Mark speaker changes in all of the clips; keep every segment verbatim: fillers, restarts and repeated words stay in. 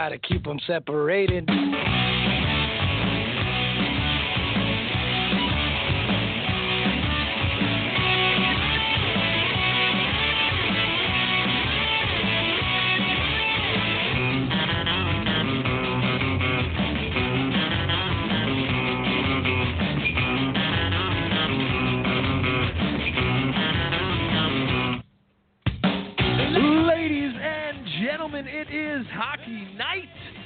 Speaker 1: Gotta keep them separated.
Speaker 2: It is hockey night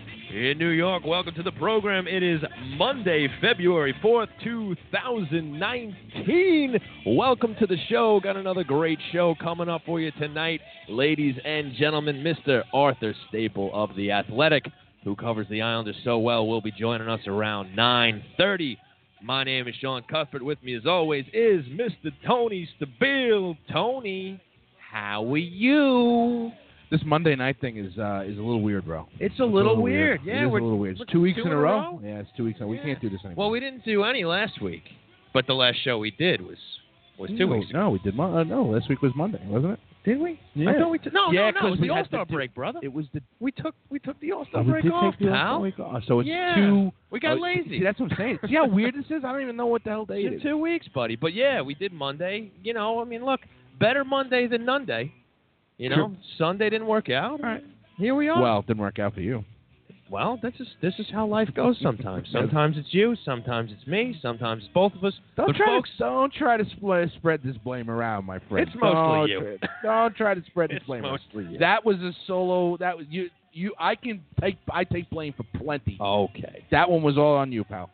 Speaker 2: in New York. Welcome to the program. It is Monday, February fourth, two thousand nineteen. Welcome to the show. Got another great show coming up for you tonight. Ladies and gentlemen, Mister Arthur Staple of The Athletic, who covers the Islanders so well, will be joining us around nine thirty. My name is Sean Cuthbert. With me, as always, is Mister Tony Stabile. Tony, how are you?
Speaker 3: This Monday night thing is uh, is a little weird, bro.
Speaker 2: It's a, it's little, a little weird.
Speaker 3: weird.
Speaker 2: Yeah,
Speaker 3: it is
Speaker 2: we're
Speaker 3: a little weird. It's two weeks
Speaker 2: two
Speaker 3: in,
Speaker 2: in
Speaker 3: a
Speaker 2: row?
Speaker 3: row. Yeah, it's two weeks. In. We
Speaker 2: yeah.
Speaker 3: can't do this anymore.
Speaker 2: Well, we didn't do any last week, but the last show we did was was two
Speaker 3: no,
Speaker 2: weeks ago.
Speaker 3: No, we did. Mo- uh, no, last week was Monday, wasn't it?
Speaker 2: Did we?
Speaker 3: Yeah.
Speaker 2: I thought we took. No,
Speaker 3: yeah,
Speaker 2: no, no. It was
Speaker 3: we
Speaker 2: the
Speaker 3: had
Speaker 2: All Star
Speaker 3: to
Speaker 2: break, brother.
Speaker 3: It was the.
Speaker 2: We took we took the All Star
Speaker 3: Oh,
Speaker 2: break
Speaker 3: we did
Speaker 2: off,
Speaker 3: take the
Speaker 2: pal.
Speaker 3: All-Star break off. So it's
Speaker 2: yeah.
Speaker 3: two.
Speaker 2: We got
Speaker 3: oh,
Speaker 2: lazy.
Speaker 3: See, that's what I'm saying. See how weird this is? I don't even know what the hell day it
Speaker 2: It's
Speaker 3: is.
Speaker 2: two weeks, buddy. But yeah, we did Monday. You know, I mean, look, better Monday than none day. You know,
Speaker 3: Sure.
Speaker 2: Sunday didn't work out. All right. Here we are.
Speaker 3: Well, it didn't work out for you.
Speaker 2: Well, this is this is how life goes sometimes. Sometimes it's you, sometimes it's me, sometimes it's both of us.
Speaker 3: Don't
Speaker 2: but
Speaker 3: try
Speaker 2: folks,
Speaker 3: to don't try to spl- spread this blame around, my friend.
Speaker 2: It's mostly
Speaker 3: don't
Speaker 2: you.
Speaker 3: Try, don't try to spread this
Speaker 2: it's
Speaker 3: blame around.
Speaker 2: mostly you.
Speaker 3: That was a solo. That was you. You. I can take. I take blame for plenty.
Speaker 2: Okay.
Speaker 3: That one was all on you, pal.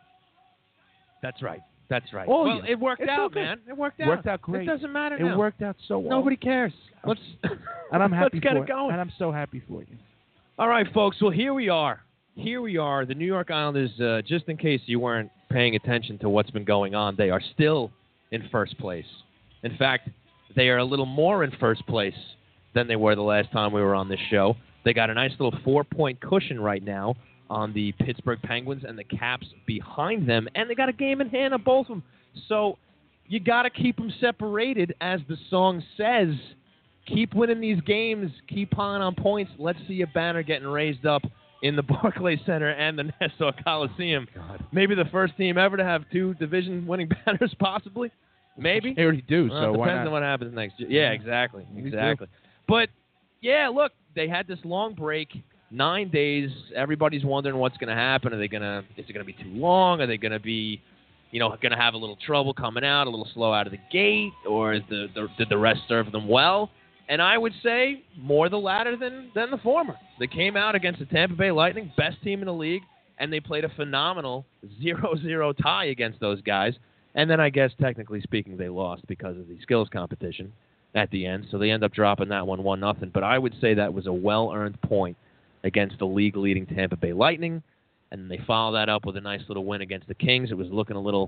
Speaker 2: That's right. That's right.
Speaker 3: Oh,
Speaker 2: well,
Speaker 3: yeah.
Speaker 2: it worked
Speaker 3: It's
Speaker 2: out,
Speaker 3: okay.
Speaker 2: man. It worked out.
Speaker 3: Worked out great.
Speaker 2: It doesn't matter
Speaker 3: It
Speaker 2: now.
Speaker 3: worked out so well.
Speaker 2: Nobody cares. Let's
Speaker 3: and I'm happy
Speaker 2: let's get
Speaker 3: for
Speaker 2: it going.
Speaker 3: And I'm so happy for you.
Speaker 2: All right, folks. Well, here we are. Here we are. The New York Islanders, uh, just in case you weren't paying attention to what's been going on, they are still in first place. In fact, they are a little more in first place than they were the last time we were on this show. They got a nice little four-point cushion right now on the Pittsburgh Penguins and the Caps behind them, and they got a game in hand on both of them. So you got to keep them separated, as the song says. Keep winning these games. Keep piling on points. Let's see a banner getting raised up in the Barclays Center and the Nassau Coliseum.
Speaker 3: God.
Speaker 2: Maybe the first team ever to have two division-winning banners, possibly. Maybe.
Speaker 3: They already do,
Speaker 2: Well,
Speaker 3: so
Speaker 2: it
Speaker 3: why
Speaker 2: depends
Speaker 3: not?
Speaker 2: on what happens next year. Yeah, exactly.
Speaker 3: Me
Speaker 2: Exactly. But, yeah, look, they had this long break, nine days. Everybody's wondering what's going to happen. Are they going to? Is it going to be too long? Are they going to be, you know, going to have a little trouble coming out, a little slow out of the gate, or is the, the did the rest serve them well? And I would say more the latter than, than the former. They came out against the Tampa Bay Lightning, best team in the league, and they played a phenomenal zero zero tie against those guys. And then I guess, technically speaking, they lost because of the skills competition at the end. So they end up dropping that one one nothing. But I would say that was a well-earned point against the league-leading Tampa Bay Lightning. And they follow that up with a nice little win against the Kings. It was looking a little,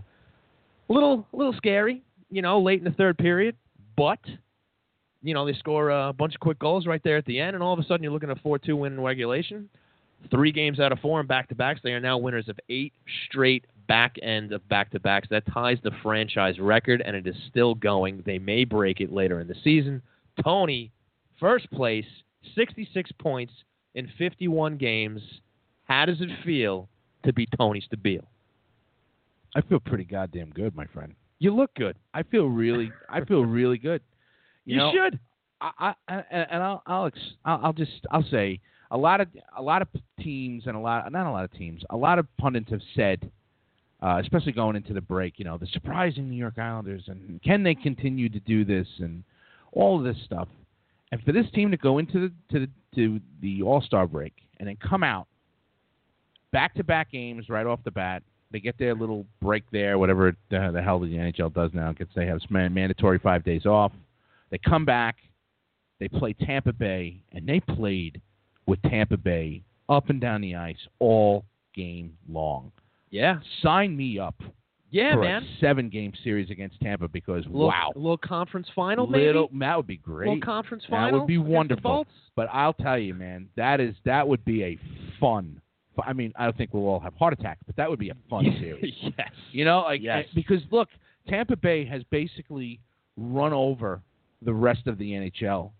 Speaker 2: a little, a little scary, you know, late in the third period. But you know, they score a bunch of quick goals right there at the end, and all of a sudden you're looking at a four two win in regulation. Three games out of four in back-to-backs. They are now winners of eight straight back end of back-to-backs. That ties the franchise record, and it is still going. They may break it later in the season. Tony, first place, sixty-six points in fifty-one games. How does it feel to be Tony Stabile?
Speaker 3: I feel pretty goddamn good, my friend.
Speaker 2: You look good.
Speaker 3: I feel really, I feel really good. You,
Speaker 2: You
Speaker 3: know,
Speaker 2: should.
Speaker 3: I, I and I'll I'll, ex, I'll I'll just I'll say a lot of a lot of teams and a lot not a lot of teams a lot of pundits have said, uh, especially going into the break, you know, the surprising New York Islanders and can they continue to do this and all of this stuff, and for this team to go into the to the to the All-Star break and then come out back-to-back games right off the bat. They get their little break there, whatever the, the hell the N H L does now, because they have mandatory five days off. They come back, they play Tampa Bay, and they played with Tampa Bay up and down the ice all game long.
Speaker 2: Yeah.
Speaker 3: Sign me up
Speaker 2: Yeah,
Speaker 3: for
Speaker 2: man.
Speaker 3: a seven-game series against Tampa because,
Speaker 2: A little,
Speaker 3: wow.
Speaker 2: A little conference final,
Speaker 3: little,
Speaker 2: maybe?
Speaker 3: That would be great.
Speaker 2: Little conference
Speaker 3: That
Speaker 2: final?
Speaker 3: would be
Speaker 2: against the
Speaker 3: wonderful.
Speaker 2: Bolts?
Speaker 3: But I'll tell you, man, that is that would be a fun. I mean, I don't think we'll all have heart attacks, but that would be a fun series.
Speaker 2: Yes.
Speaker 3: You know, like
Speaker 2: Yes.
Speaker 3: because look, Tampa Bay has basically run over the rest of the N H L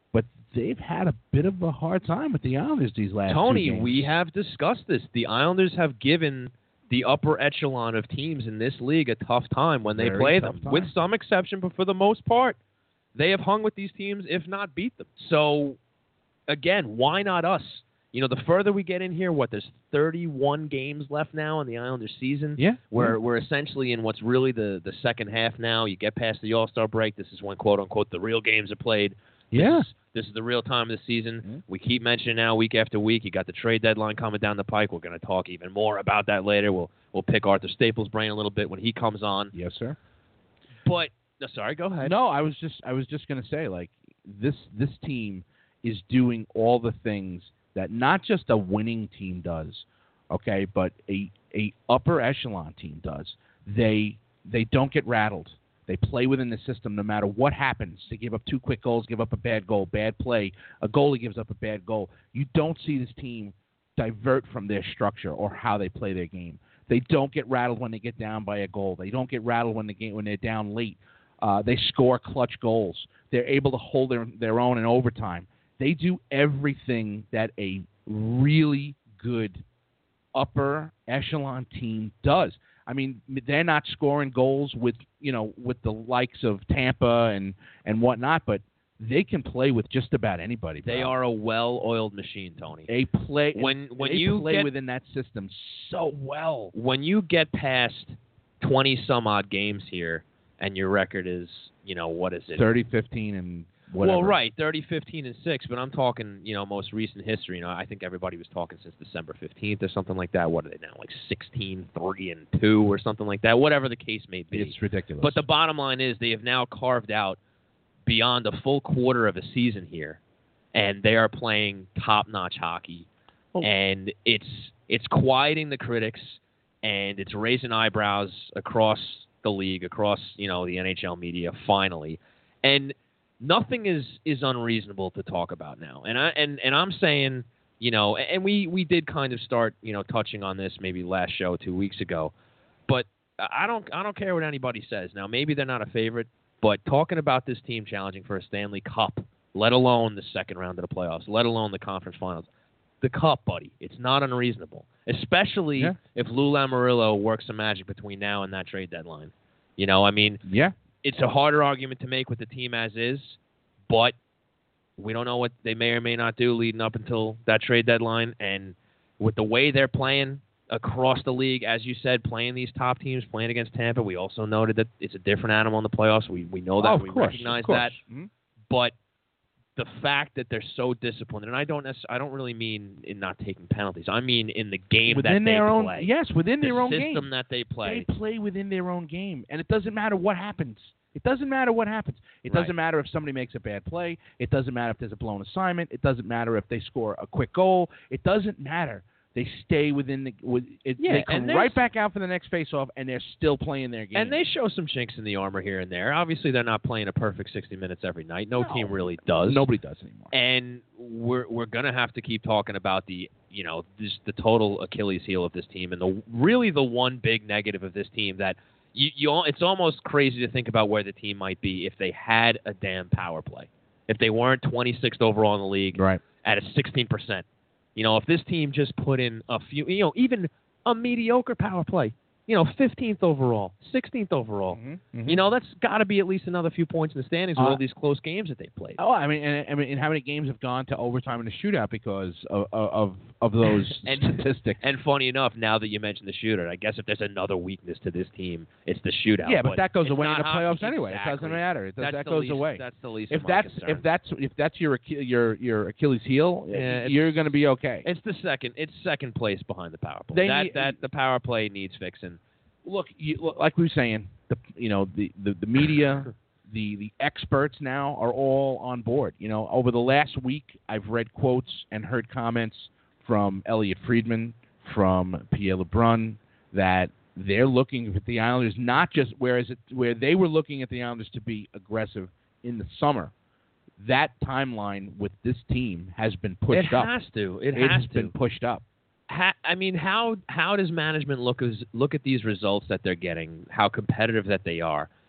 Speaker 3: but they've had a bit of a hard time with the Islanders these last
Speaker 2: Tony,
Speaker 3: two games.
Speaker 2: we have discussed this. The Islanders have given the upper echelon of teams in this league a tough time when they
Speaker 3: Very
Speaker 2: play
Speaker 3: tough
Speaker 2: them,
Speaker 3: time.
Speaker 2: with some exception, but for the most part, they have hung with these teams, if not beat them. So, again, why not us? You know, the further we get in here, what, there's thirty-one games left now in the Islanders season?
Speaker 3: Yeah.
Speaker 2: We're,
Speaker 3: yeah.
Speaker 2: we're essentially in what's really the, the second half now. You get past the All-Star break. This is when, quote-unquote, the real games are played. This
Speaker 3: Yeah.
Speaker 2: Is, this is the real time of the season.
Speaker 3: Mm-hmm.
Speaker 2: We keep mentioning now week after week. You got the trade deadline coming down the pike. We're going to talk even more about that later. We'll we'll pick Arthur Staples' brain a little bit when he comes on.
Speaker 3: Yes, sir.
Speaker 2: But no, sorry, go ahead.
Speaker 3: No, I was just I was just going to say, like, this this team is doing all the things that not just a winning team does, okay, but a a upper echelon team does. They they don't get rattled. They play within the system no matter what happens. They give up two quick goals, give up a bad goal, bad play. A goalie gives up a bad goal. You don't see this team divert from their structure or how they play their game. They don't get rattled when they get down by a goal. They don't get rattled when, the game, when they're down late. Uh, they score clutch goals. They're able to hold their, their own in overtime. They do everything that a really good upper echelon team does. I mean, they're not scoring goals with, you know, with the likes of Tampa and, and whatnot, but they can play with just about anybody. Bro.
Speaker 2: They are a well-oiled machine, Tony.
Speaker 3: They play
Speaker 2: when when
Speaker 3: they
Speaker 2: you
Speaker 3: play
Speaker 2: get,
Speaker 3: within that system so well.
Speaker 2: When you get past twenty some odd games here, and your record is, you know, what is it?
Speaker 3: thirty, fifteen, and whatever.
Speaker 2: Well, right, thirty, fifteen, and six, but I'm talking, you know, most recent history. You know, I think everybody was talking since December fifteenth or something like that. What are they now, like sixteen, three, and two or something like that? Whatever the case may be.
Speaker 3: It's ridiculous.
Speaker 2: But the bottom line is they have now carved out beyond a full quarter of a season here, and they are playing top-notch hockey. Oh. And it's it's quieting the critics, and it's raising eyebrows across the league, across, you know, the N H L media, finally. And nothing is, is unreasonable to talk about now. And I and, and I'm saying, you know, and we, we did kind of start, you know, touching on this maybe last show two weeks ago. But I don't I don't care what anybody says. Now, maybe they're not a favorite, but talking about this team challenging for a Stanley Cup, let alone the second round of the playoffs, let alone the conference finals, the Cup, buddy, it's not unreasonable, especially
Speaker 3: yeah.
Speaker 2: if Lou Lamoriello works some magic between now and that trade deadline. You know, I mean,
Speaker 3: yeah,
Speaker 2: it's a harder argument to make with the team as is, but we don't know what they may or may not do leading up until that trade deadline. And with the way they're playing across the league, as you said, playing these top teams, playing against Tampa, we also noted that it's a different animal in the playoffs. We we know that.
Speaker 3: Oh, of
Speaker 2: we
Speaker 3: course,
Speaker 2: recognize
Speaker 3: of course.
Speaker 2: that.
Speaker 3: Mm-hmm.
Speaker 2: But the fact that they're so disciplined, and I don't necess- I don't really mean in not taking penalties. I mean in the game
Speaker 3: within
Speaker 2: that
Speaker 3: their
Speaker 2: they
Speaker 3: own,
Speaker 2: play.
Speaker 3: Yes, within
Speaker 2: the
Speaker 3: their own
Speaker 2: system
Speaker 3: game.
Speaker 2: that they play.
Speaker 3: They play within their own game, and it doesn't matter what happens. It doesn't matter what happens. It doesn't
Speaker 2: Right.
Speaker 3: matter if somebody makes a bad play. It doesn't matter if there's a blown assignment. It doesn't matter if they score a quick goal. It doesn't matter. They stay within the. With, it,
Speaker 2: Yeah,
Speaker 3: they come
Speaker 2: and there's-
Speaker 3: right back out for the next face-off, and they're still playing their game.
Speaker 2: And they show some chinks in the armor here and there. Obviously, they're not playing a perfect sixty minutes every night. No,
Speaker 3: No.
Speaker 2: team really does.
Speaker 3: Nobody does anymore.
Speaker 2: And we're we're gonna have to keep talking about the you know this, the total Achilles heel of this team, and the really the one big negative of this team that you you all, it's almost crazy to think about where the team might be if they had a damn power play, if they weren't twenty-sixth overall in the league
Speaker 3: Right.
Speaker 2: at a sixteen percent. You know, if this team just put in a few, you know, even a mediocre power play, you know, fifteenth overall, sixteenth overall.
Speaker 3: Mm-hmm. Mm-hmm.
Speaker 2: You know, that's got to be at least another few points in the standings with
Speaker 3: Uh,
Speaker 2: all these close games that they played.
Speaker 3: Oh, I mean, and, I mean, and how many games have gone to overtime in a shootout because of of, of those
Speaker 2: And-
Speaker 3: statistics?
Speaker 2: And funny enough, now that you mentioned the shootout, I guess if there's another weakness to this team, it's the shootout.
Speaker 3: yeah, but that goes
Speaker 2: it's
Speaker 3: away in
Speaker 2: not
Speaker 3: the playoffs
Speaker 2: hockey.
Speaker 3: anyway. It
Speaker 2: Exactly.
Speaker 3: doesn't matter. It does,
Speaker 2: That's
Speaker 3: that
Speaker 2: the
Speaker 3: goes
Speaker 2: least,
Speaker 3: away.
Speaker 2: That's the least
Speaker 3: If
Speaker 2: of my
Speaker 3: that's
Speaker 2: concern.
Speaker 3: if that's if that's your Achi- your your Achilles heel,
Speaker 2: Yeah, it's-
Speaker 3: you're going to be okay.
Speaker 2: It's the second. It's second place behind the power play.
Speaker 3: They
Speaker 2: that
Speaker 3: need-
Speaker 2: that the power play needs fixing.
Speaker 3: Look, you, look, like we were saying, the you know the, the, the media, the the experts now are all on board. You know, over the last week, I've read quotes and heard comments from Elliot Friedman, from Pierre LeBrun, that they're looking at the Islanders not just whereas it where they were looking at the Islanders to be aggressive in the summer. That timeline with this team has been pushed
Speaker 2: it
Speaker 3: up.
Speaker 2: has to. It,
Speaker 3: It
Speaker 2: has
Speaker 3: has
Speaker 2: to.
Speaker 3: been pushed up.
Speaker 2: Ha, I mean, how how does management look as look at these results that they're getting? How competitive that they are,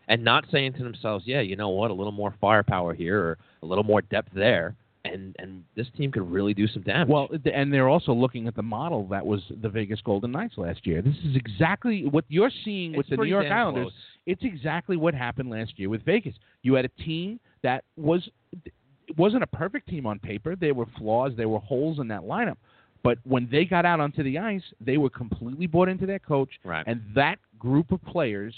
Speaker 2: and not saying to themselves, yeah, you know what, a little more firepower here or a little more depth there, and, and this team could really do some damage.
Speaker 3: Well, and they're also looking at the model that was the Vegas Golden Knights last year. This is exactly what you're seeing with
Speaker 2: It's
Speaker 3: the New
Speaker 2: pretty
Speaker 3: York
Speaker 2: damn
Speaker 3: Islanders.
Speaker 2: close.
Speaker 3: It's exactly what happened last year with Vegas. You had a team that was it wasn't a perfect team on paper. There were flaws. There were holes in that lineup. But when they got out onto the ice, they were completely bought into their coach,
Speaker 2: Right.
Speaker 3: and that group of players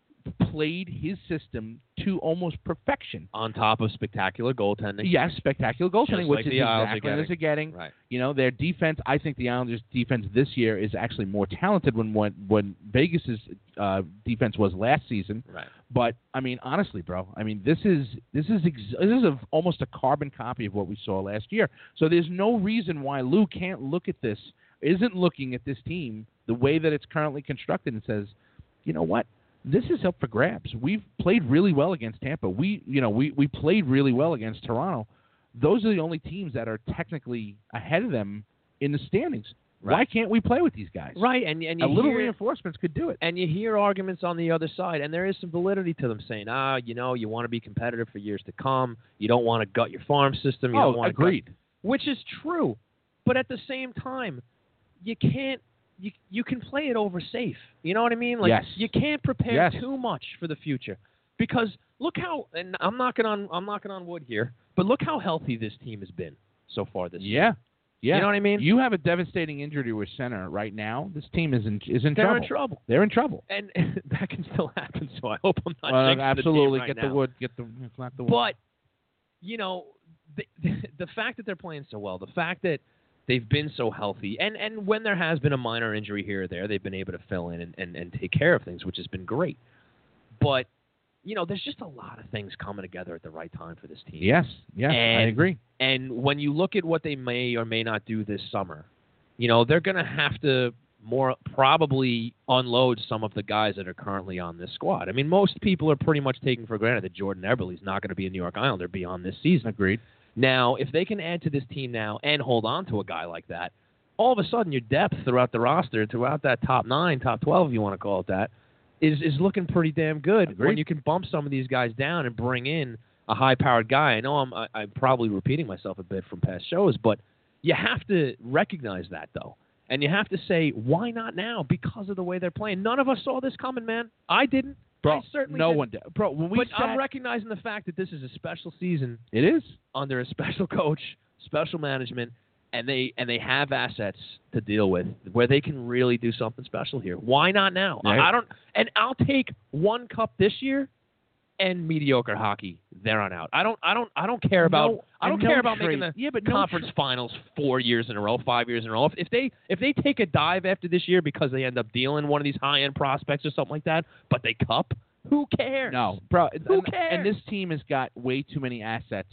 Speaker 3: played his system to almost perfection.
Speaker 2: On top of spectacular goaltending.
Speaker 3: Yes, spectacular goaltending,
Speaker 2: Just
Speaker 3: which
Speaker 2: like
Speaker 3: is
Speaker 2: the Isles are
Speaker 3: exactly what they're getting.
Speaker 2: Right.
Speaker 3: You know, their defense, I think the Islanders' defense this year is actually more talented than when, when Vegas' uh, defense was last season.
Speaker 2: Right.
Speaker 3: But, I mean, honestly, bro, I mean, this is this is ex- this is a, almost a carbon copy of what we saw last year. So there's no reason why Lou can't look at this, isn't looking at this team the way that it's currently constructed and says, you know what? This is up for grabs. We've played really well against Tampa. We, you know, we, we played really well against Toronto. Those are the only teams that are technically ahead of them in the standings.
Speaker 2: Right.
Speaker 3: Why can't we play with these guys?
Speaker 2: Right, and, and you
Speaker 3: A little
Speaker 2: hear,
Speaker 3: reinforcements could do it.
Speaker 2: and you hear arguments on the other side, and there is some validity to them saying, ah, you know, you want to be competitive for years to come. You don't want to gut your farm system. You
Speaker 3: Oh,
Speaker 2: don't want
Speaker 3: agreed.
Speaker 2: To gut, which is true. But at the same time, you can't you you can play it over safe. You know what I mean? Like
Speaker 3: Yes.
Speaker 2: you can't prepare
Speaker 3: Yes.
Speaker 2: too much for the future. Because look how and I'm knocking on I'm knocking on wood here, but look how healthy this team has been so far this
Speaker 3: Yeah. Yeah.
Speaker 2: You know what I mean?
Speaker 3: You have a devastating injury to a center right now. This team is in is in
Speaker 2: They're
Speaker 3: trouble.
Speaker 2: in trouble.
Speaker 3: They're in trouble.
Speaker 2: And, and that can still happen, so I hope I'm not
Speaker 3: Uh,
Speaker 2: jinxing the team
Speaker 3: absolutely.
Speaker 2: right
Speaker 3: Get
Speaker 2: now.
Speaker 3: the wood. Get the it's not the wood.
Speaker 2: But, you know, the, the fact that they're playing so well, the fact that they've been so healthy, and, and when there has been a minor injury here or there, they've been able to fill in and, and, and take care of things, which has been great. But, you know, there's just a lot of things coming together at the right time for this team.
Speaker 3: Yes. Yes.
Speaker 2: And-
Speaker 3: I agree.
Speaker 2: And when you look at what they may or may not do this summer, you know, they're going to have to more probably unload some of the guys that are currently on this squad. I mean, most people are pretty much taking for granted that Jordan Eberle's not going to be a New York Islander beyond this season.
Speaker 3: Agreed.
Speaker 2: Now, if they can add to this team now and hold on to a guy like that, all of a sudden your depth throughout the roster, throughout that top nine, top twelve, if you want to call it that, is is looking pretty damn good.
Speaker 3: Agreed.
Speaker 2: When you can bump some of these guys down and bring in a high-powered guy. I know I'm I, I'm probably repeating myself a bit from past shows, but you have to recognize that, though. And you have to say, why not now? Because of the way they're playing. None of us saw this coming, man. I didn't.
Speaker 3: Bro,
Speaker 2: I certainly
Speaker 3: no
Speaker 2: didn't.
Speaker 3: one did. Bro, when we
Speaker 2: But
Speaker 3: sat,
Speaker 2: I'm recognizing the fact that this is a special season
Speaker 3: it is.
Speaker 2: under a special coach, special management, and they and they have assets to deal with where they can really do something special here. Why not now?
Speaker 3: Right.
Speaker 2: I, I don't. And I'll take one cup this year and mediocre hockey there on out. I don't. I don't. I don't care about.
Speaker 3: No,
Speaker 2: I don't
Speaker 3: no
Speaker 2: care about
Speaker 3: trade.
Speaker 2: making the
Speaker 3: Yeah, but no
Speaker 2: conference
Speaker 3: tra-
Speaker 2: finals four years in a row, five years in a row. If, if they if they take a dive after this year because they end up dealing one of these high end prospects or something like that, but they cup, who cares?
Speaker 3: No, bro.
Speaker 2: Who
Speaker 3: and,
Speaker 2: cares?
Speaker 3: And this team has got way too many assets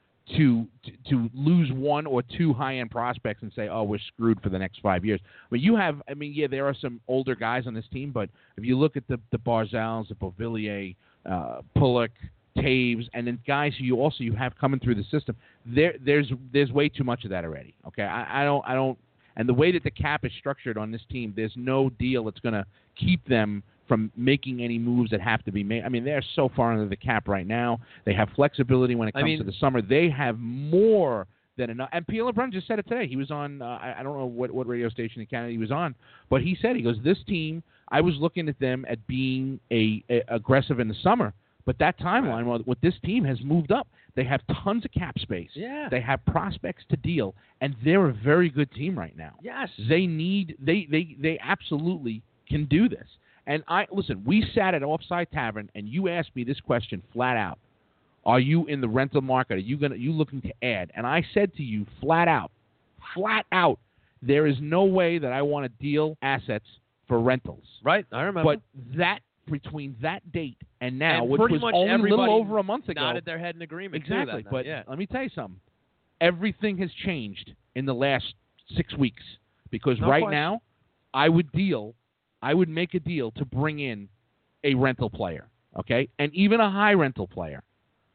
Speaker 3: to, to to lose one or two high-end prospects and say, "Oh, we're screwed for the next five years." But you have, I mean, yeah, there are some older guys on this team, but if you look at the the Barzals, the Beauvillier, uh, Pullock, Taves, and then guys who you also you have coming through the system, there there's there's way too much of that already. Okay, I, I don't I don't, and the way that the cap is structured on this team, there's no deal that's going to keep them from making any moves that have to be made. I mean, they're so far under the cap right now. They have flexibility when it
Speaker 2: I
Speaker 3: comes
Speaker 2: mean-
Speaker 3: to the summer. They have more than enough. And Pierre LeBrun just said it today. He was on, uh, I, I don't know what, what radio station in Canada he was on, but he said, he goes, this team, I was looking at them at being a, a aggressive in the summer, but that timeline well, with this team has moved up. They have tons of cap space.
Speaker 2: Yeah.
Speaker 3: They have prospects to deal, and they're a very good team right now.
Speaker 2: Yes.
Speaker 3: They need, they, they, they absolutely can do this. And I listen, we sat at Offside Tavern, and you asked me this question flat out: are you in the rental market? Are you gonna you looking to add? And I said to you flat out, flat out, there is no way that I want to deal assets for rentals.
Speaker 2: Right. I remember.
Speaker 3: But that between that date and now,
Speaker 2: And
Speaker 3: which
Speaker 2: pretty
Speaker 3: was
Speaker 2: much
Speaker 3: only a little
Speaker 2: everybody
Speaker 3: over a month ago,
Speaker 2: nodded their head in agreement. too,
Speaker 3: exactly.
Speaker 2: that
Speaker 3: But
Speaker 2: night. yeah.
Speaker 3: let me tell you something: everything has changed in the last six weeks because
Speaker 2: No
Speaker 3: right
Speaker 2: question.
Speaker 3: now, I would deal. I would make a deal to bring in a rental player, okay, and even a high rental player.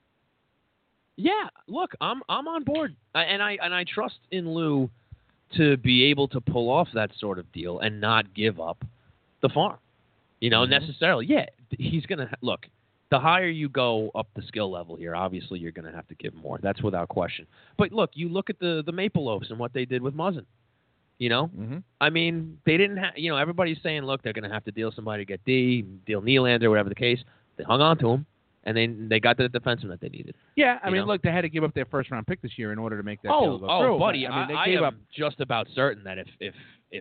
Speaker 2: Yeah, look, I'm I'm on board, I, and I and I trust in Lou to be able to pull off that sort of deal and not give up the farm. You know,
Speaker 3: Mhm.
Speaker 2: necessarily. Yeah, he's gonna look. the higher you go up the skill level here, obviously you're going to have to give more. That's without question. But look, you look at the the Maple Loafs and what they did with Muzzin. You know,
Speaker 3: mm-hmm.
Speaker 2: I mean, they didn't have. You know, everybody's saying, look, they're going to have to deal somebody to get D, deal Nylander, whatever the case. They hung on to him, and they they got the defenseman that they needed.
Speaker 3: Yeah, I mean,
Speaker 2: know?
Speaker 3: look, they had to give up their first round pick this year in order to make that
Speaker 2: oh,
Speaker 3: deal go
Speaker 2: oh,
Speaker 3: through.
Speaker 2: buddy,
Speaker 3: I mean, they
Speaker 2: I,
Speaker 3: gave
Speaker 2: I am
Speaker 3: up.
Speaker 2: just about certain that if if if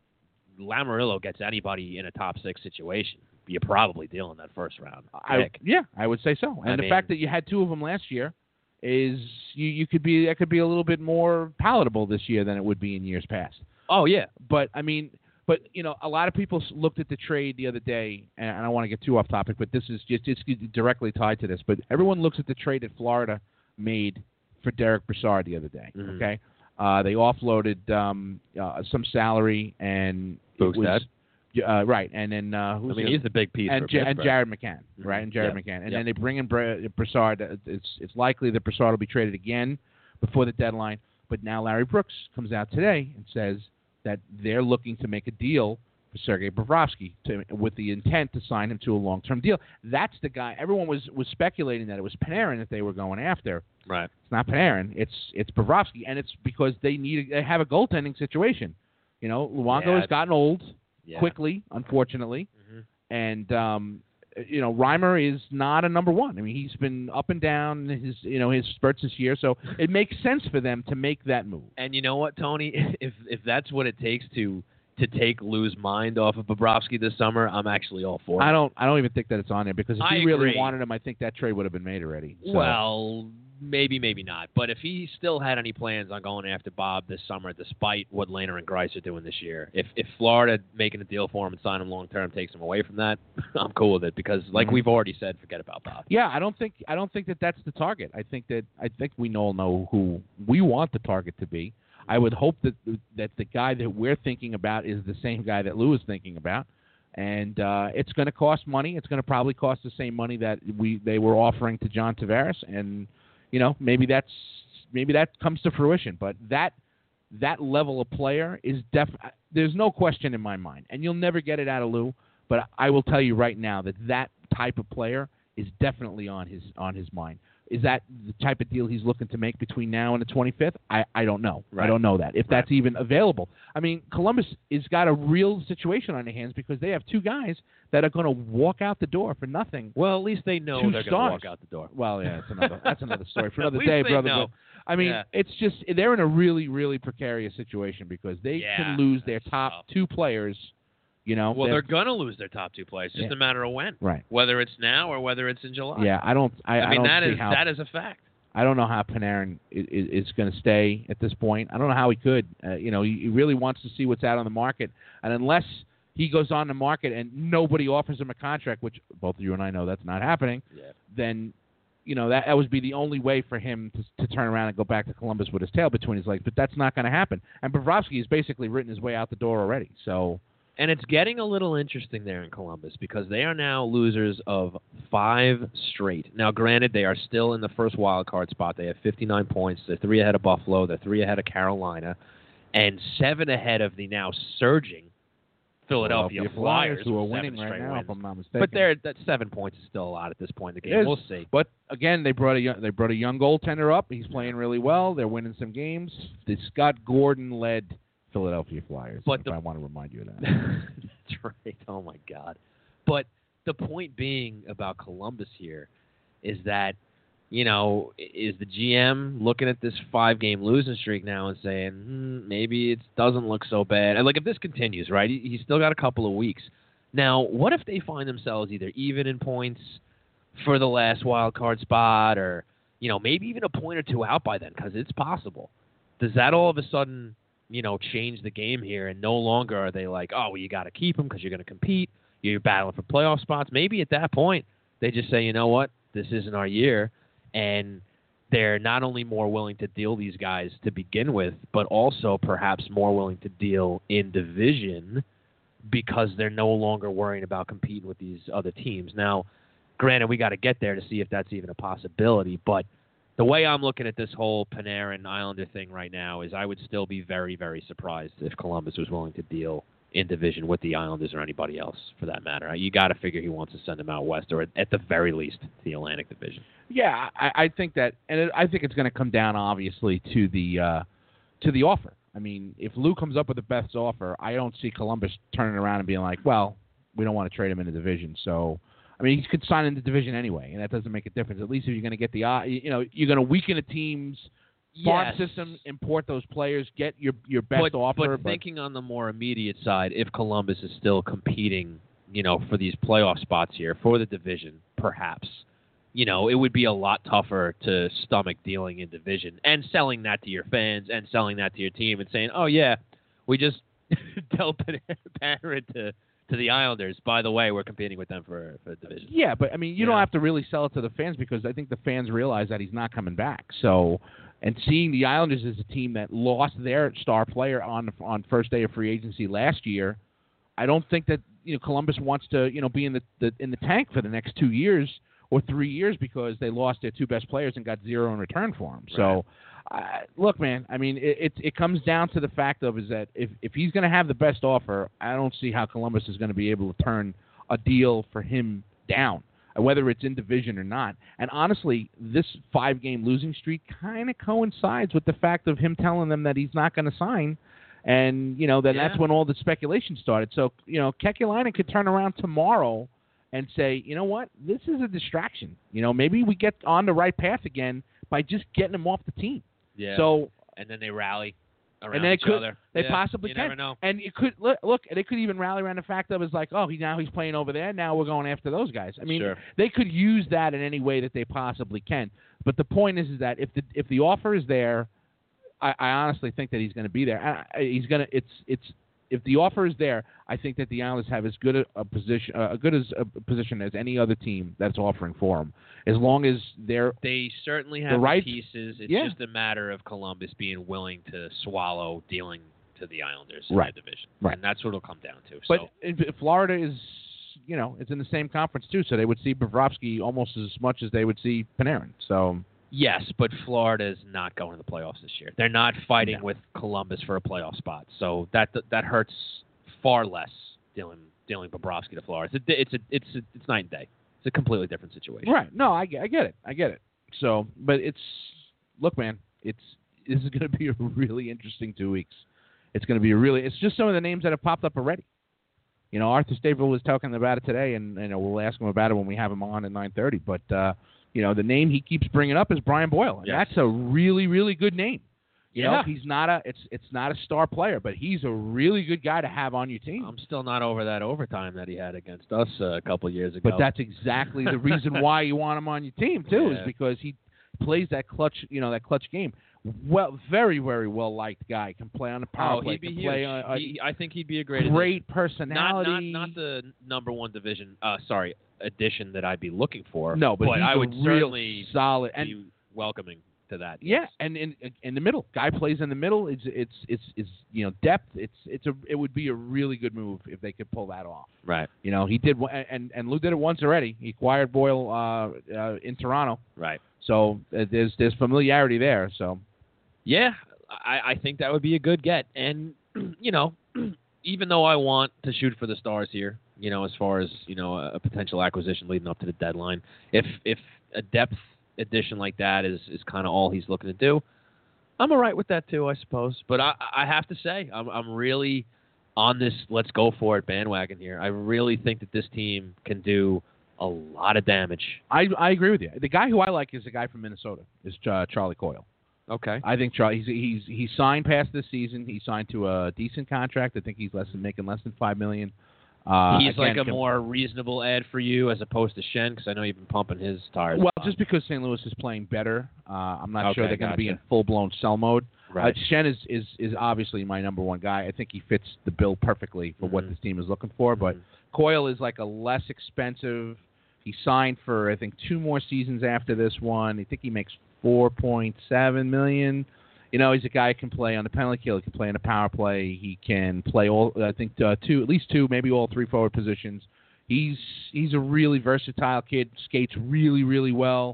Speaker 2: Lamoriello gets anybody in a top six situation, you're probably dealing that first round
Speaker 3: I,
Speaker 2: pick.
Speaker 3: yeah, I would say so. And
Speaker 2: I
Speaker 3: the
Speaker 2: mean,
Speaker 3: fact that you had two of them last year is you, you could be that could be a little bit more palatable this year than it would be in years past.
Speaker 2: Oh yeah,
Speaker 3: but I mean, but you know, a lot of people looked at the trade the other day, and I don't want to get too off topic, but this is just it's directly tied to this. But everyone looks at the trade that Florida made for Derek Brassard the other day.
Speaker 2: Mm-hmm.
Speaker 3: Okay, uh, they offloaded um, uh, some salary and it was, uh, right, and then uh, who's
Speaker 2: I mean,
Speaker 3: the,
Speaker 2: he's the big piece
Speaker 3: and,
Speaker 2: for
Speaker 3: and
Speaker 2: Pittsburgh.
Speaker 3: Jared McCann,
Speaker 2: Mm-hmm.
Speaker 3: right, and Jared
Speaker 2: yep.
Speaker 3: McCann, and
Speaker 2: yep.
Speaker 3: then they bring in Bra- Brassard. It's it's likely that Brassard will be traded again before the deadline. But now Larry Brooks comes out today and says that they're looking to make a deal for Sergei Bobrovsky to, with the intent to sign him to a long-term deal. That's the guy. Everyone was, was speculating that it was Panarin that they were going after.
Speaker 2: Right.
Speaker 3: It's not Panarin. It's it's Bobrovsky, and it's because they need they have a goaltending situation. You know, Luongo
Speaker 2: yeah,
Speaker 3: has gotten old
Speaker 2: yeah.
Speaker 3: quickly, unfortunately,
Speaker 2: mm-hmm.
Speaker 3: and um, you know Reimer is not a number one. I mean, he's been up and down his you know his spurts this year, so it makes sense for them to make that move.
Speaker 2: And you know what, Tony? If if that's what it takes to to take Lou's mind off of Bobrovsky this summer, I'm actually all for it.
Speaker 3: I don't I don't even think that it's on there because if
Speaker 2: I
Speaker 3: he really
Speaker 2: agree.
Speaker 3: wanted him, I think that trade would have been made already. So.
Speaker 2: Well, maybe, maybe not. But if he still had any plans on going after Bob this summer, despite what Lehner and Greiss are doing this year, if if Florida making a deal for him and signing him long term takes him away from that, I'm cool with it because, like
Speaker 3: mm-hmm.
Speaker 2: we've already said, forget about Bob.
Speaker 3: Yeah, I don't think I don't think that that's the target. I think that I think we all know who we want the target to be. I would hope that that the guy that we're thinking about is the same guy that Lou is thinking about, and uh, it's going to cost money. It's going to probably cost the same money that we they were offering to John Tavares, and you know maybe that's maybe that comes to fruition. But that that level of player is def. There's no question in my mind, and you'll never get it out of Lou. But I will tell you right now that that type of player is definitely on his on his mind. Is that the type of deal he's looking to make between now and the twenty-fifth? I, I don't know.
Speaker 2: Right.
Speaker 3: I don't know that. If
Speaker 2: right.
Speaker 3: that's even available. I mean, Columbus has got a real situation on their hands because they have two guys that are going to walk out the door for nothing.
Speaker 2: Well, at least they know
Speaker 3: Two
Speaker 2: they're going to
Speaker 3: stars.
Speaker 2: walk out the door.
Speaker 3: Well, yeah, that's another that's another story for another
Speaker 2: At least
Speaker 3: day,
Speaker 2: they
Speaker 3: brother.
Speaker 2: know.
Speaker 3: But, I mean,
Speaker 2: Yeah.
Speaker 3: it's just they're in a really, really precarious situation because they
Speaker 2: Yeah,
Speaker 3: can lose their
Speaker 2: that's
Speaker 3: top
Speaker 2: tough.
Speaker 3: two players. You know,
Speaker 2: Well, they're going to lose their top two players. It's just
Speaker 3: Yeah.
Speaker 2: a matter of when.
Speaker 3: right.
Speaker 2: Whether it's now or whether it's in July.
Speaker 3: Yeah, I don't. I,
Speaker 2: I mean,
Speaker 3: I don't
Speaker 2: that
Speaker 3: see
Speaker 2: is
Speaker 3: how,
Speaker 2: that is a fact.
Speaker 3: I don't know how Panarin is, is going to stay at this point. I don't know how he could. Uh, you know, he, he really wants to see what's out on the market, and unless he goes on the market and nobody offers him a contract, which both you and I know that's not happening,
Speaker 2: Yeah.
Speaker 3: then you know that, that would be the only way for him to, to turn around and go back to Columbus with his tail between his legs. But that's not going to happen. And Bobrovsky has basically written his way out the door already. So.
Speaker 2: And it's getting a little interesting there in Columbus because they are now losers of five straight. Now, granted, they are still in the first wild card spot. They have fifty-nine points. They're three ahead of Buffalo. They're three ahead of Carolina, and seven ahead of the now surging Philadelphia,
Speaker 3: Philadelphia
Speaker 2: Flyers,
Speaker 3: who are
Speaker 2: with
Speaker 3: winning
Speaker 2: seven
Speaker 3: right
Speaker 2: straight
Speaker 3: now,
Speaker 2: wins.
Speaker 3: if I'm not mistaken.
Speaker 2: But they're, that seven points is still a lot at this point in the
Speaker 3: It
Speaker 2: game.
Speaker 3: is.
Speaker 2: We'll see.
Speaker 3: But again, they brought a young, they brought a young goaltender up. He's playing really well. They're winning some games. The Scott Gordon led Philadelphia Flyers.
Speaker 2: But
Speaker 3: if
Speaker 2: the,
Speaker 3: I want to remind you of that.
Speaker 2: That's right. Oh my God. But the point being about Columbus here is that, you know, is the G M looking at this five-game losing streak now and saying, hmm, maybe it doesn't look so bad. And like if this continues, right? He, he's still got a couple of weeks. Now, what if they find themselves either even in points for the last wild card spot, or you know, maybe even a point or two out by then? Because it's possible. Does that all of a sudden, you know, change the game here, and no longer are they like, oh, well, you got to keep them because you're going to compete, you're battling for playoff spots? Maybe at that point they just say, you know what, this isn't our year, and they're not only more willing to deal these guys to begin with, but also perhaps more willing to deal in division because they're no longer worrying about competing with these other teams. Now, granted, we got to get there to see if that's even a possibility, but the way I'm looking at this whole Panarin Islander thing right now is I would still be very, very surprised if Columbus was willing to deal in division with the Islanders or anybody else for that matter. You got to figure he wants to send them out west or at, at the very least the Atlantic Division.
Speaker 3: Yeah, I, I think that, and it, I think it's going to come down obviously to the uh, to the offer. I mean, if Lou comes up with the best offer, I don't see Columbus turning around and being like, well, we don't want to trade him in the division. So, I mean, he could sign in the division anyway, and that doesn't make a difference. At least if you're going to get the, uh, you know, you're going to weaken a team's farm
Speaker 2: yes.
Speaker 3: system, import those players, get your your best
Speaker 2: but,
Speaker 3: offer.
Speaker 2: But, but thinking on the more immediate side, if Columbus is still competing, you know, for these playoff spots here for the division, perhaps, you know, it would be a lot tougher to stomach dealing in division and selling that to your fans and selling that to your team and saying, oh yeah, we just dealt Panarin to. to the Islanders. By the way, we're competing with them for for the division.
Speaker 3: Yeah, but I mean, you
Speaker 2: yeah.
Speaker 3: don't have to really sell it to the fans because I think the fans realize that he's not coming back. So, and seeing the Islanders as a team that lost their star player on on first day of free agency last year, I don't think that you know Columbus wants to you know be in the, the in the tank for the next two years or three years because they lost their two best players and got zero in return for them. Right. So. Uh, look, man, I mean, it, it it comes down to the fact of is that if, if he's going to have the best offer, I don't see how Columbus is going to be able to turn a deal for him down, whether it's in division or not. And honestly, this five-game losing streak kind of coincides with the fact of him telling them that he's not going to sign. And, you know, then
Speaker 2: yeah.
Speaker 3: that's when all the speculation started. So, you know, Kekalainen could turn around tomorrow and say, you know what, this is a distraction. You know, maybe we get on the right path again by just getting him off the team.
Speaker 2: Yeah.
Speaker 3: So
Speaker 2: and then they rally around
Speaker 3: and they
Speaker 2: each
Speaker 3: could,
Speaker 2: other.
Speaker 3: They
Speaker 2: yeah.
Speaker 3: possibly
Speaker 2: you
Speaker 3: can.
Speaker 2: Never know.
Speaker 3: And it could look, look. They could even rally around the fact of it's like, oh, he now he's playing over there. Now we're going after those guys. I mean,
Speaker 2: sure.
Speaker 3: they could use that in any way that they possibly can. But the point is, is that if the if the offer is there, I, I honestly think that he's going to be there. I, I, he's going to. It's it's. If the offer is there, I think that the Islanders have as good a, a position, uh, a good as a position as any other team that's offering for them. As long as they're
Speaker 2: they certainly have
Speaker 3: the right
Speaker 2: the pieces. It's
Speaker 3: yeah.
Speaker 2: just a matter of Columbus being willing to swallow dealing to the Islanders
Speaker 3: right.
Speaker 2: in the division,
Speaker 3: right.
Speaker 2: and that's what it'll come down to.
Speaker 3: But
Speaker 2: so.
Speaker 3: if, if Florida is, you know, it's in the same conference too, so they would see Bobrovsky almost as much as they would see Panarin. So.
Speaker 2: Yes, but Florida is not going to the playoffs this year. They're not fighting
Speaker 3: no.
Speaker 2: with Columbus for a playoff spot, so that that hurts far less dealing dealing Bobrovsky to Florida. It's a, it's a, it's a, it's night and day. It's a completely different situation.
Speaker 3: Right? No, I, I get it. I get it. So, but it's look, man. It's this is going to be a really interesting two weeks. It's going to be a really. It's just some of the names that have popped up already. You know, Arthur Staple was talking about it today, and you know we'll ask him about it when we have him on at nine thirty. But uh, you know, the name he keeps bringing up is Brian Boyle, and
Speaker 2: yes.
Speaker 3: that's a really, really good name. You
Speaker 2: yeah.
Speaker 3: know, he's not a it's it's not a star player, but he's a really good guy to have on your team.
Speaker 2: I'm still not over that overtime that he had against us uh, a couple of years ago.
Speaker 3: But that's exactly the reason why you want him on your team too,
Speaker 2: yeah.
Speaker 3: is because he plays that clutch, you know, that clutch game. Well, very, very well liked guy. Can play on the power
Speaker 2: oh,
Speaker 3: play.
Speaker 2: He'd be
Speaker 3: can
Speaker 2: huge.
Speaker 3: play on, uh,
Speaker 2: he, I think he'd be a great
Speaker 3: great
Speaker 2: addition.
Speaker 3: personality.
Speaker 2: Not, not not the number one division. Uh, sorry, addition that I'd be looking for.
Speaker 3: No, but,
Speaker 2: but
Speaker 3: he's
Speaker 2: I
Speaker 3: a
Speaker 2: would
Speaker 3: real
Speaker 2: certainly
Speaker 3: solid and
Speaker 2: be welcoming to that.
Speaker 3: yeah,
Speaker 2: yes.
Speaker 3: and in in the middle, guy plays in the middle. It's it's it's it's you know depth. It's it's a it would be a really good move if they could pull that off.
Speaker 2: Right.
Speaker 3: You know, he did and and Lou did it once already. He acquired Boyle uh, uh, in Toronto.
Speaker 2: Right.
Speaker 3: So uh, there's there's familiarity there. So.
Speaker 2: Yeah, I, I think that would be a good get. And, you know, even though I want to shoot for the stars here, you know, as far as, you know, a, a potential acquisition leading up to the deadline, if if a depth addition like that is, is kind of all he's looking to do, I'm all right with that too, I suppose. But I, I have to say, I'm, I'm really on this let's go for it bandwagon here. I really think that this team can do a lot of damage.
Speaker 3: I, I agree with you. The guy who I like is the guy from Minnesota, is uh, Charlie Coyle.
Speaker 2: Okay.
Speaker 3: I think Charlie. He's he's he's signed past this season. He signed to a decent contract. I think he's less than making less than five million. Uh,
Speaker 2: he's
Speaker 3: again,
Speaker 2: like a
Speaker 3: can,
Speaker 2: more reasonable ad for you as opposed to Shen, because I know you've been pumping his tires.
Speaker 3: Well, just because Saint Louis is playing better, uh, I'm not
Speaker 2: okay,
Speaker 3: sure they're going to
Speaker 2: gotcha.
Speaker 3: be in full blown sell mode.
Speaker 2: Right.
Speaker 3: Uh, Shen is, is is obviously my number one guy. I think he fits the bill perfectly for
Speaker 2: mm-hmm.
Speaker 3: what this team is looking for. But
Speaker 2: mm-hmm.
Speaker 3: Coyle is like a less expensive. He signed for I think two more seasons after this one. I think he makes four point seven million. You know, he's a guy who can play on the penalty kill. He can play in the power play. He can play all, I think, uh, two, at least two, maybe all three forward positions. He's he's a really versatile kid. Skates really, really well.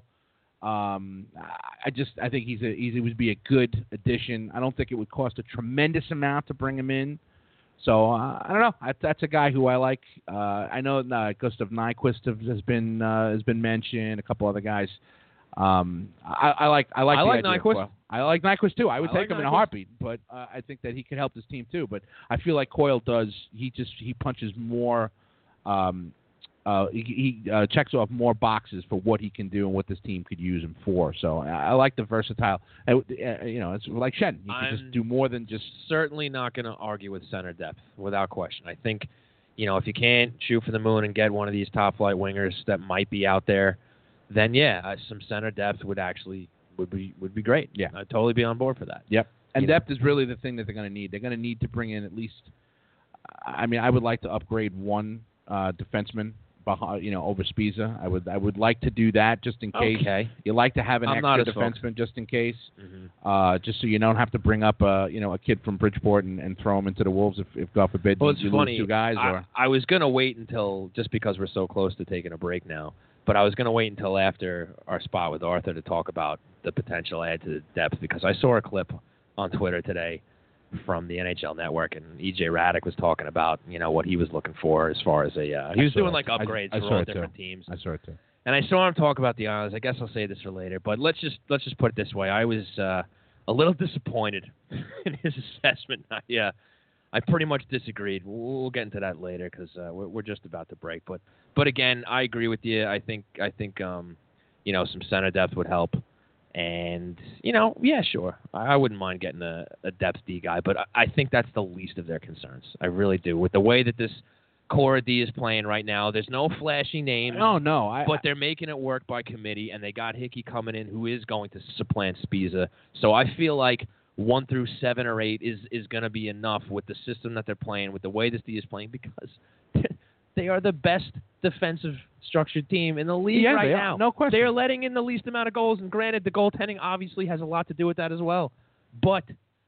Speaker 3: Um, I just, I think he's a, he's, he would be a good addition. I don't think it would cost a tremendous amount to bring him in. So uh, I don't know. I, that's a guy who I like. Uh, I know uh, Gustav Nyquist have, has been uh, has been mentioned. A couple other guys. Um, I, I like I like
Speaker 2: I
Speaker 3: the
Speaker 2: like
Speaker 3: idea of
Speaker 2: Nyquist.
Speaker 3: Coyle. I like Nyquist too. I would
Speaker 2: I
Speaker 3: take
Speaker 2: like
Speaker 3: him in a
Speaker 2: Nyquist.
Speaker 3: heartbeat. But uh, I think that he could help this team too. But I feel like Coyle does. He just he punches more. Um, uh, he he uh, checks off more boxes for what he can do and what this team could use him for. So I, I like the versatile. Uh, you know, it's like Shen. He can just
Speaker 2: I'm
Speaker 3: do more than just.
Speaker 2: Certainly not going to argue with center depth without question. I think, you know, if you can't shoot for the moon and get one of these top flight wingers that might be out there, then yeah, uh, some center depth would actually would be would be great.
Speaker 3: Yeah,
Speaker 2: I'd totally be on board for that.
Speaker 3: Yep. And
Speaker 2: You
Speaker 3: depth
Speaker 2: know.
Speaker 3: is really the thing that they're going to need. They're going to need to bring in at least. I mean, I would like to upgrade one uh, defenseman, behind, you know, over Spiza. I would I would like to do that just in case.
Speaker 2: Okay.
Speaker 3: You like to have an
Speaker 2: I'm not
Speaker 3: extra
Speaker 2: as focused.
Speaker 3: defenseman just in case,
Speaker 2: Mm-hmm.
Speaker 3: uh, just so you don't have to bring up a you know a kid from Bridgeport and, and throw him into the wolves if, if God forbid
Speaker 2: Well,
Speaker 3: you,
Speaker 2: it's
Speaker 3: you
Speaker 2: funny.
Speaker 3: lose two guys.
Speaker 2: I,
Speaker 3: or
Speaker 2: I was going to wait until, just because we're so close to taking a break now, but I was going to wait until after our spot with Arthur to talk about the potential add to the depth, because I saw a clip on Twitter today from the N H L Network, and E J Radick was talking about, you know, what he was looking for as far as a, uh, he
Speaker 3: I
Speaker 2: was
Speaker 3: saw
Speaker 2: doing
Speaker 3: it.
Speaker 2: like upgrades
Speaker 3: I, I
Speaker 2: for
Speaker 3: saw
Speaker 2: all
Speaker 3: it too.
Speaker 2: different teams.
Speaker 3: I saw it too.
Speaker 2: And I saw him talk about the Islanders. I guess I'll say this for later, but let's just let's just put it this way: I was uh, a little disappointed in his assessment. I, yeah, I pretty much disagreed. We'll, we'll get into that later because uh, we're, we're just about to break. But but again, I agree with you. I think I think um, you know, some center depth would help. And, you know, yeah, sure. I, I wouldn't mind getting a, a depth D guy, but I, I think that's the least of their concerns. I really do. With the way that this Core D is playing right now, there's no flashy names.
Speaker 3: No, no. I,
Speaker 2: But they're making it work by committee, and they got Hickey coming in, who is going to supplant Spiza. So I feel like one through seven or eight is, is going to be enough with the system that they're playing, with the way this D is playing, because they are the best defensive structured team in the league
Speaker 3: Yeah,
Speaker 2: right
Speaker 3: they are.
Speaker 2: now.
Speaker 3: No question.
Speaker 2: They are letting in the least amount of goals, and granted, the goaltending obviously has a lot to do with that as well. But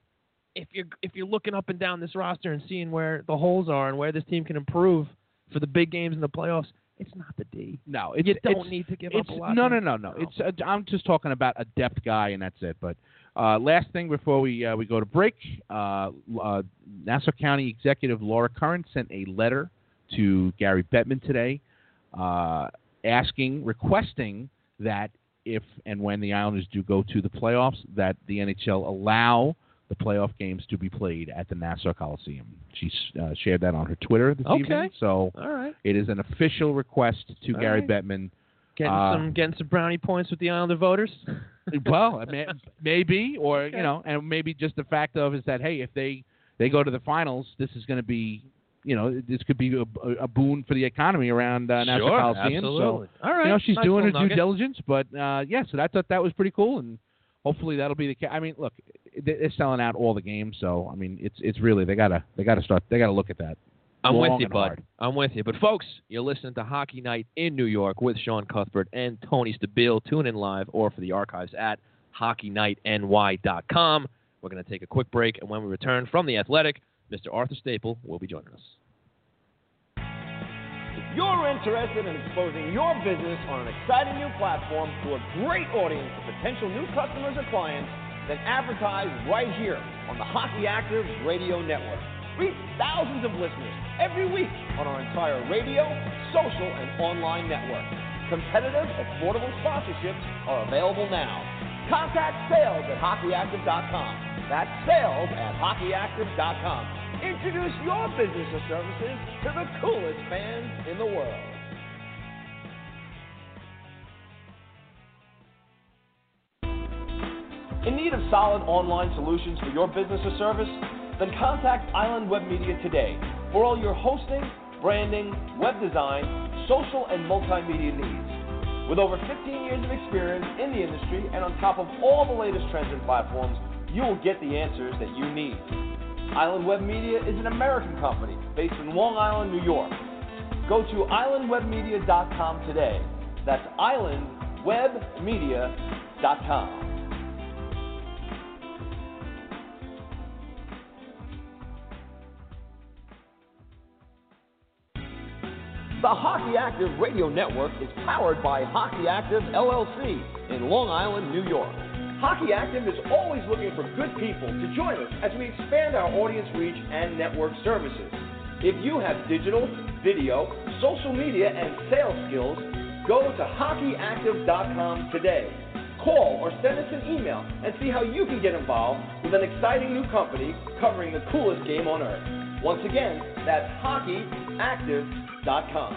Speaker 2: if you're if you're looking up and down this roster and seeing where the holes are and where this team can improve for the big games in the playoffs, it's not the D.
Speaker 3: No, it's,
Speaker 2: You don't
Speaker 3: it's,
Speaker 2: need to give
Speaker 3: it's,
Speaker 2: up a lot.
Speaker 3: No,
Speaker 2: there.
Speaker 3: no, no, no. It's uh, I'm just talking about a depth guy, and that's it. But uh, last thing before we uh, we go to break, uh, uh, Nassau County Executive Laura Curran sent a letter to Gary Bettman today, uh, asking, requesting that if and when the Islanders do go to the playoffs, that the N H L allow the playoff games to be played at the Nassau Coliseum. She uh, shared that on her Twitter this
Speaker 2: Okay.
Speaker 3: evening. So
Speaker 2: All right.
Speaker 3: it is an official request to
Speaker 2: All
Speaker 3: Gary
Speaker 2: right.
Speaker 3: Bettman.
Speaker 2: Getting
Speaker 3: Uh,
Speaker 2: some getting some brownie points with the Islander voters.
Speaker 3: Well, may, maybe, or
Speaker 2: Okay.
Speaker 3: you know, and maybe just the fact of is that hey, if they they go to the finals, this is going to be, you know, this could be a, a boon for the economy around uh, Nassau
Speaker 2: Sure,
Speaker 3: Coliseum.
Speaker 2: absolutely.
Speaker 3: So
Speaker 2: All right.
Speaker 3: you know, she's
Speaker 2: Nice
Speaker 3: doing her
Speaker 2: little
Speaker 3: due
Speaker 2: nugget.
Speaker 3: diligence, but uh, yeah, so I thought that was pretty cool, and hopefully that'll be the case. I mean, look, they- they're selling out all the games, so I mean, it's it's really they gotta they gotta start they gotta look at that.
Speaker 2: I'm
Speaker 3: long
Speaker 2: with you,
Speaker 3: and
Speaker 2: bud.
Speaker 3: hard.
Speaker 2: I'm with you. But, folks, you're listening to Hockey Night in New York with Sean Cuthbert and Tony Stabile. Tune in live or for the archives at hockey night n y dot com. We're going to take a quick break, and when we return from The Athletic, Mister Arthur Staple will be joining us.
Speaker 4: If you're interested in exposing your business on an exciting new platform to a great audience of potential new customers or clients, then advertise right here on the Hockey Active Radio Network. Reach thousands of listeners every week on our entire radio, social, and online network. Competitive, affordable sponsorships are available now. Contact sales at hockey active dot com. That's sales at hockey active dot com. Introduce your business or services to the coolest fans in the world. In need of solid online solutions for your business or service? Then contact Island Web Media today for all your hosting, branding, web design, social, and multimedia needs. With over fifteen years of experience in the industry and on top of all the latest trends and platforms, you will get the answers that you need. Island Web Media is an American company based in Long Island, New York. Go to island web media dot com today. That's island web media dot com. The Hockey Active Radio Network is powered by Hockey Active L L C in Long Island, New York. Hockey Active is always looking for good people to join us as we expand our audience reach and network services. If you have digital, video, social media, and sales skills, go to hockey active dot com today. Call or send us an email and see how you can get involved with an exciting new company covering the coolest game on earth. Once again, that's hockey active dot com.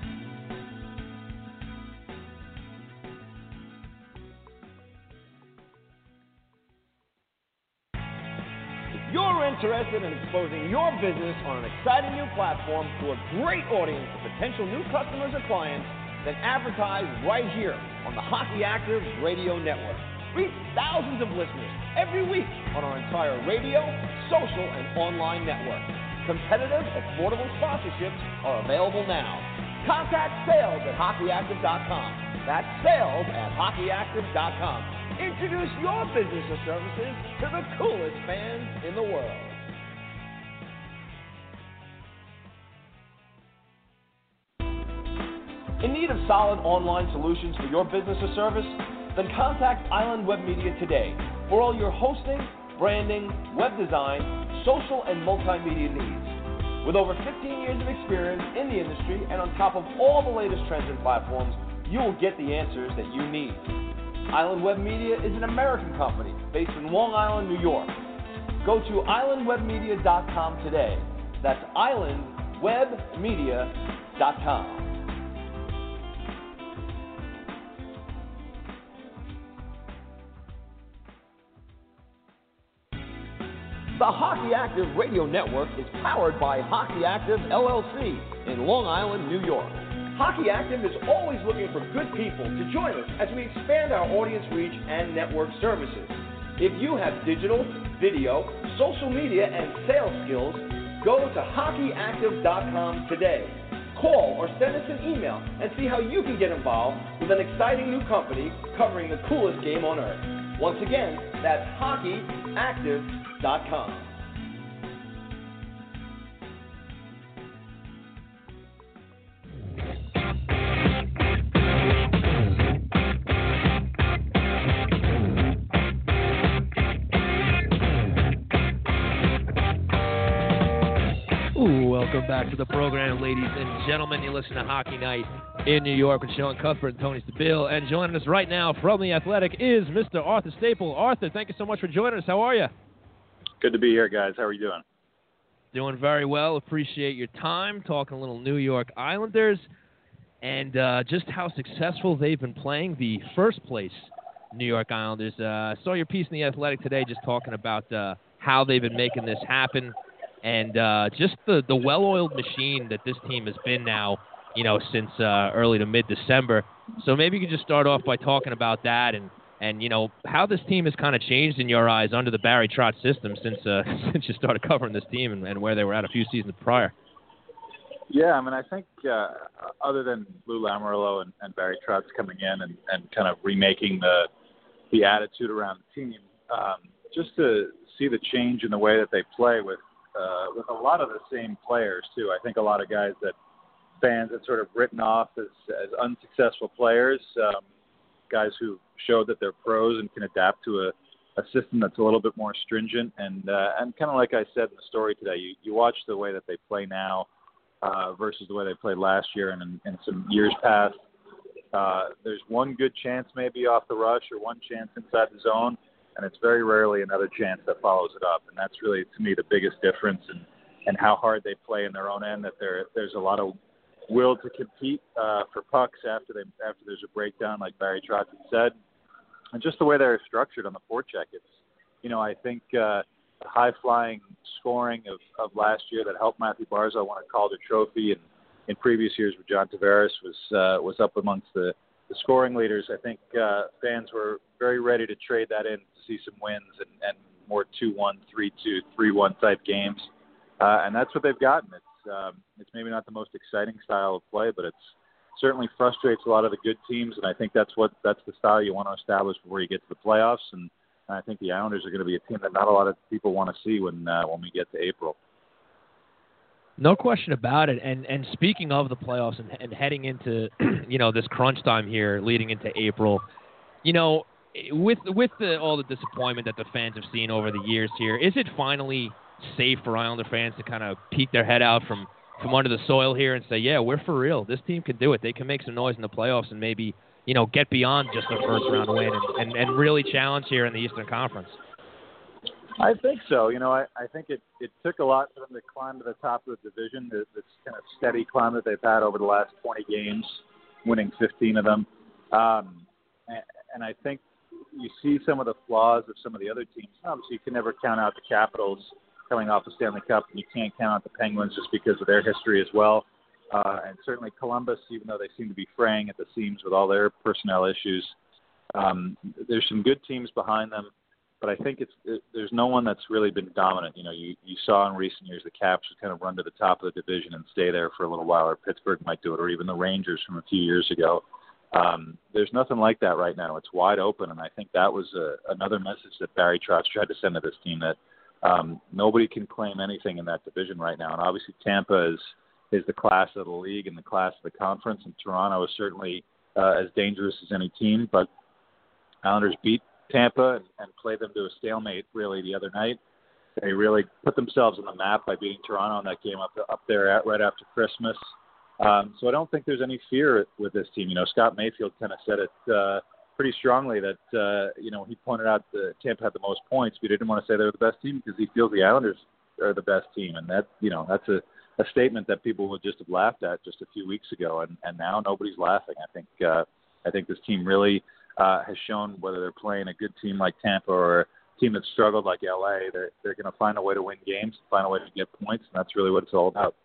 Speaker 4: If you're interested in exposing your business on an exciting new platform to a great audience of potential new customers or clients, then advertise right here on the Hockey Active Radio Network. Reach thousands of listeners every week on our entire radio, social, and online network. Competitive, affordable sponsorships are available now. Contact sales at hockey active dot com. That's sales at hockey active dot com. Introduce your business or services to the coolest fans in the world. In need of solid online solutions for your business or service? Then contact Island Web Media today for all your hosting, branding, web design, social, and multimedia needs. With over fifteen years of experience in the industry and on top of all the latest trends and platforms, you will get the answers that you need. Island Web Media is an American company based in Long Island, New York. Go to island web media dot com today. That's island web media dot com. The Hockey Active Radio Network is powered by Hockey Active L L C in Long Island, New York. Hockey Active is always looking for good people to join us as we expand our audience reach and network services. If you have digital, video, social media, and sales skills, go to hockey active dot com today. Call or send us an email and see how you can get involved with an exciting new company covering the coolest game on earth. Once again, that's hockey active dot com.
Speaker 2: Ooh, welcome back to the program, ladies and gentlemen. You listen to Hockey Night in New York with Sean Cuthbert and Tony Stabile. And joining us right now from The Athletic is Mister Arthur Staple. Arthur, thank you so much for joining us. How are you?
Speaker 5: Good to be here, guys. How are you doing?
Speaker 2: Doing very well. Appreciate your time. Talking a little New York Islanders and uh, just how successful they've been playing. The first place New York Islanders. Uh, I saw your piece in The Athletic today just talking about uh, how they've been making this happen. And uh, just the, the well-oiled machine that this team has been now, you know, since uh, early to mid-December. So maybe you could just start off by talking about that and, and you know, how this team has kind of changed in your eyes under the Barry Trotz system since uh, since you started covering this team and, and where they were at a few seasons prior.
Speaker 5: Yeah, I mean, I think uh, other than Lou Lamoriello and, and Barry Trotz coming in and, and kind of remaking the the attitude around the team, um, just to see the change in the way that they play with Uh, with a lot of the same players, too. I think a lot of guys that fans have sort of written off as, as unsuccessful players, um, guys who showed that they're pros and can adapt to a, a system that's a little bit more stringent. And uh, and kind of like I said in the story today, you, you watch the way that they play now uh, versus the way they played last year and in, in some years past. Uh, there's one good chance maybe off the rush or one chance inside the zone, and it's very rarely another chance that follows it up. And that's really, to me, the biggest difference in, in how hard they play in their own end, that there there's a lot of will to compete uh, for pucks after they after there's a breakdown, like Barry Trotz had said. And just the way they're structured on the forecheck. It's, you know, I think uh, the high-flying scoring of, of last year that helped Matthew Barzal win a Calder Trophy, and in previous years where John Tavares was, uh, was up amongst the, the scoring leaders, I think uh, fans were very ready to trade that in to see some wins and, and more two one, three two, three one type games. Uh, and that's what they've gotten. It's um, it's maybe not the most exciting style of play, but it's certainly frustrates a lot of the good teams. And I think that's what that's the style you want to establish before you get to the playoffs. And, and I think the Islanders are going to be a team that not a lot of people want to see when uh, when we get to April.
Speaker 2: No question about it. And and speaking of the playoffs and, and heading into, you know, this crunch time here leading into April, you know, with with the, all the disappointment that the fans have seen over the years here, is it finally safe for Islander fans to kind of peek their head out from, from under the soil here and say, yeah, we're for real. This team can do it. They can make some noise in the playoffs and maybe, you know, get beyond just a first-round win and, and, and really challenge here in the Eastern Conference?
Speaker 5: I think so. You know, I, I think it, it took a lot for them to climb to the top of the division, this, this kind of steady climb that they've had over the last twenty games, winning fifteen of them. Um, and, and I think you see some of the flaws of some of the other teams. Obviously, you can never count out the Capitals coming off the Stanley Cup, and you can't count out the Penguins just because of their history as well. Uh, and certainly Columbus, even though they seem to be fraying at the seams with all their personnel issues, um, there's some good teams behind them. But I think it's it, there's no one that's really been dominant. You know, you, you saw in recent years the Caps would kind of run to the top of the division and stay there for a little while, or Pittsburgh might do it, or even the Rangers from a few years ago. Um, there's nothing like that right now. It's wide open, and I think that was a, another message that Barry Trotz tried to send to this team, that um, nobody can claim anything in that division right now. And obviously Tampa is is the class of the league and the class of the conference, and Toronto is certainly uh, as dangerous as any team. But Islanders beat Tampa and, and played them to a stalemate really the other night. They really put themselves on the map by beating Toronto in that game up up there at, right after Christmas. Um, so I don't think there's any fear with this team. You know, Scott Mayfield kind of said it uh, pretty strongly that, uh, you know, he pointed out that Tampa had the most points, but he didn't want to say they were the best team because he feels the Islanders are the best team. And that, you know, that's a, a statement that people would just have laughed at just a few weeks ago. And, and now nobody's laughing. I think, uh, I think this team really uh, has shown, whether they're playing a good team like Tampa or a team that struggled like L A, they're, they're going to find a way to win games, find a way to get points. And that's really what it's all about.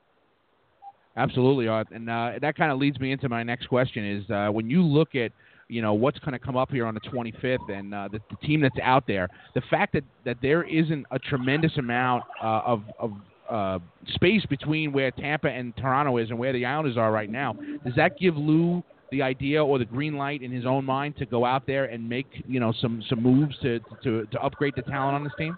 Speaker 3: Absolutely, Art. And uh, that kind of leads me into my next question is uh, when you look at, you know, what's going to come up here on the twenty-fifth and uh, the, the team that's out there, the fact that, that there isn't a tremendous amount uh, of, of uh, space between where Tampa and Toronto is and where the Islanders are right now, does that give Lou the idea or the green light in his own mind to go out there and make, you know, some, some moves to, to, to upgrade the talent on this team?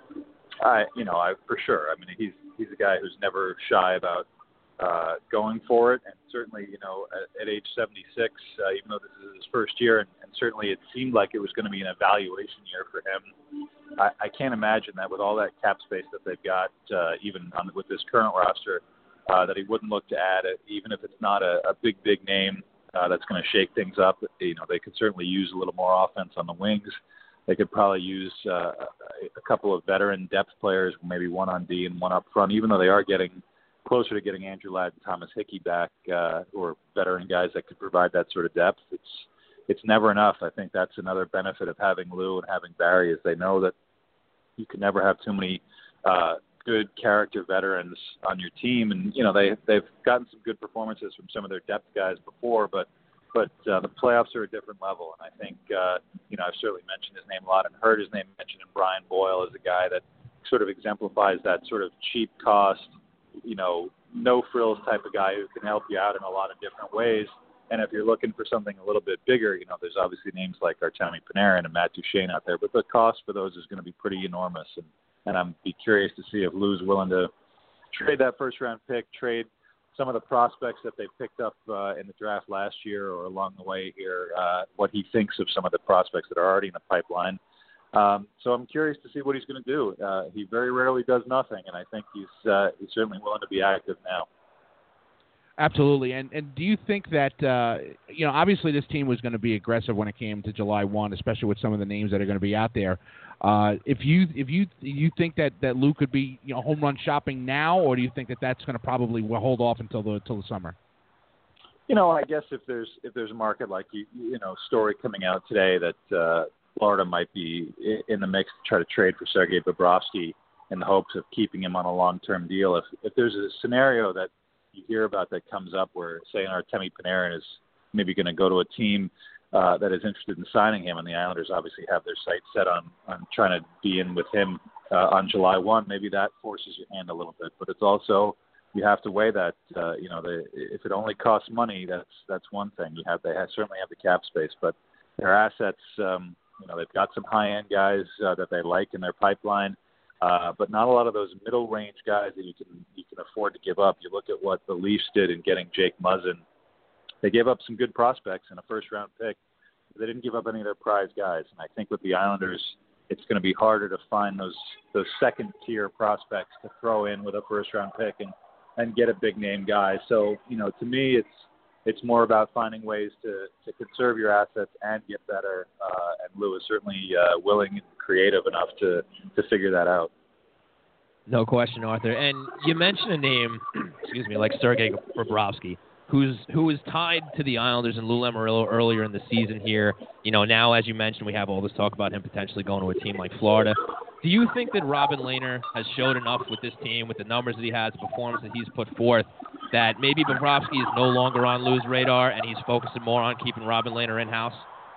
Speaker 5: I, you know, I, for sure. I mean, he's, he's a guy who's never shy about Uh, going for it, and certainly, you know, at, at age seventy-six, uh, even though this is his first year, and, and certainly it seemed like it was going to be an evaluation year for him, I, I can't imagine that with all that cap space that they've got, uh, even on, with this current roster, uh, that he wouldn't look to add it, even if it's not a, a big, big name uh, that's going to shake things up. You know, they could certainly use a little more offense on the wings. They could probably use uh, a couple of veteran depth players, maybe one on D and one up front, even though they are getting closer to getting Andrew Ladd and Thomas Hickey back, uh, who are veteran guys that could provide that sort of depth. It's it's never enough. I think that's another benefit of having Lou and having Barry, is they know that you can never have too many uh, good character veterans on your team. And, you know, they, they've gotten some good performances from some of their depth guys before, but but uh, the playoffs are a different level. And I think, uh, you know, I've certainly mentioned his name a lot and heard his name mentioned, and Brian Boyle is a guy that sort of exemplifies that sort of cheap cost, you know, no frills type of guy who can help you out in a lot of different ways. And if you're looking for something a little bit bigger, you know, there's obviously names like Artemi Panarin and Matt Duchene out there, but the cost for those is going to be pretty enormous. And, and I'm be curious to see if Lou's willing to trade that first round pick, trade some of the prospects that they picked up uh, in the draft last year or along the way here, uh, what he thinks of some of the prospects that are already in the pipeline. Um, so I'm curious to see what he's going to do. Uh, he very rarely does nothing, and I think he's uh, he's certainly willing to be active now.
Speaker 3: Absolutely. And and do you think that, uh, you know, obviously this team was going to be aggressive when it came to July first, especially with some of the names that are going to be out there. Uh, if you if you you think that, that Lou could be, you know, home run shopping now, or do you think that that's going to probably hold off until the until the summer?
Speaker 5: You know, I guess if there's if there's a market like, you you know, story coming out today that uh, Florida might be in the mix to try to trade for Sergei Bobrovsky in the hopes of keeping him on a long-term deal. If if there's a scenario that you hear about that comes up where, say, Artemi Panarin is maybe going to go to a team uh, that is interested in signing him, and the Islanders obviously have their sights set on, on trying to be in with him uh, on July first, maybe that forces your hand a little bit. But it's also, you have to weigh that, uh, you know, the, if it only costs money, that's that's one thing. You have They have, certainly have the cap space, but their assets, um, you know, they've got some high-end guys uh, that they like in their pipeline, uh, but not a lot of those middle-range guys that you can you can afford to give up. You look at what the Leafs did in getting Jake Muzzin. They gave up some good prospects and a first-round pick They didn't give up any of their prize guys. And I think with the Islanders, it's going to be harder to find those those second-tier prospects to throw in with a first-round pick and, and get a big-name guy. So, you know, to me, it's it's more about finding ways to, to conserve your assets and get better. Uh, and Lou is certainly uh, willing and creative enough to, to figure that out.
Speaker 2: No question, Arthur. And you mentioned a name, excuse me, like Sergei Bobrovsky, who's who is tied to the Islanders and Lou Lamoriello earlier in the season here. You know, now, as you mentioned, we have all this talk about him potentially going to a team like Florida. Do you think that Robin Lehner has showed enough with this team, with the numbers that he has, the performance that he's put forth, that maybe Bobrovsky is no longer on Lou's radar and he's focusing more on keeping Robin Lehner in-house?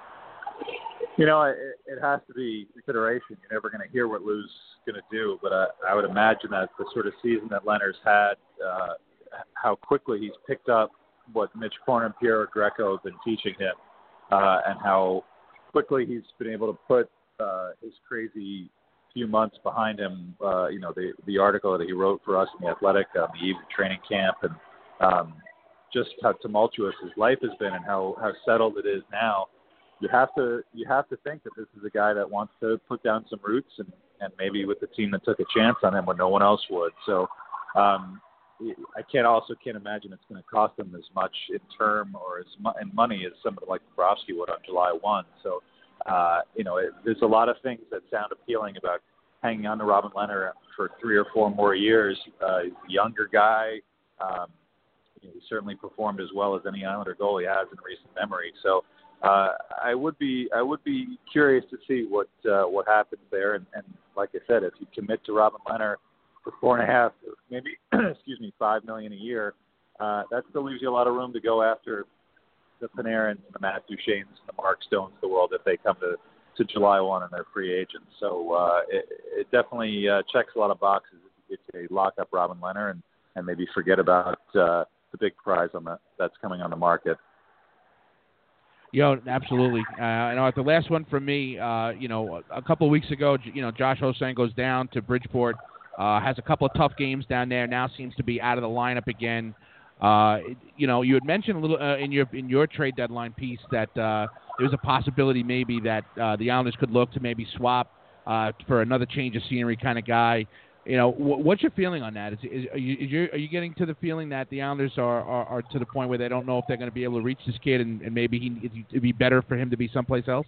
Speaker 5: You know, it, it has to be consideration. You're never going to hear what Lou's going to do, but I, I would imagine that the sort of season that Lehner's had, uh, how quickly he's picked up what Mitch Korn and Piero Greco have been teaching him, uh, and how quickly he's been able to put uh, his crazy few months behind him. Uh, you know, the the article that he wrote for us in The Athletic on the eve of training camp, and um, just how tumultuous his life has been, and how, how settled it is now. You have to you have to think that this is a guy that wants to put down some roots, and, and maybe with the team that took a chance on him when no one else would. So. Um, I can't also can't imagine it's going to cost them as much in term or as mu- in money as somebody like Bobrovsky would on July first. So, uh, you know, it, there's a lot of things that sound appealing about hanging on to Robin Lehner for three or four more years. Uh, he's a younger guy. Um, you know, he certainly performed as well as any Islander goalie has in recent memory. So, uh, I would be I would be curious to see what uh, what happens there. And, and like I said, if you commit to Robin Lehner for four and a half, maybe, excuse me, five million a year, uh, that still leaves you a lot of room to go after the Panarins, the Matt Duchenes, the Mark Stones of the world if they come to, to July first and they're free agents. So uh, it, it definitely uh, checks a lot of boxes if you lock up Robin Lehner and, and maybe forget about uh, the big prize on the, that's coming on the market.
Speaker 3: Yo, absolutely. Uh, and Arthur, the last one from me, uh, you know, a couple of weeks ago, you know, Josh Hosang goes down to Bridgeport. Uh, has a couple of tough games down there. Now seems to be out of the lineup again. Uh, you know, you had mentioned a little uh, in your in your trade deadline piece that uh, there was a possibility maybe that uh, the Islanders could look to maybe swap uh, for another change of scenery kind of guy. You know, wh- what's your feeling on that? Is, is, are, you, is you, are you getting to the feeling that the Islanders are, are, are to the point where they don't know if they're going to be able to reach this kid, and, and maybe he it'd be better for him to be someplace else?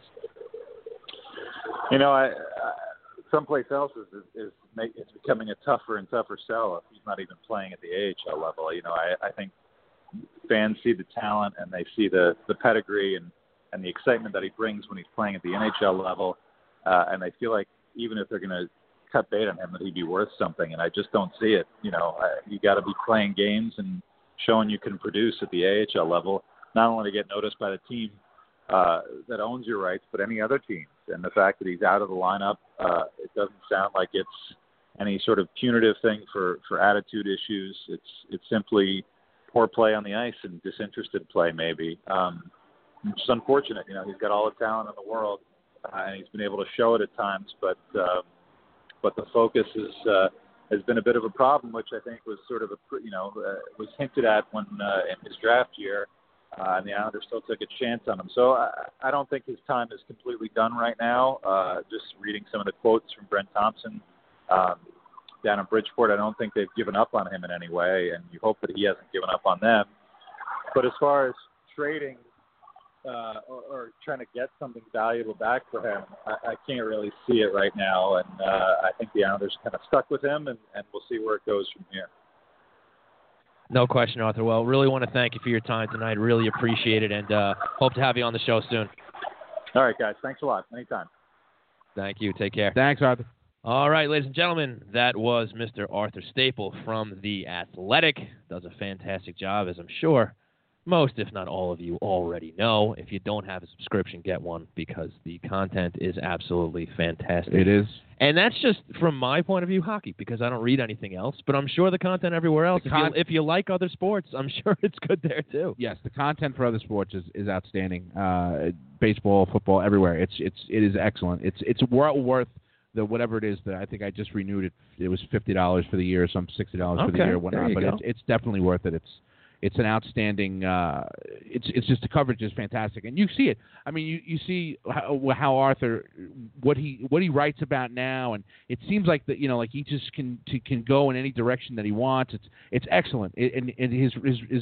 Speaker 5: You know, I. I someplace else is, is, is make, it's becoming a tougher and tougher sell if he's not even playing at the A H L level. You know, I, I think fans see the talent and they see the, the pedigree and, and the excitement that he brings when he's playing at the N H L level, uh, and they feel like even if they're going to cut bait on him, that he'd be worth something, and I just don't see it. You know, I, you got to be playing games and showing you can produce at the A H L level, not only to get noticed by the team uh, that owns your rights, but any other teams. And the fact that he's out of the lineup, uh, it doesn't sound like it's any sort of punitive thing for, for attitude issues. It's it's simply poor play on the ice and disinterested play, maybe. Um, which is unfortunate. You know, he's got all the talent in the world, uh, and he's been able to show it at times. But uh, but the focus is uh, has been a bit of a problem, which I think was sort of a you know uh, was hinted at when uh, in his draft year. Uh, and the Islanders still took a chance on him. So I, I don't think his time is completely done right now. Uh, just reading some of the quotes from Brent Thompson um, down in Bridgeport, I don't think they've given up on him in any way, and you hope that he hasn't given up on them. But as far as trading uh, or, or trying to get something valuable back for him, I, I can't really see it right now. And uh, I think the Islanders are kind of stuck with him, and, and we'll see where it goes from here.
Speaker 2: No question, Arthur. Well, really want to thank you for your time tonight. Really appreciate it, and uh, hope to have you on the show soon.
Speaker 5: All right, guys. Thanks a lot. Anytime.
Speaker 2: Thank you. Take care.
Speaker 3: Thanks, Arthur.
Speaker 2: All right, ladies and gentlemen, that was Mister Arthur Staple from The Athletic. Does a fantastic job, as I'm sure most, if not all of you, already know. If you don't have a subscription, get one, because the content is absolutely fantastic.
Speaker 3: It is.
Speaker 2: And that's just from my point of view, hockey, because I don't read anything else. But I'm sure the content everywhere else,
Speaker 3: con-
Speaker 2: if, you, if you like other sports, I'm sure it's good there too.
Speaker 3: Yes, the content for other sports is, is outstanding. Uh, baseball, football, everywhere. It's it's it is excellent. It's it's well worth the whatever it is that I think I just renewed it. It was fifty dollars for the year, or some sixty dollars
Speaker 2: okay,
Speaker 3: for the year, or whatnot.
Speaker 2: there you
Speaker 3: But
Speaker 2: go.
Speaker 3: it's it's definitely worth it. It's It's an outstanding. Uh, it's it's just the coverage is fantastic, and you see it. I mean, you, you see how, how Arthur, what he what he writes about now, and it seems like that you know, like he just can to, can go in any direction that he wants. It's it's excellent, it, and and his, his his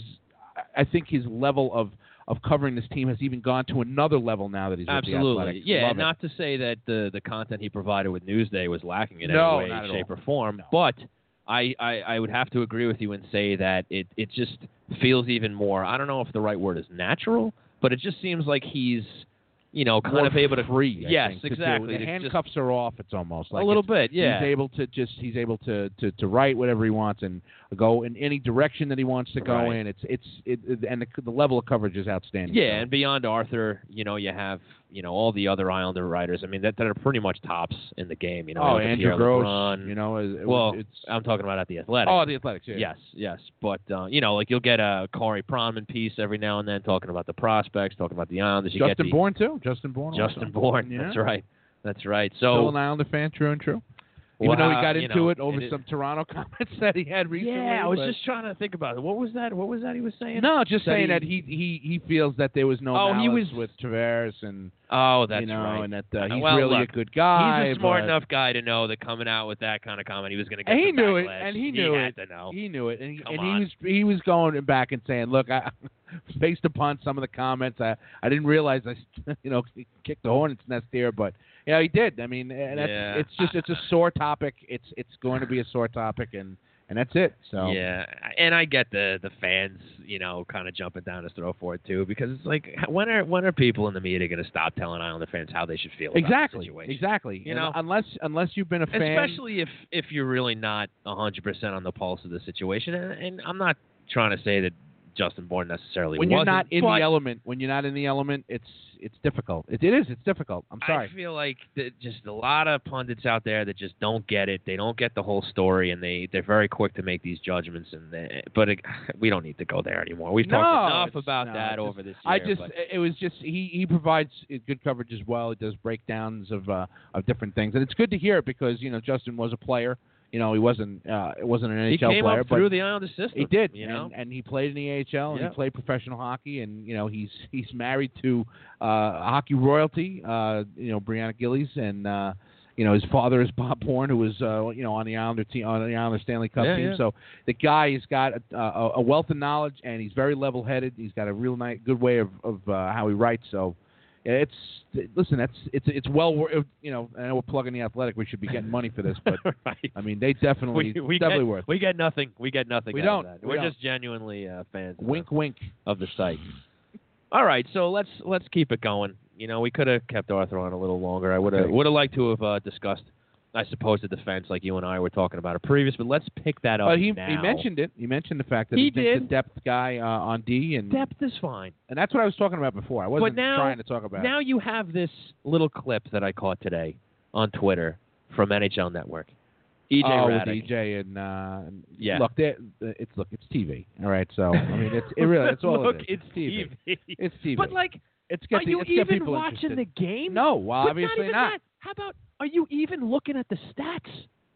Speaker 3: I think his level of. of covering this team has even gone to another level now that he's with
Speaker 2: Absolutely.
Speaker 3: the Athletics.
Speaker 2: Yeah,
Speaker 3: Love
Speaker 2: not
Speaker 3: it.
Speaker 2: to say that the the content he provided with Newsday was lacking in
Speaker 3: No,
Speaker 2: any
Speaker 3: not
Speaker 2: way,
Speaker 3: at
Speaker 2: shape,
Speaker 3: all.
Speaker 2: or form,
Speaker 3: No.
Speaker 2: but I, I, I would have to agree with you and say that it, it just feels even more, I don't know if the right word is natural, but it just seems like he's, you know, kind
Speaker 3: More
Speaker 2: of able to
Speaker 3: free. I
Speaker 2: yes,
Speaker 3: think, to
Speaker 2: exactly.
Speaker 3: do. The
Speaker 2: to
Speaker 3: handcuffs
Speaker 2: just,
Speaker 3: are off. It's almost like
Speaker 2: a little
Speaker 3: it's-
Speaker 2: bit, yeah.
Speaker 3: He's able to just he's able to, to, to write whatever he wants and go in any direction that he wants to go
Speaker 2: Right.
Speaker 3: in. It's it's it, it- and the, the level of coverage is outstanding.
Speaker 2: Yeah,
Speaker 3: so.
Speaker 2: and beyond Arthur, you know, you have, you know, all the other Islander writers. I mean, that, that are pretty much tops in the game. You know,
Speaker 3: oh,
Speaker 2: like
Speaker 3: Andrew
Speaker 2: Pierre
Speaker 3: Gross.
Speaker 2: LeBrun.
Speaker 3: You know, it,
Speaker 2: well,
Speaker 3: it's
Speaker 2: I'm talking about at the Athletics.
Speaker 3: oh the Athletics. Yeah.
Speaker 2: Yes, yes. But, uh, you know, like you'll get a Corey Pronman piece every now and then talking about the prospects, talking about the Islanders. You
Speaker 3: Justin
Speaker 2: get the,
Speaker 3: Bourne too. Justin Bourne.
Speaker 2: Justin
Speaker 3: also.
Speaker 2: Bourne.
Speaker 3: Yeah.
Speaker 2: That's right. That's right.
Speaker 3: Still
Speaker 2: So,
Speaker 3: an Islander fan, true and true.
Speaker 2: well,
Speaker 3: Even though he
Speaker 2: how-
Speaker 3: got
Speaker 2: you
Speaker 3: into
Speaker 2: know,
Speaker 3: it over
Speaker 2: it-
Speaker 3: some Toronto comments that he had recently.
Speaker 2: yeah, I was
Speaker 3: but-
Speaker 2: just trying to think about it. What was that? What was that he was saying?
Speaker 3: No, just
Speaker 2: That
Speaker 3: saying
Speaker 2: he-
Speaker 3: that he, he he feels that there was no
Speaker 2: Oh, he
Speaker 3: malice
Speaker 2: was-
Speaker 3: with Tavares and
Speaker 2: Oh, that's
Speaker 3: you know,
Speaker 2: right.
Speaker 3: and that uh, he's
Speaker 2: Well,
Speaker 3: really
Speaker 2: look,
Speaker 3: a good guy.
Speaker 2: He's a smart
Speaker 3: but
Speaker 2: enough guy to know that coming out with that kind of comment, he was going to get
Speaker 3: And he
Speaker 2: the
Speaker 3: knew it,
Speaker 2: backlash.
Speaker 3: and he knew
Speaker 2: had
Speaker 3: it.
Speaker 2: to know.
Speaker 3: He knew it, and, he,
Speaker 2: Come
Speaker 3: and
Speaker 2: on.
Speaker 3: he was he was going back and saying, "Look, I, based upon some of the comments, I I didn't realize I you know kicked the hornet's nest here, but yeah, he did. I mean, and that's,
Speaker 2: Yeah.
Speaker 3: it's just it's a sore topic. It's it's going to be a sore topic, and and that's it. So
Speaker 2: Yeah, and I get the the fans, you know, kind of jumping down his throat for it too, because it's like, when are when are people in the media going to stop telling Islander fans how they should feel about the
Speaker 3: exactly,
Speaker 2: situation?
Speaker 3: exactly.
Speaker 2: You
Speaker 3: And
Speaker 2: know?
Speaker 3: unless unless you've been a fan,
Speaker 2: Especially if if you're really not one hundred percent on the pulse of the situation, and, and I'm not trying to say that Justin Bourne necessarily
Speaker 3: when you're
Speaker 2: wasn't,
Speaker 3: not in
Speaker 2: but
Speaker 3: the element, when you're not in the element, it's it's difficult. It, it is. It's difficult. I'm sorry.
Speaker 2: I feel like that just a lot of pundits out there that just don't get it. They don't get the whole story, and they they're very quick to make these judgments. And they, but it, we don't need to go there anymore. We've
Speaker 3: No,
Speaker 2: talked enough
Speaker 3: it's-
Speaker 2: about
Speaker 3: no,
Speaker 2: that
Speaker 3: it's
Speaker 2: over this year.
Speaker 3: I just
Speaker 2: but-
Speaker 3: it was just he he provides good coverage as well. He does breakdowns of uh, of different things, and it's good to hear it because you know Justin was a player. You know he wasn't uh, it wasn't an N
Speaker 2: he
Speaker 3: H L
Speaker 2: came
Speaker 3: player,
Speaker 2: up
Speaker 3: but
Speaker 2: through the Islander system.
Speaker 3: he did.
Speaker 2: you know.
Speaker 3: and, and he played in the A H L and
Speaker 2: Yep.
Speaker 3: he played professional hockey, and you know he's he's married to uh, hockey royalty. Uh, you know Brianna Gillies, and uh, you know his father is Bob Bourne, who was uh, you know on the Islander team on the Islander Stanley Cup
Speaker 2: Yeah,
Speaker 3: team.
Speaker 2: yeah.
Speaker 3: So the guy has got a, a, a wealth of knowledge, and he's very level-headed. He's got a real nice, good way of, of uh, how he writes. So it's listen, that's it's it's well worth. You know, I know we're plugging the Athletic. We should be getting money for this, but
Speaker 2: right.
Speaker 3: I mean, they definitely
Speaker 2: we, we
Speaker 3: definitely
Speaker 2: get,
Speaker 3: worth.
Speaker 2: We get nothing. We get nothing.
Speaker 3: We
Speaker 2: out of
Speaker 3: don't.
Speaker 2: that.
Speaker 3: We
Speaker 2: We're
Speaker 3: don't.
Speaker 2: just genuinely uh, fans. of
Speaker 3: Wink,
Speaker 2: the-
Speaker 3: wink.
Speaker 2: of the site. All right, so let's let's keep it going. You know, we could have kept Arthur on a little longer. I would have
Speaker 3: Okay.
Speaker 2: would have liked to have uh, discussed, I suppose, the defense like you and I were talking about it previous. But let's pick that up
Speaker 3: But he
Speaker 2: now.
Speaker 3: he mentioned it. He mentioned the fact that
Speaker 2: He
Speaker 3: he thinks
Speaker 2: did.
Speaker 3: the depth guy uh, on D, and
Speaker 2: depth is fine.
Speaker 3: and that's what I was talking about before. I wasn't
Speaker 2: But now,
Speaker 3: trying to talk about.
Speaker 2: now you have this little clip that I caught today on Twitter from N H L Network. E J
Speaker 3: oh,
Speaker 2: Raddick.
Speaker 3: with E J and uh,
Speaker 2: Yeah.
Speaker 3: Look, they- it's look, it's T V. All right, so I mean, it's it really it's all
Speaker 2: Look,
Speaker 3: it is.
Speaker 2: it's T V.
Speaker 3: It's T V.
Speaker 2: But like,
Speaker 3: it's
Speaker 2: are
Speaker 3: get the,
Speaker 2: you
Speaker 3: it's get
Speaker 2: even
Speaker 3: people
Speaker 2: watching
Speaker 3: interested.
Speaker 2: the game?
Speaker 3: No, well,
Speaker 2: But
Speaker 3: obviously
Speaker 2: not. Even
Speaker 3: not.
Speaker 2: That. How about, are you even looking at the stats?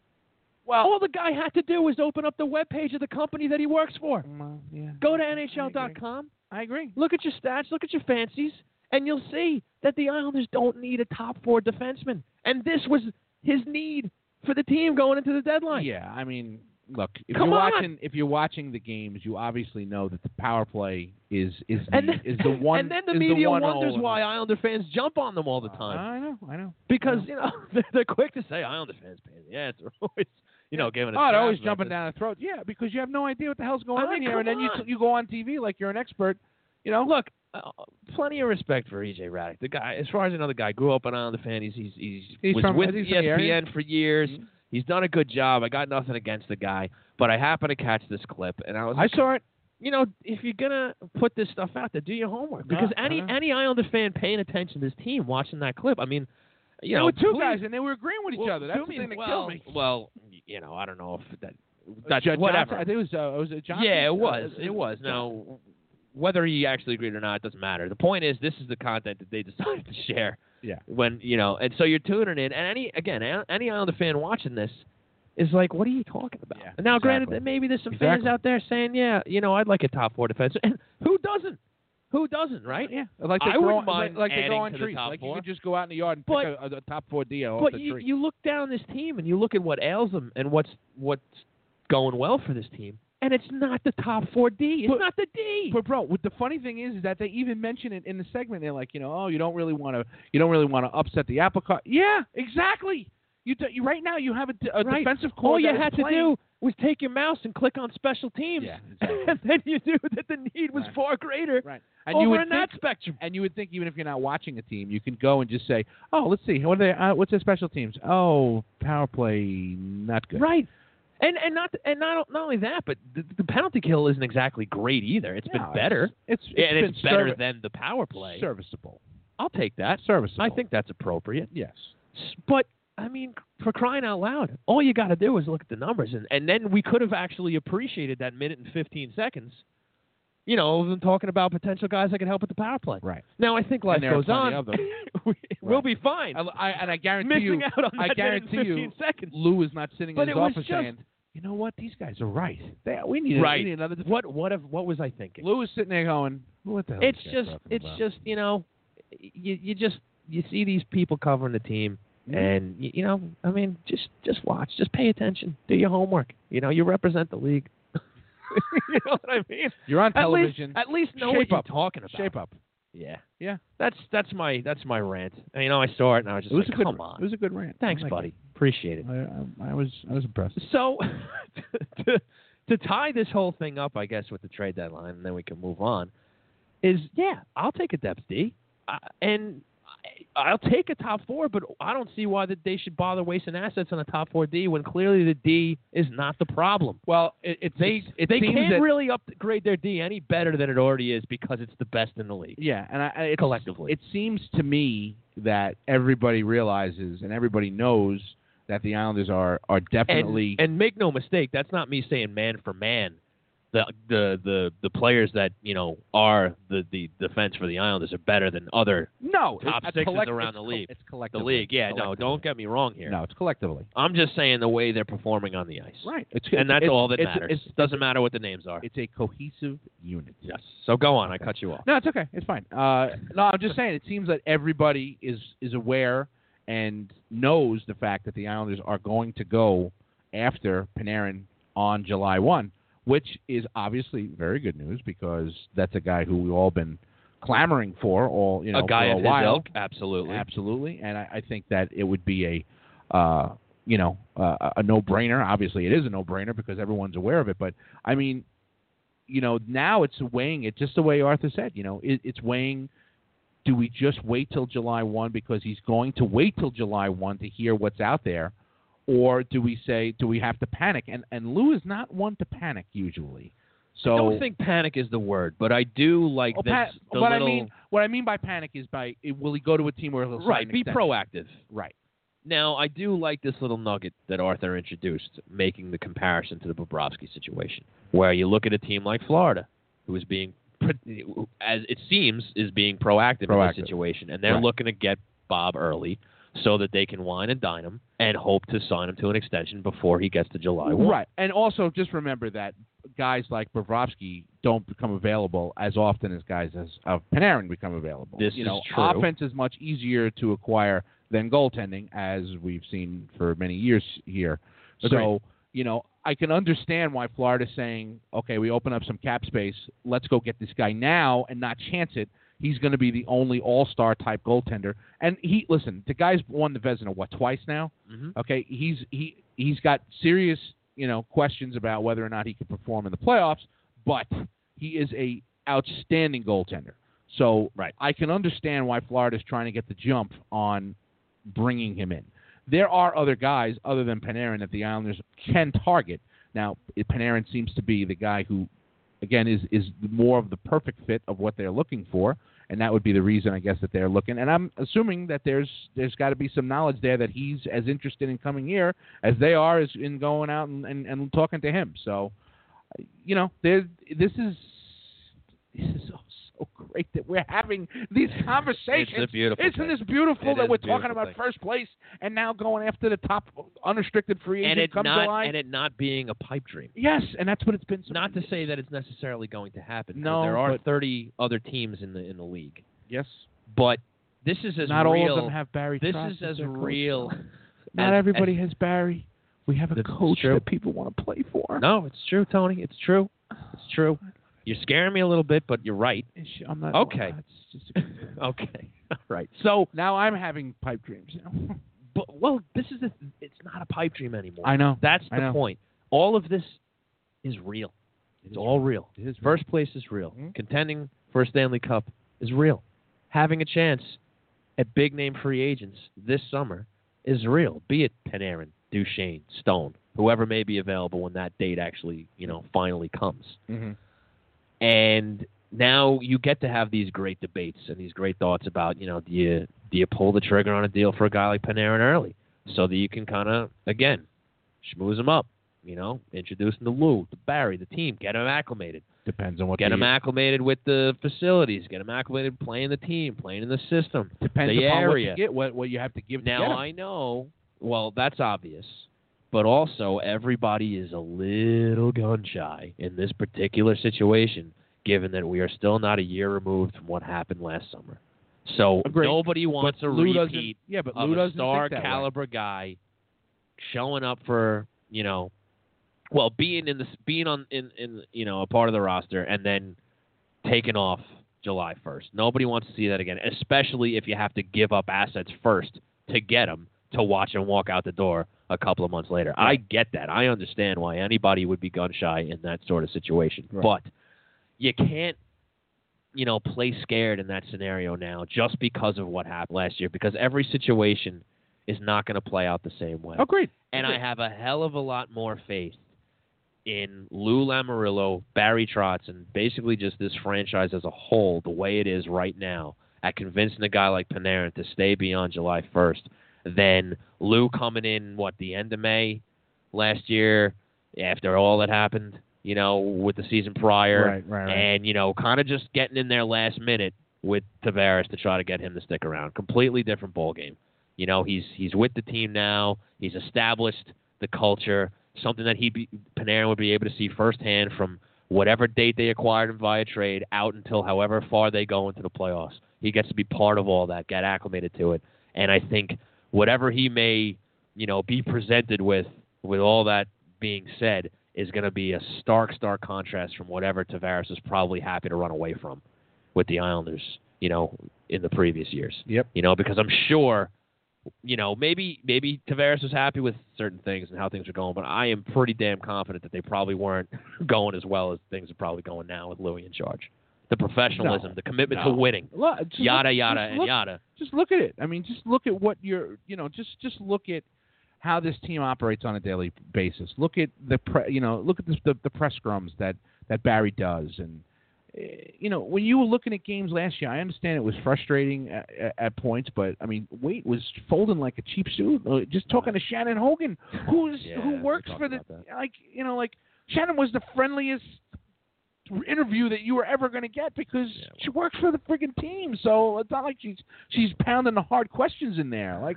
Speaker 3: Well,
Speaker 2: All the guy had to do was open up the webpage of the company that he works for.
Speaker 3: well, yeah,
Speaker 2: Go to N H L dot com.
Speaker 3: I agree.
Speaker 2: Look at your stats. Look at your fancies. And you'll see that the Islanders don't need a top four defenseman. And this was his need for the team going into the deadline.
Speaker 3: Yeah, I mean, look, if
Speaker 2: Come
Speaker 3: you're
Speaker 2: on.
Speaker 3: watching if you're watching the games, you obviously know that the power play is is the,
Speaker 2: And then,
Speaker 3: is the one.
Speaker 2: and then the
Speaker 3: is
Speaker 2: media
Speaker 3: the one
Speaker 2: wonders
Speaker 3: hole in
Speaker 2: why
Speaker 3: it.
Speaker 2: Islander fans jump on them all the time.
Speaker 3: I know, I know.
Speaker 2: Because, you know, they're, they're quick to say Islander fans pay. Yeah, it's always, you know, giving a
Speaker 3: Oh, they're always
Speaker 2: trash
Speaker 3: jumping
Speaker 2: record.
Speaker 3: down the throat. Yeah, because you have no idea what the hell's going
Speaker 2: I
Speaker 3: on
Speaker 2: mean,
Speaker 3: here, and
Speaker 2: come
Speaker 3: then you
Speaker 2: on.
Speaker 3: you go on T V like you're an expert. You know,
Speaker 2: Look, uh, plenty of respect for E J Raddick. The guy, as far as another guy, grew up an Islander fan. He's he's, he's,
Speaker 3: He's
Speaker 2: was
Speaker 3: from-
Speaker 2: with
Speaker 3: he's
Speaker 2: E
Speaker 3: from
Speaker 2: S
Speaker 3: the
Speaker 2: P
Speaker 3: area?
Speaker 2: N for years.
Speaker 3: Mhm.
Speaker 2: He's done a good job. I got nothing against the guy, but I happened to catch this clip, and I was
Speaker 3: I
Speaker 2: like,
Speaker 3: saw it.
Speaker 2: you know, if you're gonna put this stuff out there, do your homework,
Speaker 3: No,
Speaker 2: because
Speaker 3: I
Speaker 2: any
Speaker 3: know.
Speaker 2: any Islander fan paying attention to this team, watching that clip, I mean, you
Speaker 3: There
Speaker 2: know,
Speaker 3: were two
Speaker 2: please-
Speaker 3: guys, and they were agreeing with each
Speaker 2: well,
Speaker 3: other. That's
Speaker 2: to
Speaker 3: the
Speaker 2: me,
Speaker 3: thing that
Speaker 2: well,
Speaker 3: killed me.
Speaker 2: Well, you know, I don't know if that.
Speaker 3: Uh,
Speaker 2: That's
Speaker 3: Jo-
Speaker 2: whatever.
Speaker 3: Johnson, I think it was uh, was it Johnson?
Speaker 2: Yeah, it
Speaker 3: Uh,
Speaker 2: was.
Speaker 3: uh,
Speaker 2: It was.
Speaker 3: Johnson.
Speaker 2: Now, whether he actually agreed or not, it doesn't matter. The point is, this is the content that they decided to share.
Speaker 3: Yeah.
Speaker 2: When you know, and so you're tuning in, and any again, a- any Islander fan watching this is like, what are you talking about?
Speaker 3: Yeah,
Speaker 2: And now,
Speaker 3: exactly.
Speaker 2: granted, maybe there's some
Speaker 3: Exactly.
Speaker 2: fans out there saying, yeah, you know, I'd like a top four defense. And who doesn't? Who doesn't, right?
Speaker 3: Yeah, like they
Speaker 2: I
Speaker 3: grow,
Speaker 2: wouldn't mind
Speaker 3: like, like they
Speaker 2: adding
Speaker 3: grow on
Speaker 2: to the
Speaker 3: trees.
Speaker 2: top
Speaker 3: Like
Speaker 2: four.
Speaker 3: you could just go out in the yard and
Speaker 2: But-
Speaker 3: pick a, a top four deal off
Speaker 2: But
Speaker 3: the
Speaker 2: you,
Speaker 3: tree.
Speaker 2: you look down this team and you look at what ails them and what's what's going well for this team, and it's not the top four D. It's
Speaker 3: But-
Speaker 2: not the D.
Speaker 3: But bro, what the funny thing is, is that they even mention it in the segment. They're like, you know, oh, you don't really want to, you don't really want to upset the apple cart. Yeah, exactly. You, do, you right now you have a, d- a
Speaker 2: Right.
Speaker 3: defensive core.
Speaker 2: All you
Speaker 3: that is
Speaker 2: had to
Speaker 3: playing.
Speaker 2: do was take your mouse and click on special teams,
Speaker 3: Yeah, exactly.
Speaker 2: and then you knew that the need was
Speaker 3: Right.
Speaker 2: far greater
Speaker 3: Right. And
Speaker 2: over
Speaker 3: you would
Speaker 2: in
Speaker 3: think,
Speaker 2: that spectrum.
Speaker 3: and you would think even if you're not watching a team, you can go and just say, oh, let's see, what are they? Uh, what's their special teams? Oh, power play, not good.
Speaker 2: Right. And and not and not not only that, but the, the penalty kill isn't exactly great either. It's
Speaker 3: No,
Speaker 2: been better.
Speaker 3: It's, it's,
Speaker 2: and
Speaker 3: been
Speaker 2: it's better
Speaker 3: servi-
Speaker 2: than the power play.
Speaker 3: serviceable.
Speaker 2: I'll take that.
Speaker 3: Serviceable.
Speaker 2: I think that's appropriate.
Speaker 3: Yes.
Speaker 2: S- But I mean, for crying out loud, all you got to do is look at the numbers, and, and then we could have actually appreciated that minute and fifteen seconds. You know, than talking about potential guys that can help with the power play.
Speaker 3: Right.
Speaker 2: Now I think life
Speaker 3: And there are
Speaker 2: goes
Speaker 3: plenty
Speaker 2: on.
Speaker 3: of them.
Speaker 2: we, We'll
Speaker 3: Right.
Speaker 2: be fine.
Speaker 3: I, I, and I guarantee
Speaker 2: Missing
Speaker 3: you,
Speaker 2: out on that
Speaker 3: I
Speaker 2: minute
Speaker 3: guarantee
Speaker 2: and fifteen
Speaker 3: you,
Speaker 2: seconds.
Speaker 3: Lou is not sitting
Speaker 2: But
Speaker 3: in his
Speaker 2: it was
Speaker 3: office
Speaker 2: just-
Speaker 3: saying, you know what, these guys are right. They, we need
Speaker 2: Right.
Speaker 3: we need another. Def-.
Speaker 2: What what have, what was I thinking?
Speaker 3: Lou is sitting there going, what the hell?
Speaker 2: It's
Speaker 3: is this guy
Speaker 2: just
Speaker 3: talking
Speaker 2: it's
Speaker 3: about?
Speaker 2: just you know, you you just you see these people covering the team,
Speaker 3: Mhm.
Speaker 2: and you, you know, I mean, just just watch, just pay attention, do your homework. You know, you represent the league. You know what I mean?
Speaker 3: You're on
Speaker 2: At least,
Speaker 3: television.
Speaker 2: at least know
Speaker 3: Shape
Speaker 2: what you're
Speaker 3: up.
Speaker 2: talking about.
Speaker 3: Shape up.
Speaker 2: Yeah,
Speaker 3: Yeah.
Speaker 2: that's that's my that's my rant. And, you know, I saw it and I was just
Speaker 3: It was
Speaker 2: like,
Speaker 3: a good.
Speaker 2: come on,
Speaker 3: It was a good rant.
Speaker 2: thanks,
Speaker 3: I like
Speaker 2: buddy,
Speaker 3: it.
Speaker 2: appreciate it.
Speaker 3: I, I, I was I was impressed.
Speaker 2: So, to, to tie this whole thing up, I guess, with the trade deadline, and then we can move on, is, yeah, I'll take a depth D. Uh, and I, I'll take a top four, but I don't see why that they should bother wasting assets on a top four D when clearly the D is not the problem.
Speaker 3: Well, it, it,
Speaker 2: They
Speaker 3: it
Speaker 2: they
Speaker 3: seems
Speaker 2: can't
Speaker 3: that,
Speaker 2: really upgrade their D any better than it already is because it's the best in the league.
Speaker 3: Yeah, and I, I- it's,
Speaker 2: Collectively.
Speaker 3: it seems to me that everybody realizes and everybody knows that the Islanders are are
Speaker 2: And,
Speaker 3: definitely.
Speaker 2: and make no mistake, that's not me saying man for man. The the the the players that you know are the, the defense for the Islanders are better than other
Speaker 3: no,
Speaker 2: top
Speaker 3: it's
Speaker 2: sixes
Speaker 3: collect-
Speaker 2: around
Speaker 3: it's
Speaker 2: the
Speaker 3: co-
Speaker 2: league.
Speaker 3: It's
Speaker 2: the
Speaker 3: collectively.
Speaker 2: league. Yeah, no,
Speaker 3: Collectively.
Speaker 2: don't get me wrong here.
Speaker 3: No, it's collectively.
Speaker 2: I'm just saying the way they're performing on the ice.
Speaker 3: Right. It's,
Speaker 2: And that's
Speaker 3: it's-
Speaker 2: all that
Speaker 3: it's-
Speaker 2: matters.
Speaker 3: It's,
Speaker 2: Doesn't matter what the names are.
Speaker 3: It's a cohesive unit.
Speaker 2: Yes. So go on. I cut you off.
Speaker 3: No, it's okay. It's fine. Uh, no, I'm just saying. It seems that everybody is is aware and knows the fact that the Islanders are going to go after Panarin on July first, which is obviously very good news because that's a guy who we've all been clamoring for all you know
Speaker 2: a guy
Speaker 3: for a
Speaker 2: of his
Speaker 3: while.
Speaker 2: ilk, absolutely.
Speaker 3: Absolutely, and I, I think that it would be a, uh, you know, uh, a no-brainer. Obviously, it is a no-brainer because everyone's aware of it. But I mean, you know, now it's weighing it just the way Arthur said. You know, it, it's weighing. Do we just wait till July first because he's going to wait till July first to hear what's out there, or do we say do we have to panic? And and Lou is not one to panic usually. So
Speaker 2: I don't think panic is the word, but I do like
Speaker 3: well,
Speaker 2: this.
Speaker 3: pa-
Speaker 2: the
Speaker 3: what
Speaker 2: little,
Speaker 3: I mean, what I mean by panic is by will he go to a team where he'll sign
Speaker 2: right,
Speaker 3: an
Speaker 2: be
Speaker 3: extension?
Speaker 2: proactive.
Speaker 3: Right.
Speaker 2: Now, I do like this little nugget that Arthur introduced, making the comparison to the Bobrovsky situation, where you look at a team like Florida, who is being, as it seems, is being proactive,
Speaker 3: Proactive.
Speaker 2: in this situation, and they're
Speaker 3: Right.
Speaker 2: looking to get Bob early so that they can wine and dine him and hope to sign him to an extension before he gets to July first.
Speaker 3: Right. And also just remember that guys like Bobrovsky don't become available as often as guys as uh, Panarin become available.
Speaker 2: This
Speaker 3: you
Speaker 2: is
Speaker 3: know,
Speaker 2: true.
Speaker 3: Offense is much easier to acquire than goaltending, as we've seen for many years here.
Speaker 2: Agreed.
Speaker 3: So, you know, I can understand why Florida's saying, okay, we open up some cap space. Let's go get this guy now and not chance it. He's going to be the only all-star type goaltender. And he, listen, the guy's won the Vezina, what, twice now?
Speaker 2: Mhm.
Speaker 3: Okay, he's he he's got serious, you know, questions about whether or not he can perform in the playoffs, but he is a outstanding goaltender. So
Speaker 2: Right.
Speaker 3: I can understand why Florida's trying to get the jump on bringing him in. There are other guys other than Panarin that the Islanders can target. Now, Panarin seems to be the guy who, again, is is more of the perfect fit of what they're looking for, and that would be the reason, I guess, that they're looking. And I'm assuming that there's there's got to be some knowledge there that he's as interested in coming here as they are as in going out and, and, and talking to him. So, you know, there this is this is so, so great that we're having these conversations.
Speaker 2: It's a beautiful
Speaker 3: Isn't
Speaker 2: thing.
Speaker 3: this beautiful
Speaker 2: It
Speaker 3: that
Speaker 2: is
Speaker 3: we're
Speaker 2: a
Speaker 3: talking
Speaker 2: beautiful
Speaker 3: about
Speaker 2: thing.
Speaker 3: first place and now going after the top unrestricted free agent
Speaker 2: and it
Speaker 3: come
Speaker 2: not
Speaker 3: July?
Speaker 2: and it not being a pipe dream.
Speaker 3: Yes, and that's what it's been. So
Speaker 2: Not to say that it's necessarily going to happen. 'Cause
Speaker 3: No,
Speaker 2: there are
Speaker 3: but-
Speaker 2: thirty other teams in the in the league,
Speaker 3: Yes.
Speaker 2: but this is as
Speaker 3: Not
Speaker 2: real.
Speaker 3: all of them have Barry
Speaker 2: this
Speaker 3: Trotz
Speaker 2: is
Speaker 3: as
Speaker 2: as
Speaker 3: their coach,
Speaker 2: real.
Speaker 3: though. Not
Speaker 2: as-
Speaker 3: everybody
Speaker 2: as-
Speaker 3: has Barry. We have a
Speaker 2: That's
Speaker 3: coach
Speaker 2: true.
Speaker 3: that people want to play for.
Speaker 2: No, it's true, Tony. It's true. It's true. You're scaring me a little bit, but you're right.
Speaker 3: I'm not.
Speaker 2: Okay.
Speaker 3: It's just
Speaker 2: Okay. All right.
Speaker 3: so now I'm having pipe dreams. You know?
Speaker 2: But well, this is the. It's not a pipe dream anymore.
Speaker 3: I know.
Speaker 2: That's
Speaker 3: I
Speaker 2: the
Speaker 3: know.
Speaker 2: point. All of this is real. It's all real.
Speaker 3: It is
Speaker 2: First place is real.
Speaker 3: Mhm.
Speaker 2: Contending for a Stanley Cup is real. Having a chance at big name free agents this summer is real. Be it Panarin, Duchesne, Stone, whoever may be available when that date actually, you know, finally comes.
Speaker 3: Mm-hmm.
Speaker 2: And now you get to have these great debates and these great thoughts about, you know, do you do you pull the trigger on a deal for a guy like Panarin early so that you can kind of, again, schmooze him up, you know, introduce him to Lou, to Barry, the team, get him acclimated.
Speaker 3: Depends on what.
Speaker 2: Get
Speaker 3: the,
Speaker 2: him acclimated with the facilities. Get him acclimated playing the team, playing in the system.
Speaker 3: Depends
Speaker 2: the
Speaker 3: upon
Speaker 2: area.
Speaker 3: what you get, what, what you have to give.
Speaker 2: Now,
Speaker 3: to get him.
Speaker 2: I know, well, that's obvious, but also everybody is a little gun-shy in this particular situation, given that we are still not a year removed from what happened last summer. So
Speaker 3: Agreed.
Speaker 2: nobody wants
Speaker 3: But
Speaker 2: a
Speaker 3: Lou doesn't-
Speaker 2: repeat
Speaker 3: Yeah, but
Speaker 2: of
Speaker 3: Lou
Speaker 2: a
Speaker 3: doesn't think that way.
Speaker 2: star-caliber guy showing up for, you know, well, being in this, being on in, in you know a part of the roster and then taking off July first. Nobody wants to see that again, especially if you have to give up assets first to get them to watch them walk out the door a couple of months later. I get that. I understand why anybody would be gun shy in that sort of situation,
Speaker 3: Right.
Speaker 2: but you can't, you know, play scared in that scenario now just because of what happened last year. Because every situation is not going to play out the same way.
Speaker 3: Agreed.
Speaker 2: And
Speaker 3: Agreed.
Speaker 2: I have a hell of a lot more faith in Lou Lamoriello, Barry Trotz, and basically just this franchise as a whole, the way it is right now, at convincing a guy like Panarin to stay beyond July first, than Lou coming in, what, the end of May last year, after all that happened, you know, with the season prior,
Speaker 3: Right, right, right.
Speaker 2: and, you know, kind of just getting in there last minute with Tavares to try to get him to stick around. Completely different ballgame. You know, he's he's with the team now. He's established the culture, something that he be, Panarin would be able to see firsthand from whatever date they acquired him via trade out until however far they go into the playoffs. He gets to be part of all that, get acclimated to it. And I think whatever he may, you know, be presented with, with all that being said, is going to be a stark, stark contrast from whatever Tavares is probably happy to run away from with the Islanders, you know, in the previous years.
Speaker 3: Yep.
Speaker 2: You know, because I'm sure, you know, maybe maybe Tavares was happy with certain things and how things are going, but I am pretty damn confident that they probably weren't going as well as things are probably going now with Louis in charge. The professionalism,
Speaker 3: No,
Speaker 2: the commitment
Speaker 3: no.
Speaker 2: to winning,
Speaker 3: Look, just
Speaker 2: yada,
Speaker 3: look-
Speaker 2: yada,
Speaker 3: just
Speaker 2: and
Speaker 3: look-
Speaker 2: yada.
Speaker 3: Just look at it. I mean, just look at what you're, you know, just just look at how this team operates on a daily basis. Look at the, pre, you know, look at this, the the press scrums that that Barry does, and eh, you know, when you were looking at games last year, I understand it was frustrating at, at, at points, but I mean, Waite was folding like a cheap suit. Uh, Just talking to Shannon Hogan, who's
Speaker 2: Yeah,
Speaker 3: who
Speaker 2: we
Speaker 3: works
Speaker 2: talked
Speaker 3: for the,
Speaker 2: about that.
Speaker 3: like, you know, like Shannon was the friendliest interview that you were ever going to get because
Speaker 2: Yeah, well.
Speaker 3: she works for the friggin' team. So it's not like she's she's pounding the hard questions in there. Like,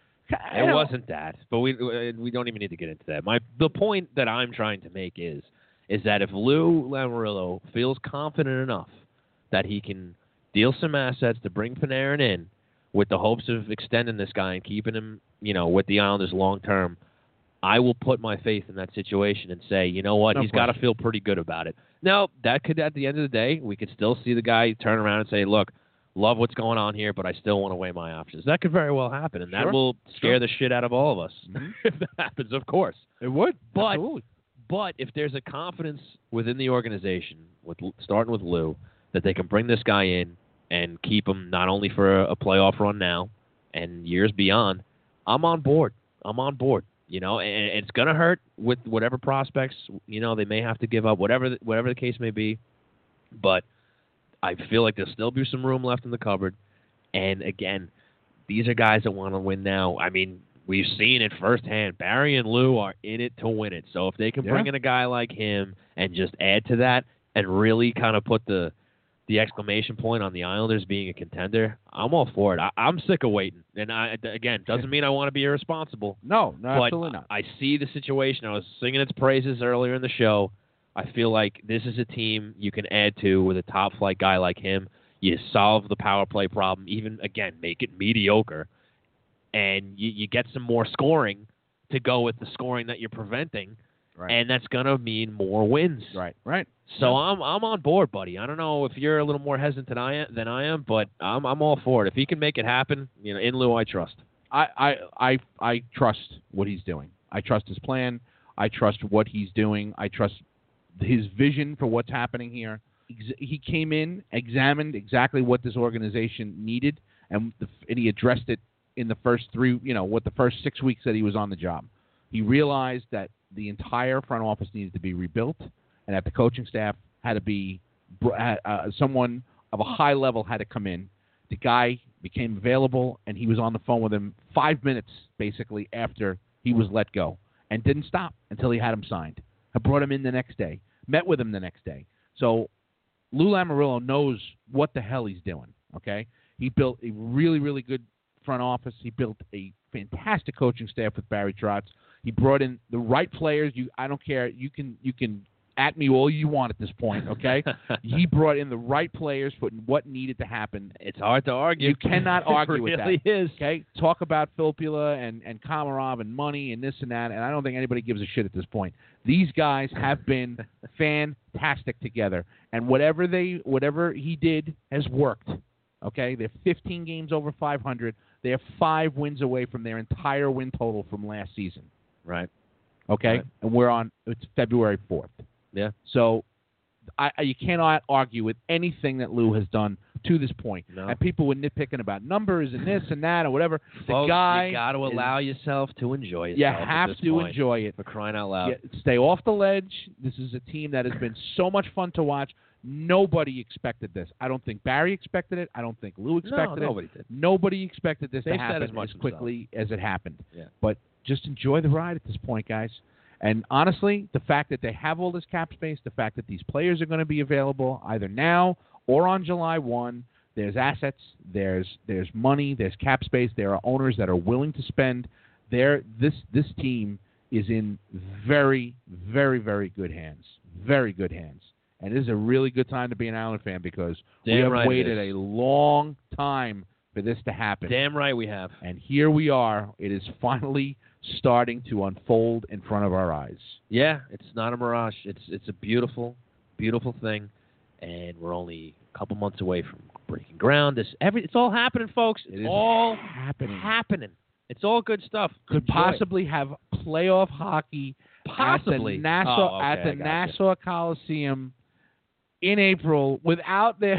Speaker 3: I
Speaker 2: It
Speaker 3: don't-
Speaker 2: wasn't that, but we we don't even need to get into that. My the point that I'm trying to make is is that if Lou Lamoriello feels confident enough that he can deal some assets to bring Panarin in with the hopes of extending this guy and keeping him, you know, with the Islanders long term, I will put my faith in that situation and say, you know what,
Speaker 3: No
Speaker 2: he's got to
Speaker 3: question.
Speaker 2: feel pretty good about it. Now, that could, at the end of the day, we could still see the guy turn around and say, look, love what's going on here, but I still want to weigh my options. That could very well happen, and that
Speaker 3: Sure.
Speaker 2: will scare
Speaker 3: Sure.
Speaker 2: the shit out of all of us
Speaker 3: Mhm.
Speaker 2: if that happens, of course.
Speaker 3: It would,
Speaker 2: But-
Speaker 3: absolutely.
Speaker 2: But if there's a confidence within the organization, with starting with Lou, that they can bring this guy in and keep him not only for a, a playoff run now and years beyond, I'm on board. I'm on board. You know, and it's going to hurt with whatever prospects, you know, they may have to give up, whatever the, whatever the case may be. But I feel like there'll still be some room left in the cupboard. And, again, these are guys that want to win now. I mean, we've seen it firsthand. Barry and Lou are in it to win it. So if they can bring
Speaker 3: Yeah.
Speaker 2: in a guy like him and just add to that and really kind of put the the exclamation point on the Islanders being a contender, I'm all for it. I, I'm sick of waiting. And, I, again, doesn't mean I want to be irresponsible.
Speaker 3: No, no,
Speaker 2: but
Speaker 3: absolutely not.
Speaker 2: I see the situation. I was singing its praises earlier in the show. I feel like this is a team you can add to with a top-flight guy like him. You solve the power play problem, even, again, make it mediocre, and you, you get some more scoring to go with the scoring that you're preventing,
Speaker 3: right.
Speaker 2: and that's going to mean more wins.
Speaker 3: Right, right.
Speaker 2: So
Speaker 3: yeah.
Speaker 2: I'm I'm on board, buddy. I don't know if you're a little more hesitant than I am, than I am, but I'm I'm all for it. If he can make it happen, you know, in Lou, I trust.
Speaker 3: I, I, I, I trust what he's doing. I trust his plan. I trust what he's doing. I trust his vision for what's happening here. He came in, examined exactly what this organization needed, and, the, and he addressed it in the first three, you know, what the first six weeks that he was on the job. He realized that the entire front office needed to be rebuilt, and that the coaching staff had to be uh, someone of a high level had to come in. The guy became available, and he was on the phone with him five minutes basically after he was let go, and didn't stop until he had him signed. I brought him in the next day, met with him the next day. So Lou Lamoriello knows what the hell he's doing, okay? He built a really, really good front office. He built a fantastic coaching staff with Barry Trotz. He brought in the right players. You, I don't care. You can you can at me all you want at this point, okay? He brought in the right players for what needed to happen.
Speaker 2: It's hard to argue.
Speaker 3: You cannot argue
Speaker 2: it
Speaker 3: with
Speaker 2: really
Speaker 3: that.
Speaker 2: is.
Speaker 3: Okay? Talk about Filppula and, and Komarov and money and this and that, and I don't think anybody gives a shit at this point. These guys have been fantastic together, and whatever they whatever he did has worked. Okay? They're fifteen games over five hundred. They are five wins away from their entire win total from last season.
Speaker 2: Right.
Speaker 3: Okay?
Speaker 2: Right.
Speaker 3: And we're on, it's February fourth.
Speaker 2: Yeah.
Speaker 3: So I, I, you cannot argue with anything that Lou has done to this point.
Speaker 2: No.
Speaker 3: And people were nitpicking about numbers and this and that or whatever. The
Speaker 2: Folks,
Speaker 3: guy
Speaker 2: you got to allow
Speaker 3: is,
Speaker 2: yourself to enjoy it.
Speaker 3: You have to
Speaker 2: point,
Speaker 3: enjoy it.
Speaker 2: For crying out loud.
Speaker 3: Yeah, stay off the ledge. This is a team that has been so much fun to watch. Nobody expected this. I don't think Barry expected it. I don't think Lou expected
Speaker 2: no,
Speaker 3: it.
Speaker 2: nobody did.
Speaker 3: Nobody expected this
Speaker 2: They've
Speaker 3: to
Speaker 2: said
Speaker 3: happen
Speaker 2: as much
Speaker 3: as quickly as it happened.
Speaker 2: Yeah.
Speaker 3: But just enjoy the ride at this point, guys. And honestly, the fact that they have all this cap space, the fact that these players are going to be available either now or on July first, there's assets, there's there's money, there's cap space, there are owners that are willing to spend. There, this this team is in very, very, very good hands. Very good hands. And this is a really good time to be an Islander fan because
Speaker 2: Damn
Speaker 3: we have
Speaker 2: right
Speaker 3: waited a long time for this to happen.
Speaker 2: Damn right we have.
Speaker 3: And here we are. It is finally starting to unfold in front of our eyes.
Speaker 2: Yeah, it's not a mirage. It's it's a beautiful, beautiful thing, and we're only a couple months away from breaking ground. This every it's all happening, folks. It's
Speaker 3: It is
Speaker 2: all
Speaker 3: happening.
Speaker 2: happening. It's all good stuff.
Speaker 3: Could
Speaker 2: Enjoy
Speaker 3: possibly have playoff hockey
Speaker 2: it. possibly
Speaker 3: at the Nassau
Speaker 2: Oh, okay,
Speaker 3: at the
Speaker 2: I gotcha.
Speaker 3: Nassau Coliseum in April without their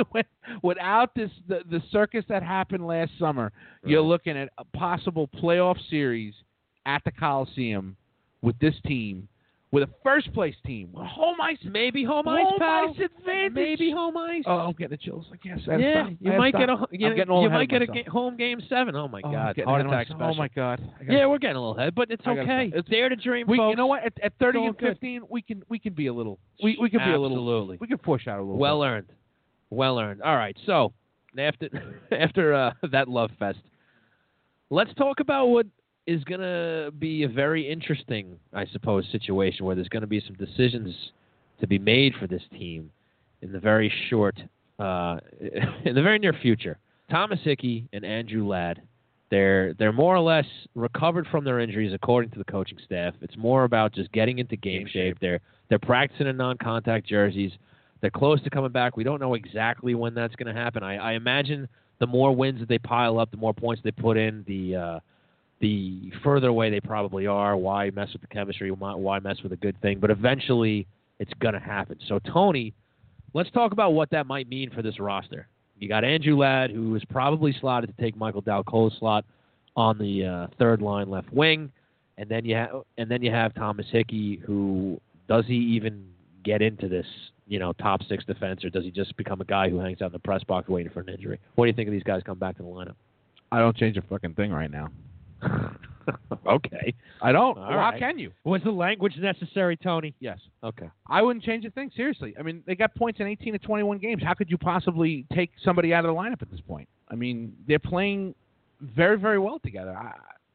Speaker 3: without this the, the circus that happened last summer.
Speaker 2: Right.
Speaker 3: You're looking at a possible playoff series at the Coliseum with this team, with a first place team, with home ice,
Speaker 2: Maybe home ice,
Speaker 3: home
Speaker 2: pal.
Speaker 3: ice advantage.
Speaker 2: Maybe home ice.
Speaker 3: Oh, I'm getting the chills. I can't. I
Speaker 2: yeah,
Speaker 3: stop.
Speaker 2: you
Speaker 3: I
Speaker 2: might
Speaker 3: stop.
Speaker 2: get a
Speaker 3: I'm
Speaker 2: you,
Speaker 3: getting all
Speaker 2: you
Speaker 3: ahead
Speaker 2: might
Speaker 3: of
Speaker 2: get a
Speaker 3: myself.
Speaker 2: ga- home game seven. Oh my
Speaker 3: Oh, I'm
Speaker 2: God,
Speaker 3: getting
Speaker 2: heart
Speaker 3: ahead of
Speaker 2: attack
Speaker 3: myself.
Speaker 2: special.
Speaker 3: Oh my God. I gotta
Speaker 2: Yeah,
Speaker 3: stop.
Speaker 2: we're getting a little ahead, but it's
Speaker 3: I gotta
Speaker 2: okay.
Speaker 3: stop.
Speaker 2: It's dare to dream,
Speaker 3: We,
Speaker 2: folks.
Speaker 3: you know what? At, at thirty
Speaker 2: all
Speaker 3: and
Speaker 2: good.
Speaker 3: fifteen, we can we can be a little. We we can be a little.
Speaker 2: Absolutely.
Speaker 3: We can push out a little.
Speaker 2: Well
Speaker 3: bit.
Speaker 2: earned. Well earned. All right, so after after uh, that love fest, let's talk about what is going to be a very interesting, I suppose, situation where there's going to be some decisions to be made for this team in the very short, uh, in the very near future. Thomas Hickey and Andrew Ladd, they're they're more or less recovered from their injuries, according to the coaching staff. It's more about just getting into game,
Speaker 3: Game
Speaker 2: shape.
Speaker 3: shape.
Speaker 2: They're they're practicing in non-contact jerseys. They're close to coming back. We don't know exactly when that's going to happen. I, I imagine the more wins that they pile up, the more points they put in, the uh, the further away they probably are. Why mess with the chemistry? Why, why mess with a good thing? But eventually, it's going to happen. So, Tony, let's talk about what that might mean for this roster. You got Andrew Ladd, who is probably slotted to take Michael Dal-Cole's slot on the uh, third line left wing, and then you have and then you have Thomas Hickey, who does he even get into this, you know, top six defense, or does he just become a guy who hangs out in the press box waiting for an injury? What do you think of these guys come back to the lineup?
Speaker 3: I don't change a fucking thing right now.
Speaker 2: Okay.
Speaker 3: I don't.
Speaker 2: All
Speaker 3: well,
Speaker 2: right.
Speaker 3: How can you?
Speaker 2: Was the language necessary, Tony?
Speaker 3: Yes.
Speaker 2: Okay.
Speaker 3: I wouldn't change a thing, seriously. I mean, they got points in eighteen to twenty-one games. How could you possibly take somebody out of the lineup at this point? I mean, they're playing very, very well together. I,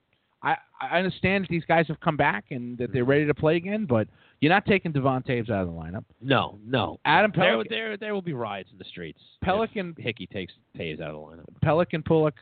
Speaker 3: I, I understand that these guys have come back and that they're ready to play again, but you're not taking Devon Taves out of the lineup.
Speaker 2: No, no.
Speaker 3: Adam
Speaker 2: there,
Speaker 3: Pellick,
Speaker 2: there, there will be riots in the streets.
Speaker 3: Pelican,
Speaker 2: if Hickey takes Taves out of the lineup.
Speaker 3: Pellick and Pullock.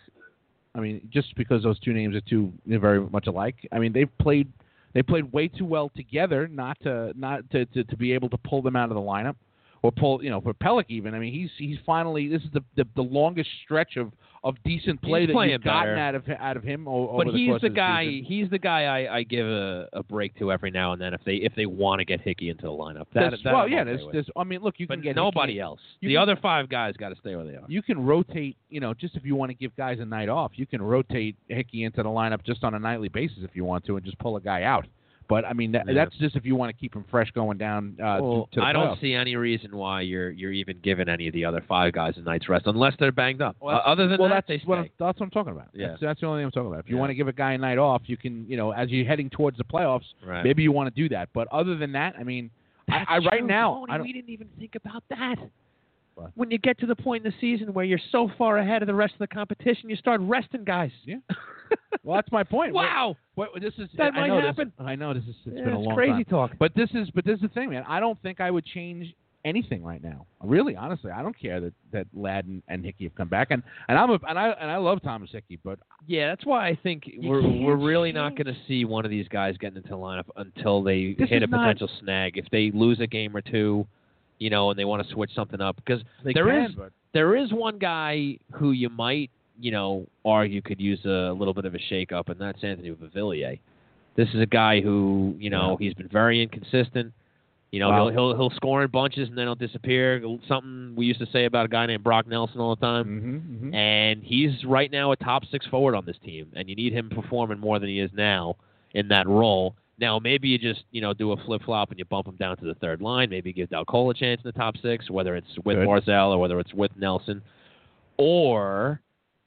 Speaker 3: I mean, just because those two names are too they're very much alike. I mean, they've played they played way too well together not to not to, to, to be able to pull them out of the lineup or pull you know for Pellick even. I mean, he's he's finally this is the the, the longest stretch of, of decent play
Speaker 2: he's
Speaker 3: that you've gotten
Speaker 2: better.
Speaker 3: out of out of him. O-
Speaker 2: but
Speaker 3: over the
Speaker 2: he's
Speaker 3: course
Speaker 2: the
Speaker 3: of the
Speaker 2: guy.
Speaker 3: season.
Speaker 2: He's the guy I, I give a, a break to every now and then if they if they want to get Hickey into the lineup. That,
Speaker 3: There's-
Speaker 2: that
Speaker 3: well,
Speaker 2: I'm
Speaker 3: yeah.
Speaker 2: okay
Speaker 3: There's,
Speaker 2: with.
Speaker 3: there's I mean, look, you
Speaker 2: but
Speaker 3: can get
Speaker 2: nobody
Speaker 3: Hickey,
Speaker 2: else.
Speaker 3: you
Speaker 2: The
Speaker 3: can-
Speaker 2: other five guys got to stay where they are.
Speaker 3: You can rotate, you know, just if you want to give guys a night off, you can rotate Hickey into the lineup just on a nightly basis if you want to, and just pull a guy out. But I mean, that,
Speaker 2: Yeah.
Speaker 3: that's just if you want to keep him fresh going down uh,
Speaker 2: well,
Speaker 3: to, to the
Speaker 2: I don't
Speaker 3: playoffs.
Speaker 2: see any reason why you're you're even giving any of the other five guys a night's rest unless they're banged up.
Speaker 3: Well,
Speaker 2: uh, other than
Speaker 3: well,
Speaker 2: that,
Speaker 3: that's
Speaker 2: they stay.
Speaker 3: what I'm, that's what I'm talking about.
Speaker 2: Yeah.
Speaker 3: That's, that's the only thing I'm talking about. If you
Speaker 2: Yeah.
Speaker 3: want to give a guy a night off, you can, you know, as you're heading towards the playoffs,
Speaker 2: right.
Speaker 3: maybe you want to do that. But other than that, I mean, I, I right
Speaker 2: true,
Speaker 3: now,
Speaker 2: Tony,
Speaker 3: I don't,
Speaker 2: we didn't even think about that.
Speaker 3: What?
Speaker 2: When you get to the point in the season where you're so far ahead of the rest of the competition, you start resting guys.
Speaker 3: Yeah. well, that's my point.
Speaker 2: Wow.
Speaker 3: What, what, this is
Speaker 2: That
Speaker 3: I
Speaker 2: might
Speaker 3: know
Speaker 2: happen.
Speaker 3: This, I know this is it's
Speaker 2: Yeah,
Speaker 3: been a
Speaker 2: it's
Speaker 3: long
Speaker 2: crazy
Speaker 3: time.
Speaker 2: talk.
Speaker 3: But this is but this is the thing, man. I don't think I would change anything right now. Really, honestly, I don't care that, that Ladd and, and Hickey have come back, and, and I'm a, and I and I love Thomas Hickey, but
Speaker 2: Yeah, that's why I think we're
Speaker 3: can't
Speaker 2: we're really not
Speaker 3: change.
Speaker 2: going to see one of these guys getting into the lineup until they
Speaker 3: This
Speaker 2: hit
Speaker 3: is
Speaker 2: a
Speaker 3: not-
Speaker 2: potential snag. If they lose a game or two, you know, and they want to switch something up, because
Speaker 3: they
Speaker 2: there
Speaker 3: can,
Speaker 2: is
Speaker 3: but
Speaker 2: there is one guy who you might, you know, argue could use a little bit of a shake-up, and that's Anthony Beauvillier. This is a guy who, you know, he's been very inconsistent. You know,
Speaker 3: Wow.
Speaker 2: he'll, he'll he'll score in bunches and then he'll disappear. Something we used to say about a guy named Brock Nelson all the time.
Speaker 3: mm-hmm, mm-hmm.
Speaker 2: And he's right now a top six forward on this team, and you need him performing more than he is now in that role. Now, maybe you just, you know, do a flip-flop and you bump him down to the third line. Maybe give Dalcola a chance in the top six, whether it's with
Speaker 3: Good.
Speaker 2: Barzal or whether it's with Nelson. Or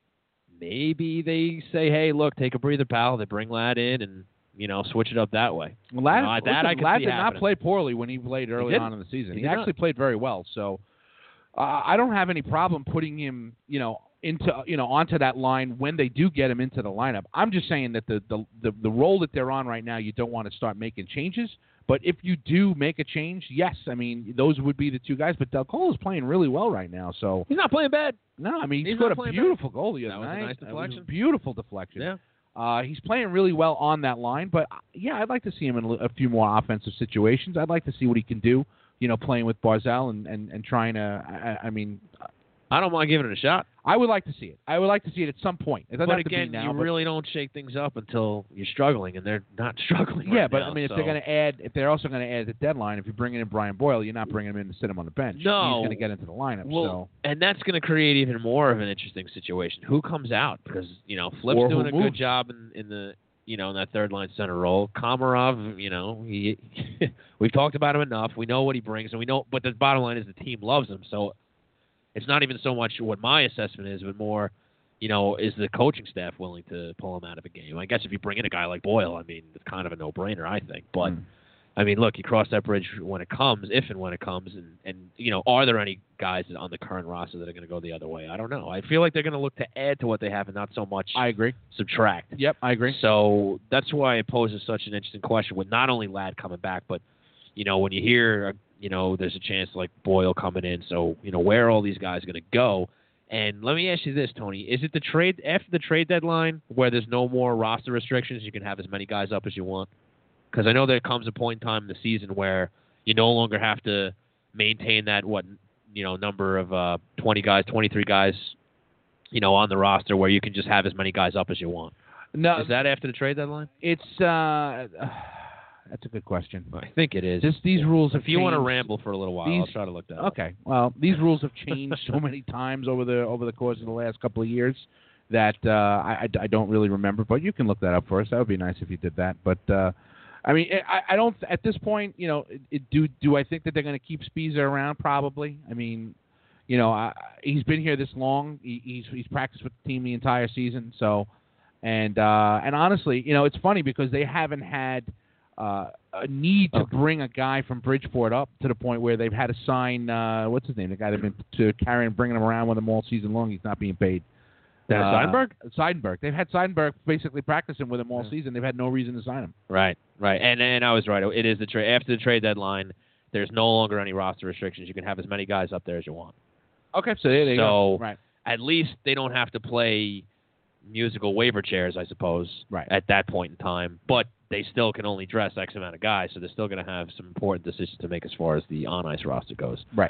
Speaker 2: maybe they say, hey, look, take a breather, pal. They bring Ladd in and, you know, switch it up that way.
Speaker 3: Ladd,
Speaker 2: You know, that
Speaker 3: listen,
Speaker 2: I could
Speaker 3: Ladd
Speaker 2: see
Speaker 3: did not
Speaker 2: happening.
Speaker 3: play poorly when he played early
Speaker 2: didn't.
Speaker 3: on in the season.
Speaker 2: He
Speaker 3: He,
Speaker 2: did
Speaker 3: actually
Speaker 2: not.
Speaker 3: played very well. So uh, I don't have any problem putting him, you know, into you know onto that line when they do get him into the lineup. I'm just saying that the the the, the role that they're on right now, you don't want to start making changes. But if you do make a change, yes, I mean those would be the two guys. But Dalcola is playing really well right now, so
Speaker 2: He's not playing bad.
Speaker 3: no, I mean he
Speaker 2: He's
Speaker 3: scored
Speaker 2: not
Speaker 3: a
Speaker 2: playing
Speaker 3: beautiful goal the
Speaker 2: That
Speaker 3: other
Speaker 2: was a
Speaker 3: night.
Speaker 2: nice
Speaker 3: It was
Speaker 2: deflection.
Speaker 3: a beautiful deflection.
Speaker 2: Yeah.
Speaker 3: Uh, he's playing really well on that line, but uh, yeah, I'd like to see him in a, li- a few more offensive situations. I'd like to see what he can do, you know, playing with Barzal and, and, and trying to. I, I mean,
Speaker 2: I don't mind giving it a shot.
Speaker 3: I would like to see it. I would like to see it at some point. It doesn't
Speaker 2: But
Speaker 3: have
Speaker 2: again,
Speaker 3: to be now.
Speaker 2: you
Speaker 3: but,
Speaker 2: really don't shake things up until you're struggling, and they're not struggling.
Speaker 3: yeah,
Speaker 2: right
Speaker 3: but
Speaker 2: now,
Speaker 3: I mean, if
Speaker 2: so.
Speaker 3: they're going to add, if they're also going to add at the deadline, if you're bringing in Brian Boyle, you're not bringing him in to sit him on the bench.
Speaker 2: No.
Speaker 3: He's going to get into the lineup.
Speaker 2: Well, and that's going to create even more of an interesting situation. Who comes out? Because you know, Flip's
Speaker 3: Or who
Speaker 2: doing a good
Speaker 3: moves.
Speaker 2: job in, in the you know in that third line center role. Komarov, you know, he we've talked about him enough. We know what he brings, and we know. But the bottom line is the team loves him. So it's not even so much what my assessment is, but more, you know, is the coaching staff willing to pull him out of a game? I guess if you bring in a guy like Boyle, I mean, it's kind of a no-brainer, I think. But
Speaker 3: Mm.
Speaker 2: I mean, look, you cross that bridge when it comes, if and when it comes, and, and you know, are there any guys on the current roster that are going to go the other way? I don't know. I feel like they're going to look to add to what they have and not so much
Speaker 3: I agree.
Speaker 2: subtract.
Speaker 3: Yep, I agree.
Speaker 2: So that's why it poses such an interesting question with not only Ladd coming back, but, you know, when you hear, uh, you know, there's a chance like Boyle coming in. So, you know, where are all these guys going to go? And let me ask you this, Tony. Is it the trade after the trade deadline where there's no more roster restrictions? You can have as many guys up as you want? Because I know there comes a point in time in the season where you no longer have to maintain that, what, you know, number of uh, twenty guys, twenty-three guys, you know, on the roster where you can just have as many guys up as you want.
Speaker 3: No,
Speaker 2: Is that after the trade deadline?
Speaker 3: it's uh, that's a good question.
Speaker 2: I think it is.
Speaker 3: This, these rules have
Speaker 2: if you want to
Speaker 3: changed.
Speaker 2: ramble for a little while,
Speaker 3: These-
Speaker 2: I'll try to look that up.
Speaker 3: Okay. Well, these rules have changed so many times over the over the course of the last couple of years that uh, I, I, I don't really remember. But you can look that up for us. That would be nice if you did that. But uh, I mean, I, I don't at this point. You know, it, do do I think that they're going to keep Spiza around? Probably. I mean, you know, I, he's been here this long. He, he's he's practiced with the team the entire season. So And uh, and honestly, you know, it's funny because they haven't had uh, a need to
Speaker 2: Okay.
Speaker 3: bring a guy from Bridgeport up to the point where they've had to sign uh, what's his name, the guy they've been to carry and bringing him around with them all season long. He's not being paid.
Speaker 2: Dennis
Speaker 3: Uh,
Speaker 2: Seidenberg?
Speaker 3: Seidenberg. They've had Seidenberg basically practicing with him all
Speaker 2: Yeah.
Speaker 3: season. They've had no reason to sign him.
Speaker 2: Right, right. And and I was right. It is the trade. After the trade deadline, there's no longer any roster restrictions. You can have as many guys up there as you want.
Speaker 3: Okay, so there you
Speaker 2: So-
Speaker 3: go. Right.
Speaker 2: At least they don't have to play musical waiver chairs, I suppose,
Speaker 3: Right.
Speaker 2: at that point in time. But they still can only dress X amount of guys, so they're still going to have some important decisions to make as far as the on-ice roster goes.
Speaker 3: Right.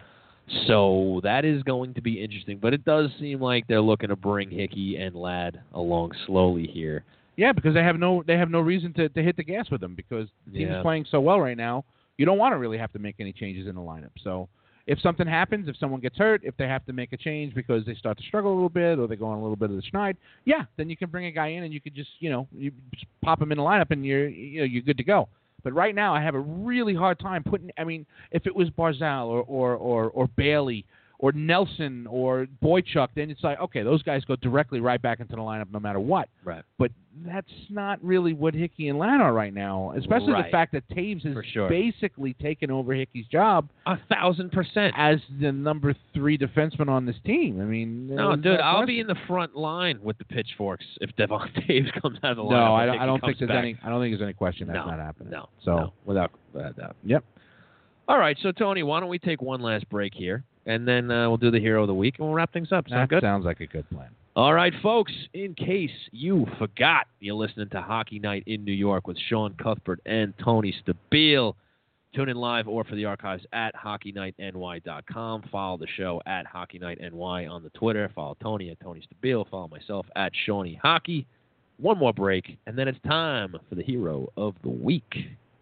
Speaker 2: So that is going to be interesting. But it does seem like they're looking to bring Hickey and Ladd along slowly here.
Speaker 3: Yeah, because they have no they have no reason to, to hit the gas with them because the team
Speaker 2: Yeah.
Speaker 3: is playing so well right now. You don't want to really have to make any changes in the lineup. So if something happens, if someone gets hurt, if they have to make a change because they start to struggle a little bit or they go on a little bit of the schneid, yeah, then you can bring a guy in and you could just you know you just pop him in the lineup and you're you know you're good to go. But right now, I have a really hard time putting. I mean, if it was Barzal or or or, or Bailey or Nelson or Boychuk, then it's like, okay, those guys go directly right back into the lineup no matter what.
Speaker 2: Right.
Speaker 3: But that's not really what Hickey and Ladd are right now, especially
Speaker 2: Right.
Speaker 3: the fact that Taves has
Speaker 2: For sure.
Speaker 3: basically taken over Hickey's job
Speaker 2: A thousand percent.
Speaker 3: as the number three defenseman on this team. I mean,
Speaker 2: No,
Speaker 3: there's
Speaker 2: dude,
Speaker 3: no
Speaker 2: I'll
Speaker 3: question.
Speaker 2: be in the front line with the pitchforks if Devon Taves comes out of the lineup.
Speaker 3: No, I
Speaker 2: and
Speaker 3: don't, I
Speaker 2: Hickey
Speaker 3: don't
Speaker 2: comes
Speaker 3: think there's
Speaker 2: back.
Speaker 3: any. I don't think there's any question that's
Speaker 2: No,
Speaker 3: not happening.
Speaker 2: No,
Speaker 3: So,
Speaker 2: no, without, without doubt.
Speaker 3: yep.
Speaker 2: All right, so Tony, why don't we take one last break here, and then uh, we'll do the hero of the week, and we'll wrap things up. Sound
Speaker 3: That
Speaker 2: good?
Speaker 3: sounds like a good plan.
Speaker 2: All right, folks, in case you forgot, you're listening to Hockey Night in New York with Sean Cuthbert and Tony Stabile. Tune in live or for the archives at hockey night N Y dot com. Follow the show at Hockey Night N Y on the Twitter. Follow Tony at Tony Stabile. Follow myself at Shawnee Hockey. One more break, and then it's time for the hero of the week.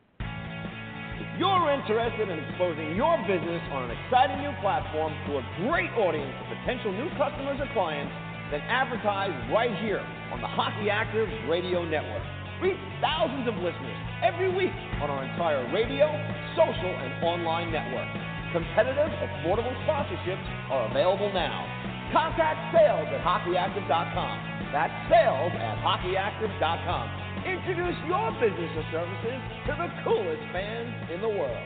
Speaker 4: If you're interested in exposing your business on an exciting new platform to a great audience of potential new customers or clients, then advertise right here on the Hockey Active Radio Network. Reach thousands of listeners every week on our entire radio, social, and online network. Competitive, affordable sponsorships are available now. Contact sales at hockey active dot com. That's sales at hockey active dot com. Introduce your business or services to the coolest fans in the world.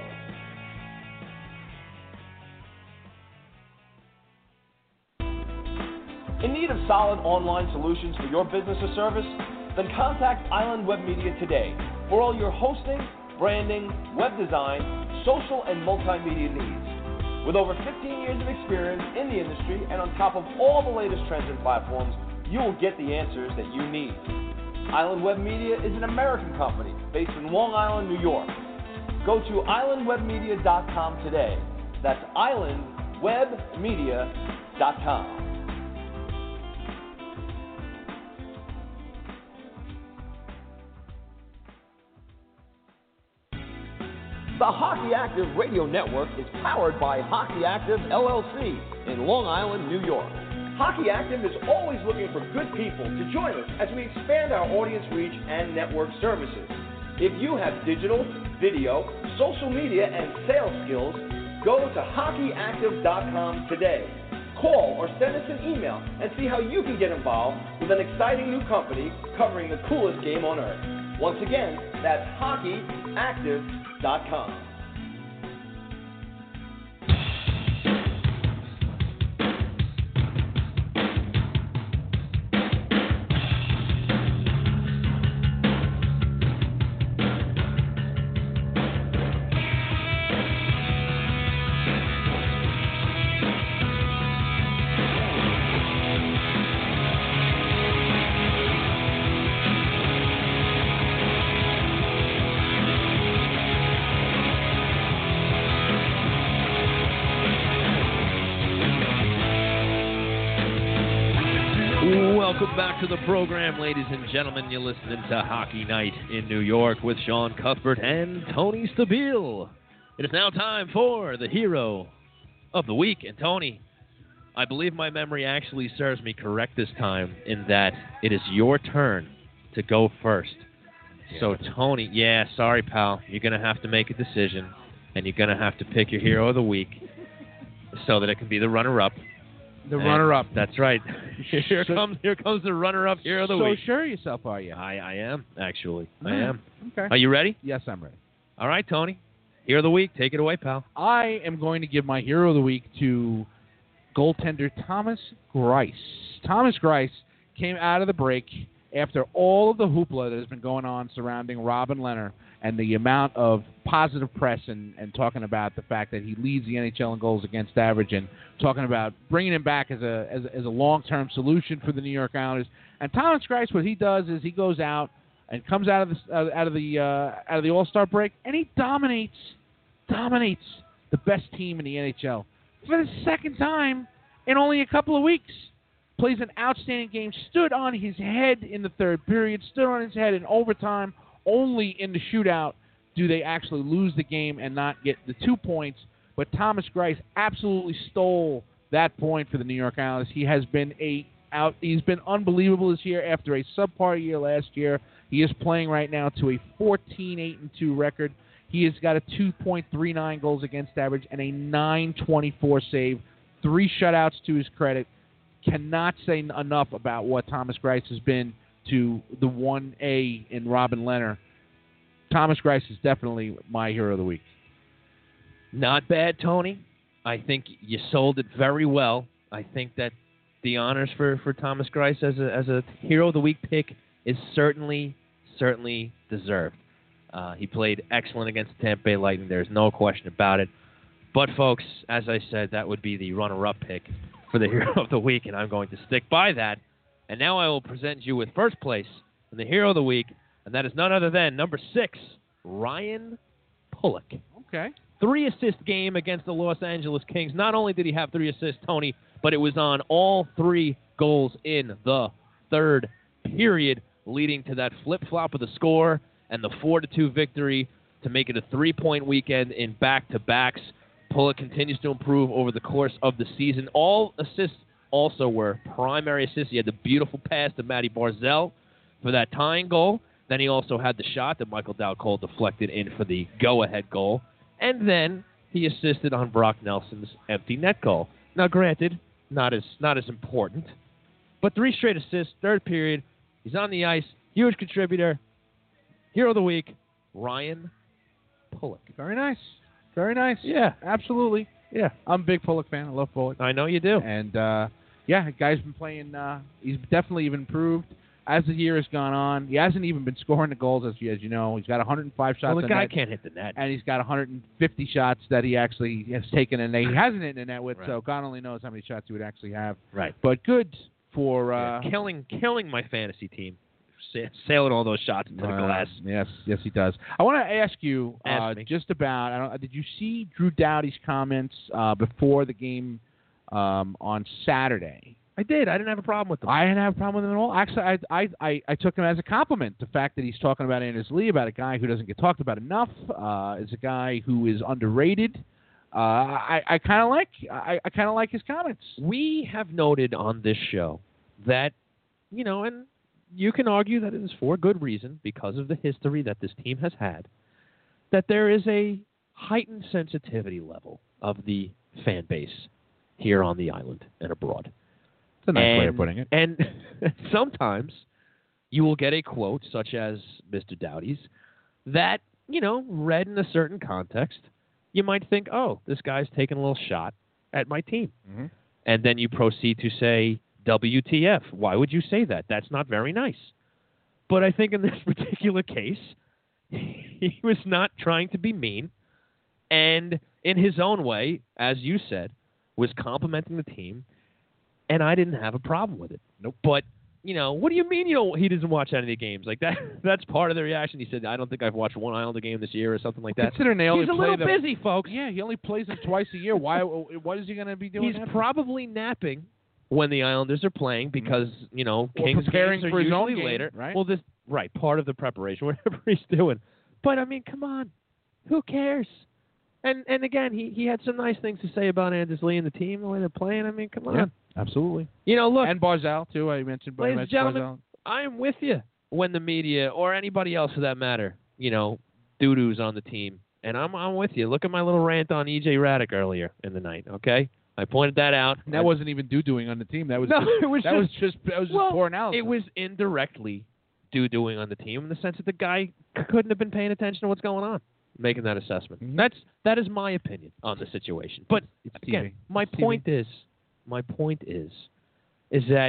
Speaker 4: In need of solid online solutions for your business or service? Then contact Island Web Media today for all your hosting, branding, web design, social, and multimedia needs. With over fifteen years of experience in the industry and on top of all the latest trends and platforms, you will get the answers that you need. Island Web Media is an American company based in Long Island, New York. Go to island web media dot com today. That's island web media dot com. The Hockey Active Radio Network is powered by Hockey Active L L C in Long Island, New York. Hockey Active is always looking for good people to join us as we expand our audience reach and network services. If you have digital, video, social media, and sales skills, go to hockey active dot com today. Call or send us an email and see how you can get involved with an exciting new company covering the coolest game on earth. Once again, that's hockey active dot com.
Speaker 2: Welcome back to the program, ladies and gentlemen. You're listening to Hockey Night in New York with Sean Cuthbert and Tony Stabile. It is now time for the hero of the week. And Tony, I believe my memory actually serves me correct this time in that it is your turn to go first. So, Tony, yeah, sorry, pal. You're going to have to make a decision, and you're going to have to pick your hero of the week so that it can be the runner-up.
Speaker 3: The
Speaker 2: And
Speaker 3: runner-up.
Speaker 2: That's right. Here
Speaker 3: So-
Speaker 2: comes here comes the runner-up hero of the
Speaker 3: so
Speaker 2: week.
Speaker 3: sure of yourself, are you?
Speaker 2: I, I am, actually. I
Speaker 3: All right.
Speaker 2: am.
Speaker 3: Okay.
Speaker 2: Are you ready?
Speaker 3: Yes, I'm ready.
Speaker 2: All right, Tony. Hero of the week. Take it away, pal.
Speaker 3: I am going to give my hero of the week to goaltender Thomas Greiss. Thomas Greiss came out of the break after all of the hoopla that has been going on surrounding Robin Lehner and the amount of positive press and, and talking about the fact that he leads the N H L in goals against average and talking about bringing him back as a as, a- as a long-term solution for the New York Islanders. And Thomas Greiss, what he does is he goes out and comes out of the uh, out of the uh, out of the All-Star break and he dominates dominates the best team in the N H L for the second time in only a couple of weeks. Plays an outstanding game, stood on his head in the third period, stood on his head in overtime. Only in the shootout do they actually lose the game and not get the two points. But Thomas Greiss absolutely stole that point for the New York Islanders. He has been a out. He's been unbelievable this year after a subpar year last year. He is playing right now to a fourteen eight and two record. He has got a two point three nine goals against average and a nine twenty-four save. Three shutouts to his credit. Cannot say enough about what Thomas Greiss has been to the one A in Robin Lehner. Thomas Greiss is definitely my hero of the week.
Speaker 2: Not bad, Tony. I think you sold it very well. I think that the honors for, for Thomas Greiss as a as a hero of the week pick is certainly certainly deserved. Uh, he played excellent against the Tampa Bay Lightning. There's no question about it. But folks, as I said, that would be the runner-up pick for the hero of the week, and I'm going to stick by that. And now I will present you with first place in the hero of the week, and that is none other than number six, Ryan Pulock.
Speaker 3: Okay.
Speaker 2: Three assist game against the Los Angeles Kings. Not only did he have three assists, Tony, but it was on all three goals in the third period, leading to that flip-flop of the score and the four to two victory to make it a three-point weekend in back-to-backs. Pulock continues to improve over the course of the season. All assists also were primary assists. He had the beautiful pass to Matty Barzal for that tying goal. Then he also had the shot that Michael Dowd-Cole deflected in for the go-ahead goal. And then he assisted on Brock Nelson's empty net goal. Now, granted, not as not as important, but three straight assists, third period. He's on the ice, huge contributor. Hero of the week, Ryan Pulock.
Speaker 3: Very nice. Very nice.
Speaker 2: Yeah.
Speaker 3: Absolutely.
Speaker 2: Yeah.
Speaker 3: I'm a big Pulock fan. I love Pulock.
Speaker 2: I know you do.
Speaker 3: And, uh, yeah, the guy's been playing. Uh, he's definitely even improved as the year has gone on. He hasn't even been scoring the goals, as you, as you know. He's got one hundred five shots
Speaker 2: Well, the
Speaker 3: on
Speaker 2: guy
Speaker 3: net,
Speaker 2: can't hit the net.
Speaker 3: and he's got one hundred fifty shots that he actually has taken and he hasn't hit the net with,
Speaker 2: Right.
Speaker 3: so God only knows how many shots he would actually have.
Speaker 2: Right.
Speaker 3: But good for uh,
Speaker 2: Yeah, killing killing my fantasy team. Sa- Sailing all those shots into the
Speaker 3: Uh,
Speaker 2: glass.
Speaker 3: Yes, yes, he does. I want to ask you uh,
Speaker 2: Ask me.
Speaker 3: just about. I don't, did you see Drew Doughty's comments uh, before the game um, on Saturday?
Speaker 2: I did. I didn't have a problem with them.
Speaker 3: I didn't have a problem with him at all. Actually, I, I, I, I took him as a compliment. The fact that he's talking about Anders Lee, about a guy who doesn't get talked about enough, uh, is a guy who is underrated. Uh, I, I kind of like. I, I kind of like his comments.
Speaker 2: We have noted on this show that, you know, and you can argue that it is for good reason because of the history that this team has had, that there is a heightened sensitivity level of the fan base here on the island and abroad.
Speaker 3: It's a nice
Speaker 2: and,
Speaker 3: way of putting it.
Speaker 2: And sometimes you will get a quote such as Mister Doughty's that, you know, read in a certain context, you might think, oh, this guy's taking a little shot at my team.
Speaker 3: Mm-hmm.
Speaker 2: And then you proceed to say, W T F. Why would you say that? That's not very nice. But I think in this particular case, he was not trying to be mean. And in his own way, as you said, was complimenting the team. And I didn't have a problem with it. Nope. But, you know, what do you mean you know he doesn't watch any of the games? Like that that's part of the reaction. He said, I don't think I've watched one Islander game this year or something like that.
Speaker 3: Considering they only
Speaker 2: He's a
Speaker 3: play
Speaker 2: little
Speaker 3: them,
Speaker 2: busy, folks.
Speaker 3: Yeah, he only plays them twice a year. Why? What is he going to be doing?
Speaker 2: He's
Speaker 3: that for?
Speaker 2: probably napping when the Islanders are playing because, you know,
Speaker 3: Or
Speaker 2: Kings
Speaker 3: preparing
Speaker 2: games are
Speaker 3: for his own
Speaker 2: usually
Speaker 3: game,
Speaker 2: later.
Speaker 3: right?
Speaker 2: Well, this right, part of the preparation, whatever he's doing. But, I mean, come on. Who cares? And and again, he, he had some nice things to say about Anders Lee and the team, the way they're playing. I mean, come on.
Speaker 3: Yeah, absolutely.
Speaker 2: You know, look,
Speaker 3: And Barzal, too. I mentioned, I
Speaker 2: ladies and
Speaker 3: mentioned
Speaker 2: gentlemen,
Speaker 3: Barzal.
Speaker 2: I am with you when the media, or anybody else for that matter, you know, doo-doos on the team. And I'm I'm with you. Look at my little rant on E J Radick earlier in the night, okay? I pointed that out.
Speaker 3: And that
Speaker 2: I,
Speaker 3: wasn't even doo-dooing on the team. That was
Speaker 2: no,
Speaker 3: just,
Speaker 2: it was
Speaker 3: that
Speaker 2: just,
Speaker 3: was just that was just
Speaker 2: well,
Speaker 3: poor analysis.
Speaker 2: It was indirectly doo-dooing on the team in the sense that the guy couldn't have been paying attention to what's going on, making that assessment.
Speaker 3: Mm-hmm.
Speaker 2: That's that is my opinion on the situation. But
Speaker 3: it's
Speaker 2: again,
Speaker 3: T V.
Speaker 2: my
Speaker 3: It's
Speaker 2: point
Speaker 3: T V.
Speaker 2: is, my point is, is that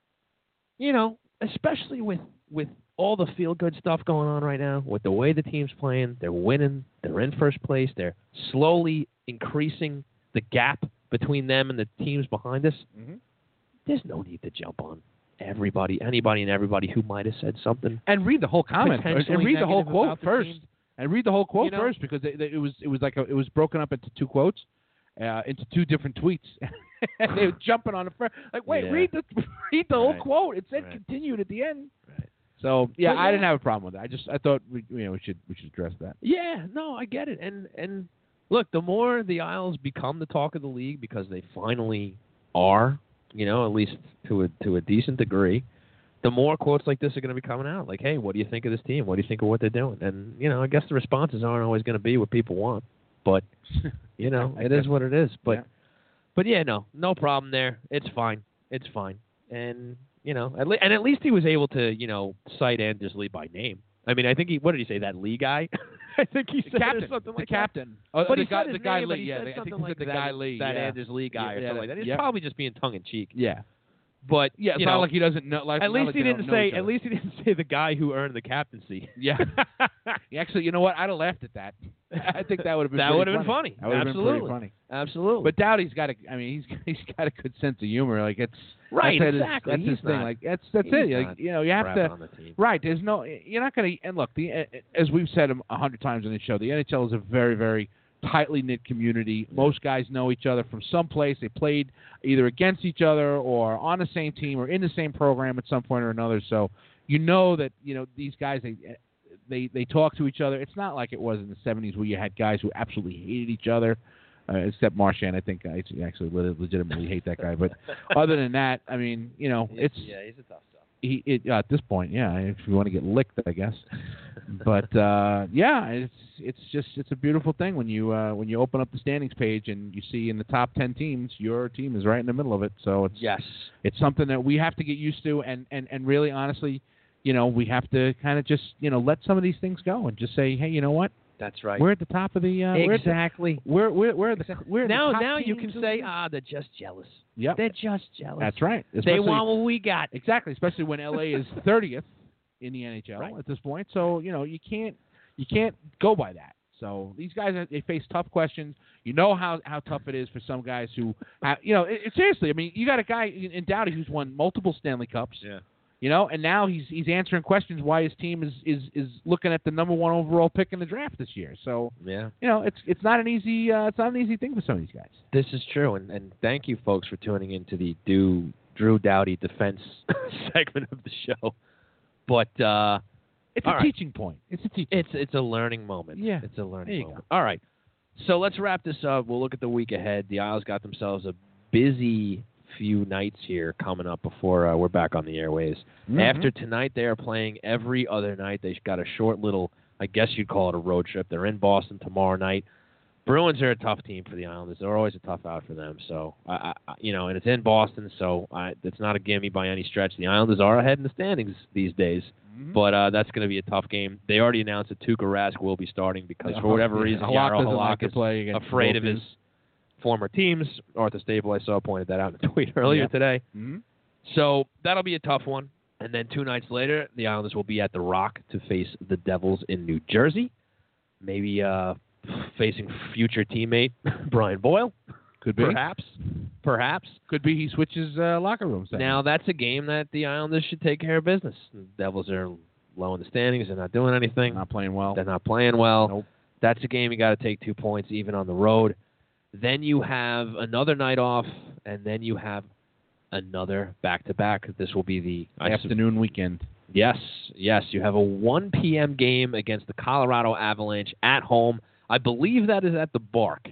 Speaker 2: you know, especially with with all the feel-good stuff going on right now, with the way the team's playing, they're winning, they're in first place, they're slowly increasing the gap between them and the teams behind us.
Speaker 3: Mm-hmm.
Speaker 2: There's no need to jump on everybody, anybody and everybody who might have said something.
Speaker 3: And read the whole comment and
Speaker 2: potentially
Speaker 3: read the whole
Speaker 2: negative
Speaker 3: quote
Speaker 2: about the
Speaker 3: first.
Speaker 2: team.
Speaker 3: And read the whole quote
Speaker 2: You know?
Speaker 3: first because they, they, it was it was like a, it was broken up into two quotes, uh, into two different tweets. And they were jumping on the first. Like, wait,
Speaker 2: Yeah.
Speaker 3: read the read the whole
Speaker 2: Right.
Speaker 3: quote. It said
Speaker 2: Right.
Speaker 3: continued at the end.
Speaker 2: Right.
Speaker 3: So yeah,
Speaker 2: But
Speaker 3: I
Speaker 2: yeah.
Speaker 3: didn't have a problem with it. I just I thought we you know we should we should address that.
Speaker 2: Yeah, no, I get it. And and look, the more the Isles become the talk of the league because they finally are, you know, at least to a to a decent degree, the more quotes like this are going to be coming out. Like, hey, what do you think of this team? What do you think of what they're doing? And you know, I guess the responses aren't always going to be what people want, but you know,
Speaker 3: I
Speaker 2: it
Speaker 3: guess.
Speaker 2: is what it is. But
Speaker 3: Yeah.
Speaker 2: but yeah, no, no problem there. It's fine. It's fine. And you know, at le- and at least he was able to, you know, cite Anders Lee by name. I mean, I think he. What did he say? That Lee guy? I think he
Speaker 3: The
Speaker 2: said
Speaker 3: captain,
Speaker 2: or something
Speaker 3: the
Speaker 2: like
Speaker 3: captain.
Speaker 2: that.
Speaker 3: Oh,
Speaker 2: But
Speaker 3: the
Speaker 2: he
Speaker 3: guy,
Speaker 2: said
Speaker 3: the
Speaker 2: his
Speaker 3: guy
Speaker 2: name, but
Speaker 3: Lee.
Speaker 2: he
Speaker 3: Yeah,
Speaker 2: said
Speaker 3: I think
Speaker 2: something
Speaker 3: he
Speaker 2: like
Speaker 3: said the
Speaker 2: that,
Speaker 3: guy Lee.
Speaker 2: That
Speaker 3: yeah.
Speaker 2: Anders Lee guy
Speaker 3: Yeah,
Speaker 2: or
Speaker 3: yeah,
Speaker 2: something like that. He's
Speaker 3: yep.
Speaker 2: probably just being tongue in cheek.
Speaker 3: Yeah.
Speaker 2: But
Speaker 3: Yeah, it's
Speaker 2: you
Speaker 3: not
Speaker 2: know,
Speaker 3: like he doesn't know. Like,
Speaker 2: at
Speaker 3: not
Speaker 2: least
Speaker 3: like
Speaker 2: he
Speaker 3: they don't
Speaker 2: didn't
Speaker 3: know
Speaker 2: say.
Speaker 3: each
Speaker 2: At
Speaker 3: other.
Speaker 2: least he didn't say the guy who earned the captaincy.
Speaker 3: Yeah. Actually, you know what? I'd have laughed at that. I think that would have been
Speaker 2: That
Speaker 3: pretty
Speaker 2: would have been
Speaker 3: funny.
Speaker 2: funny.
Speaker 3: That would have been
Speaker 2: Absolutely.
Speaker 3: pretty funny.
Speaker 2: Absolutely.
Speaker 3: But Dowdy's got a. I mean, he's he's got a good sense of humor. Like it's
Speaker 2: right,
Speaker 3: that's his-
Speaker 2: exactly.
Speaker 3: That's
Speaker 2: He's
Speaker 3: his thing.
Speaker 2: not-
Speaker 3: Like that's that's
Speaker 2: he's
Speaker 3: it. Like,
Speaker 2: not
Speaker 3: you know, you have
Speaker 2: crapping
Speaker 3: to.
Speaker 2: on the team.
Speaker 3: Right. There's no. You're not going to. And look, the as we've said a hundred times on the show, the N H L is a very very tightly knit community. Most guys know each other from some place. They played either against each other or on the same team or in the same program at some point or another. So you know that you know these guys they they they talk to each other. It's not like it was in the seventies where you had guys who absolutely hated each other. Uh, except Marchand, I think I actually legitimately hate that guy. But other than that, I mean, you know, it's
Speaker 2: yeah, he's a tough stuff.
Speaker 3: he it, uh, at this point, yeah. If you want to get licked, I guess. But uh, yeah, it's it's just it's a beautiful thing when you uh, when you open up the standings page and you see in the top ten teams, your team is right in the middle of it. So it's
Speaker 2: Yes.
Speaker 3: it's something that we have to get used to, and and and really honestly, you know, we have to kind of just you know let some of these things go and just say, hey, you know what?
Speaker 2: That's right.
Speaker 3: We're at the top of the uh,
Speaker 2: exactly.
Speaker 3: We're at the, we're we're, we're the we're
Speaker 2: now,
Speaker 3: the top
Speaker 2: now you
Speaker 3: teams
Speaker 2: can
Speaker 3: of the
Speaker 2: say,
Speaker 3: league.
Speaker 2: ah, they're just jealous.
Speaker 3: Yep.
Speaker 2: They're just jealous.
Speaker 3: That's right.
Speaker 2: They
Speaker 3: Especially-
Speaker 2: want what we got.
Speaker 3: Exactly, especially when L A is thirtieth in the N H L
Speaker 2: Right.
Speaker 3: at this point. So you know you can't you can't go by that. So these guys are, they face tough questions. You know how, how tough it is for some guys who have, you know it, it, seriously. I mean, you got a guy in, in Doughty who's won multiple Stanley Cups.
Speaker 2: Yeah.
Speaker 3: You know, and now he's he's answering questions why his team is, is, is looking at the number one overall pick in the draft this year. So
Speaker 2: Yeah.
Speaker 3: you know it's it's not an easy uh, it's not an easy thing for some of these guys.
Speaker 2: This is true, and, and thank you, folks, for tuning into the do Drew Doughty defense segment of the show. But uh,
Speaker 3: It's
Speaker 2: all
Speaker 3: a
Speaker 2: right.
Speaker 3: teaching point. It's a teaching.
Speaker 2: it's it's a learning moment.
Speaker 3: Yeah.
Speaker 2: It's a learning
Speaker 3: There you
Speaker 2: moment. All right. So let's wrap this up. We'll look at the week ahead. The Isles got themselves a busy few nights here coming up before uh, we're back on the airways.
Speaker 3: Mhm.
Speaker 2: After tonight, they are playing every other night. They've got a short little, I guess you'd call it a road trip. They're in Boston tomorrow night. Bruins are a tough team for the Islanders. They're always a tough out for them. So, I, I, you know, and it's in Boston, so I, it's not a gimme by any stretch. The Islanders are ahead in the standings these days,
Speaker 3: Mhm.
Speaker 2: but uh, that's going to be a tough game. They already announced that Tuukka Rask will be starting because for whatever
Speaker 3: Yeah,
Speaker 2: reason,
Speaker 3: Halak
Speaker 2: Jaro
Speaker 3: doesn't like
Speaker 2: Halak
Speaker 3: to
Speaker 2: is
Speaker 3: play against
Speaker 2: afraid of
Speaker 3: both
Speaker 2: his former teams. Arthur Staple, I saw, pointed that out in a tweet earlier
Speaker 3: Yeah.
Speaker 2: today.
Speaker 3: Mhm.
Speaker 2: So that'll be a tough one. And then two nights later, the Islanders will be at the Rock to face the Devils in New Jersey. Maybe uh, facing future teammate Brian Boyle.
Speaker 3: Could be.
Speaker 2: Perhaps. Perhaps.
Speaker 3: Could be he switches uh, locker rooms. then.
Speaker 2: Now, that's a game that the Islanders should take care of business. The Devils are low in the standings. They're not doing anything.
Speaker 3: not playing well.
Speaker 2: They're not playing well.
Speaker 3: Nope.
Speaker 2: That's a game you got to take two points, even on the road. Then you have another night off, and then you have another back-to-back. This will be the I s-
Speaker 3: Afternoon weekend.
Speaker 2: Yes, yes. You have a one p.m. game against the Colorado Avalanche at home. I believe that is at the Bark.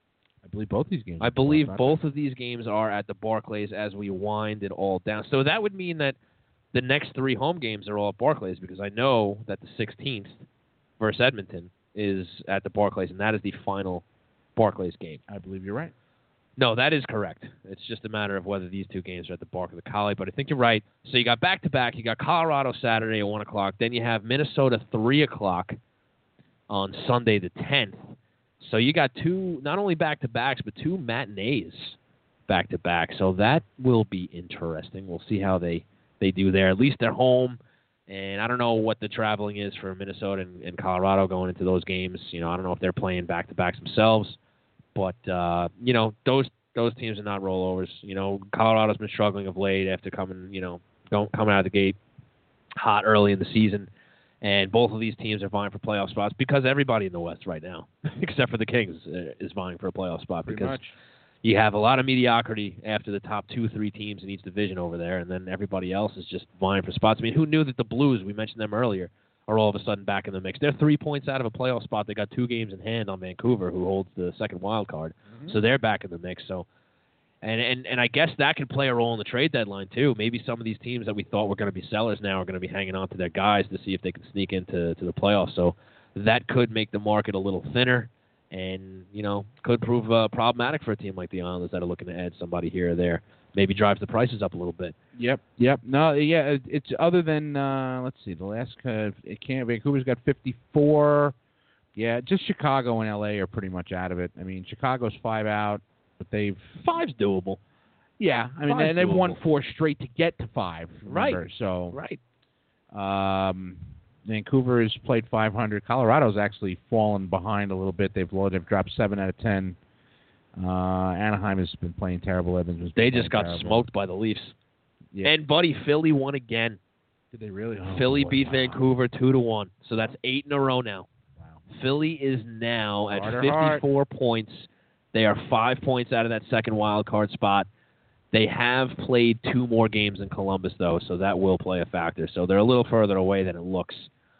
Speaker 3: I believe both these games.
Speaker 2: I
Speaker 3: are
Speaker 2: believe
Speaker 3: not-
Speaker 2: both of these games are at the Barclays as we wind it all down. So that would mean that the next three home games are all at Barclays because I know that the sixteenth versus Edmonton is at the Barclays, and that is the final Barclays game.
Speaker 3: I believe you're right.
Speaker 2: No, that is correct. It's just a matter of whether these two games are at the Bark of the Collie, but I think you're right. So you got back-to-back. You got Colorado Saturday at one o'clock. Then you have Minnesota three o'clock on Sunday the tenth. So you got two, not only back-to-backs, but two matinees back-to-back. So that will be interesting. We'll see how they, they do there. At least they're home. And I don't know what the traveling is for Minnesota and, and Colorado going into those games. You know, I don't know if they're playing back-to-backs themselves. But, uh, you know, those those teams are not rollovers. You know, Colorado's been struggling of late after coming, you know, don't coming out of the gate hot early in the season. And both of these teams are vying for playoff spots because everybody in the West right now, except for the Kings, is vying for a playoff spot.
Speaker 3: Pretty
Speaker 2: because
Speaker 3: much.
Speaker 2: You have a lot of mediocrity after the top two, three teams in each division over there, and then everybody else is just vying for spots. I mean, who knew that the Blues, we mentioned them earlier, are all of a sudden back in the mix? They're three points out of a playoff spot. They got two games in hand on Vancouver, who holds the second wild card. Mm-hmm. So they're back in the mix. So, and, and and I guess that could play a role in the trade deadline too. Maybe some of these teams that we thought were going to be sellers now are going to be hanging on to their guys to see if they can sneak into to the playoffs. So that could make the market a little thinner, and you know could prove uh, problematic for a team like the Islanders that are looking to add somebody here or there. Maybe drives the prices up a little bit.
Speaker 3: Yep, yep. No, yeah. It, it's other than uh, let's see, the last uh, it can't. Vancouver's got fifty-four. Yeah, just Chicago and L A are pretty much out of it. I mean, Chicago's five out, but they've
Speaker 2: five's doable.
Speaker 3: Yeah, I mean,
Speaker 2: Five's
Speaker 3: and they've
Speaker 2: doable.
Speaker 3: won four straight to get to five. Remember?
Speaker 2: Right.
Speaker 3: So
Speaker 2: right.
Speaker 3: Um, Vancouver has played five hundred. Colorado's actually fallen behind a little bit. They've they've dropped seven out of ten. Uh, Anaheim has been playing terrible. Evans has
Speaker 2: They
Speaker 3: been
Speaker 2: just got
Speaker 3: terrible.
Speaker 2: smoked by the Leafs.
Speaker 3: Yeah.
Speaker 2: And, buddy, Philly won again.
Speaker 3: Did they really? Oh,
Speaker 2: Philly
Speaker 3: boy.
Speaker 2: beat
Speaker 3: Wow.
Speaker 2: Vancouver two to one. So that's eight in a row now.
Speaker 3: Wow.
Speaker 2: Philly is now at
Speaker 3: Carter
Speaker 2: fifty-four points. They are five points out of that second wild card spot. They have played two more games than Columbus, though, so that will play a factor. So they're a little further away than it looks.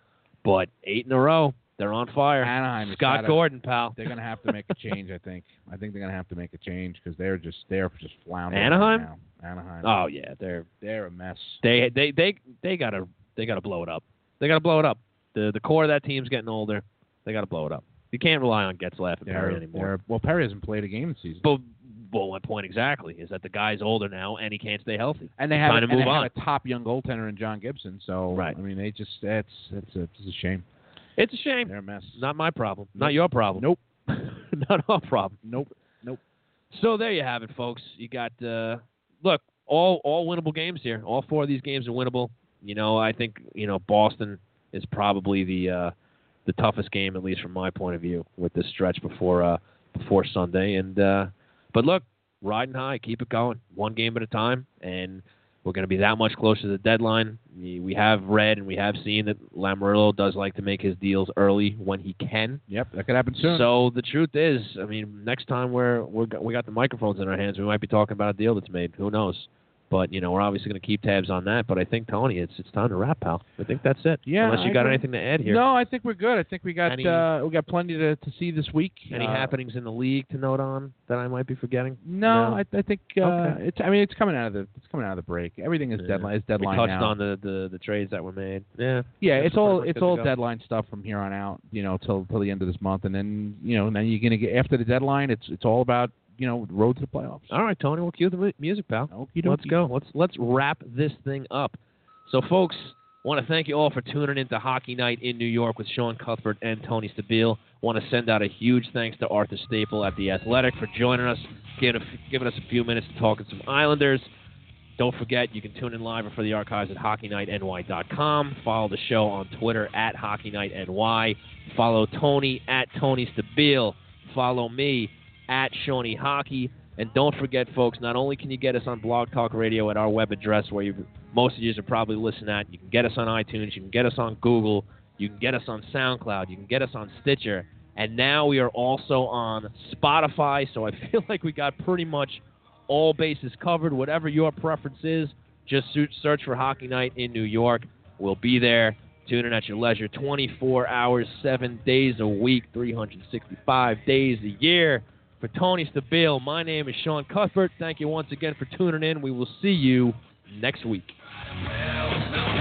Speaker 2: But eight in a row. They're on fire.
Speaker 3: Anaheim. has
Speaker 2: Scott
Speaker 3: gotta-
Speaker 2: Gordon, pal.
Speaker 3: They're going to have to make a change, I think. I think they're going to have to make a change because they're just they're just floundering.
Speaker 2: Anaheim?
Speaker 3: Right now. Anaheim.
Speaker 2: Oh yeah, they're
Speaker 3: They're a mess.
Speaker 2: they they they they gotta they gotta blow it up. They gotta blow it up. The the core of that team's getting older. They gotta blow it up. You can't rely on Getzlaff and Perry
Speaker 3: They're-
Speaker 2: anymore.
Speaker 3: they're- Well, Perry hasn't played a game this season.
Speaker 2: But well, my point exactly is that the guy's older now and he can't stay healthy.
Speaker 3: And they
Speaker 2: It's
Speaker 3: have,
Speaker 2: time
Speaker 3: and
Speaker 2: to move
Speaker 3: they
Speaker 2: on.
Speaker 3: have a top young goaltender in John Gibson. So
Speaker 2: Right.
Speaker 3: I mean, they just that's that's a, it's a shame.
Speaker 2: It's a shame.
Speaker 3: They're a mess.
Speaker 2: Not my problem.
Speaker 3: Nope.
Speaker 2: Not your problem.
Speaker 3: Nope.
Speaker 2: Not our problem.
Speaker 3: Nope. Nope.
Speaker 2: So there you have it, folks. You got uh, look all all winnable games here. All four of these games are winnable. You know, I think you know Boston is probably the uh, the toughest game, at least from my point of view, with this stretch before uh, before Sunday. And uh, but look, riding high, keep it going, one game at a time, and we're going to be that much closer to the deadline. We we have read and we have seen that Lamoriello does like to make his deals early when he can.
Speaker 3: Yep, that could happen soon.
Speaker 2: So the truth is, I mean, next time we're we're we got the microphones in our hands, we might be talking about a deal that's made. Who knows? But you know, we're obviously going to keep tabs on that. But I think Tony, it's it's time to wrap, pal. I think that's it.
Speaker 3: Yeah,
Speaker 2: Unless you
Speaker 3: I
Speaker 2: got
Speaker 3: agree.
Speaker 2: anything to add here.
Speaker 3: No, I think we're good. I think we got
Speaker 2: Any-
Speaker 3: uh, we got plenty to, to see this week.
Speaker 2: Any
Speaker 3: uh,
Speaker 2: happenings in the league to note on that I might be forgetting?
Speaker 3: No,
Speaker 2: No.
Speaker 3: I, I think uh,
Speaker 2: Okay.
Speaker 3: it's. I mean, it's coming out of the it's coming out of the break. Everything is
Speaker 2: Yeah.
Speaker 3: deadline. Is deadline
Speaker 2: we touched
Speaker 3: now.
Speaker 2: on the, the, the trades that were made. Yeah.
Speaker 3: Yeah,
Speaker 2: That's
Speaker 3: it's all
Speaker 2: pretty much
Speaker 3: it's
Speaker 2: good to
Speaker 3: all
Speaker 2: go.
Speaker 3: deadline stuff from here on out. You know, till till the end of this month, and then you know, then you're gonna get after the deadline. It's it's all about you know road to the playoffs.
Speaker 2: All right, Tony, we'll cue the mu- music, pal.
Speaker 3: Okey-dokey.
Speaker 2: Let's go. Let's let's wrap this thing up. So, folks, want to thank you all for tuning in to Hockey Night in New York with Sean Cuthbert and Tony Stabile. Want to send out a huge thanks to Arthur Staple at The Athletic for joining us, giving, a, giving us a few minutes to talk to some Islanders. Don't forget, you can tune in live or for the archives at hockey night n y dot com. Follow the show on Twitter at hockey night n y. Follow Tony at Tony Stabile. Follow me at Shawnee Hockey. And don't forget, folks, not only can you get us on Blog Talk Radio at our web address where you, most of you are probably listening at, you can get us on iTunes, you can get us on Google, you can get us on SoundCloud, you can get us on Stitcher, and now we are also on Spotify, so I feel like we got pretty much all bases covered. Whatever your preference is, just search for Hockey Night in New York. We'll be there. Tune in at your leisure, twenty-four hours, seven days a week, three hundred sixty-five days a year. For Tony Stabile, my name is Sean Cuthbert. Thank you once again for tuning in. We will see you next week.
Speaker 6: Well,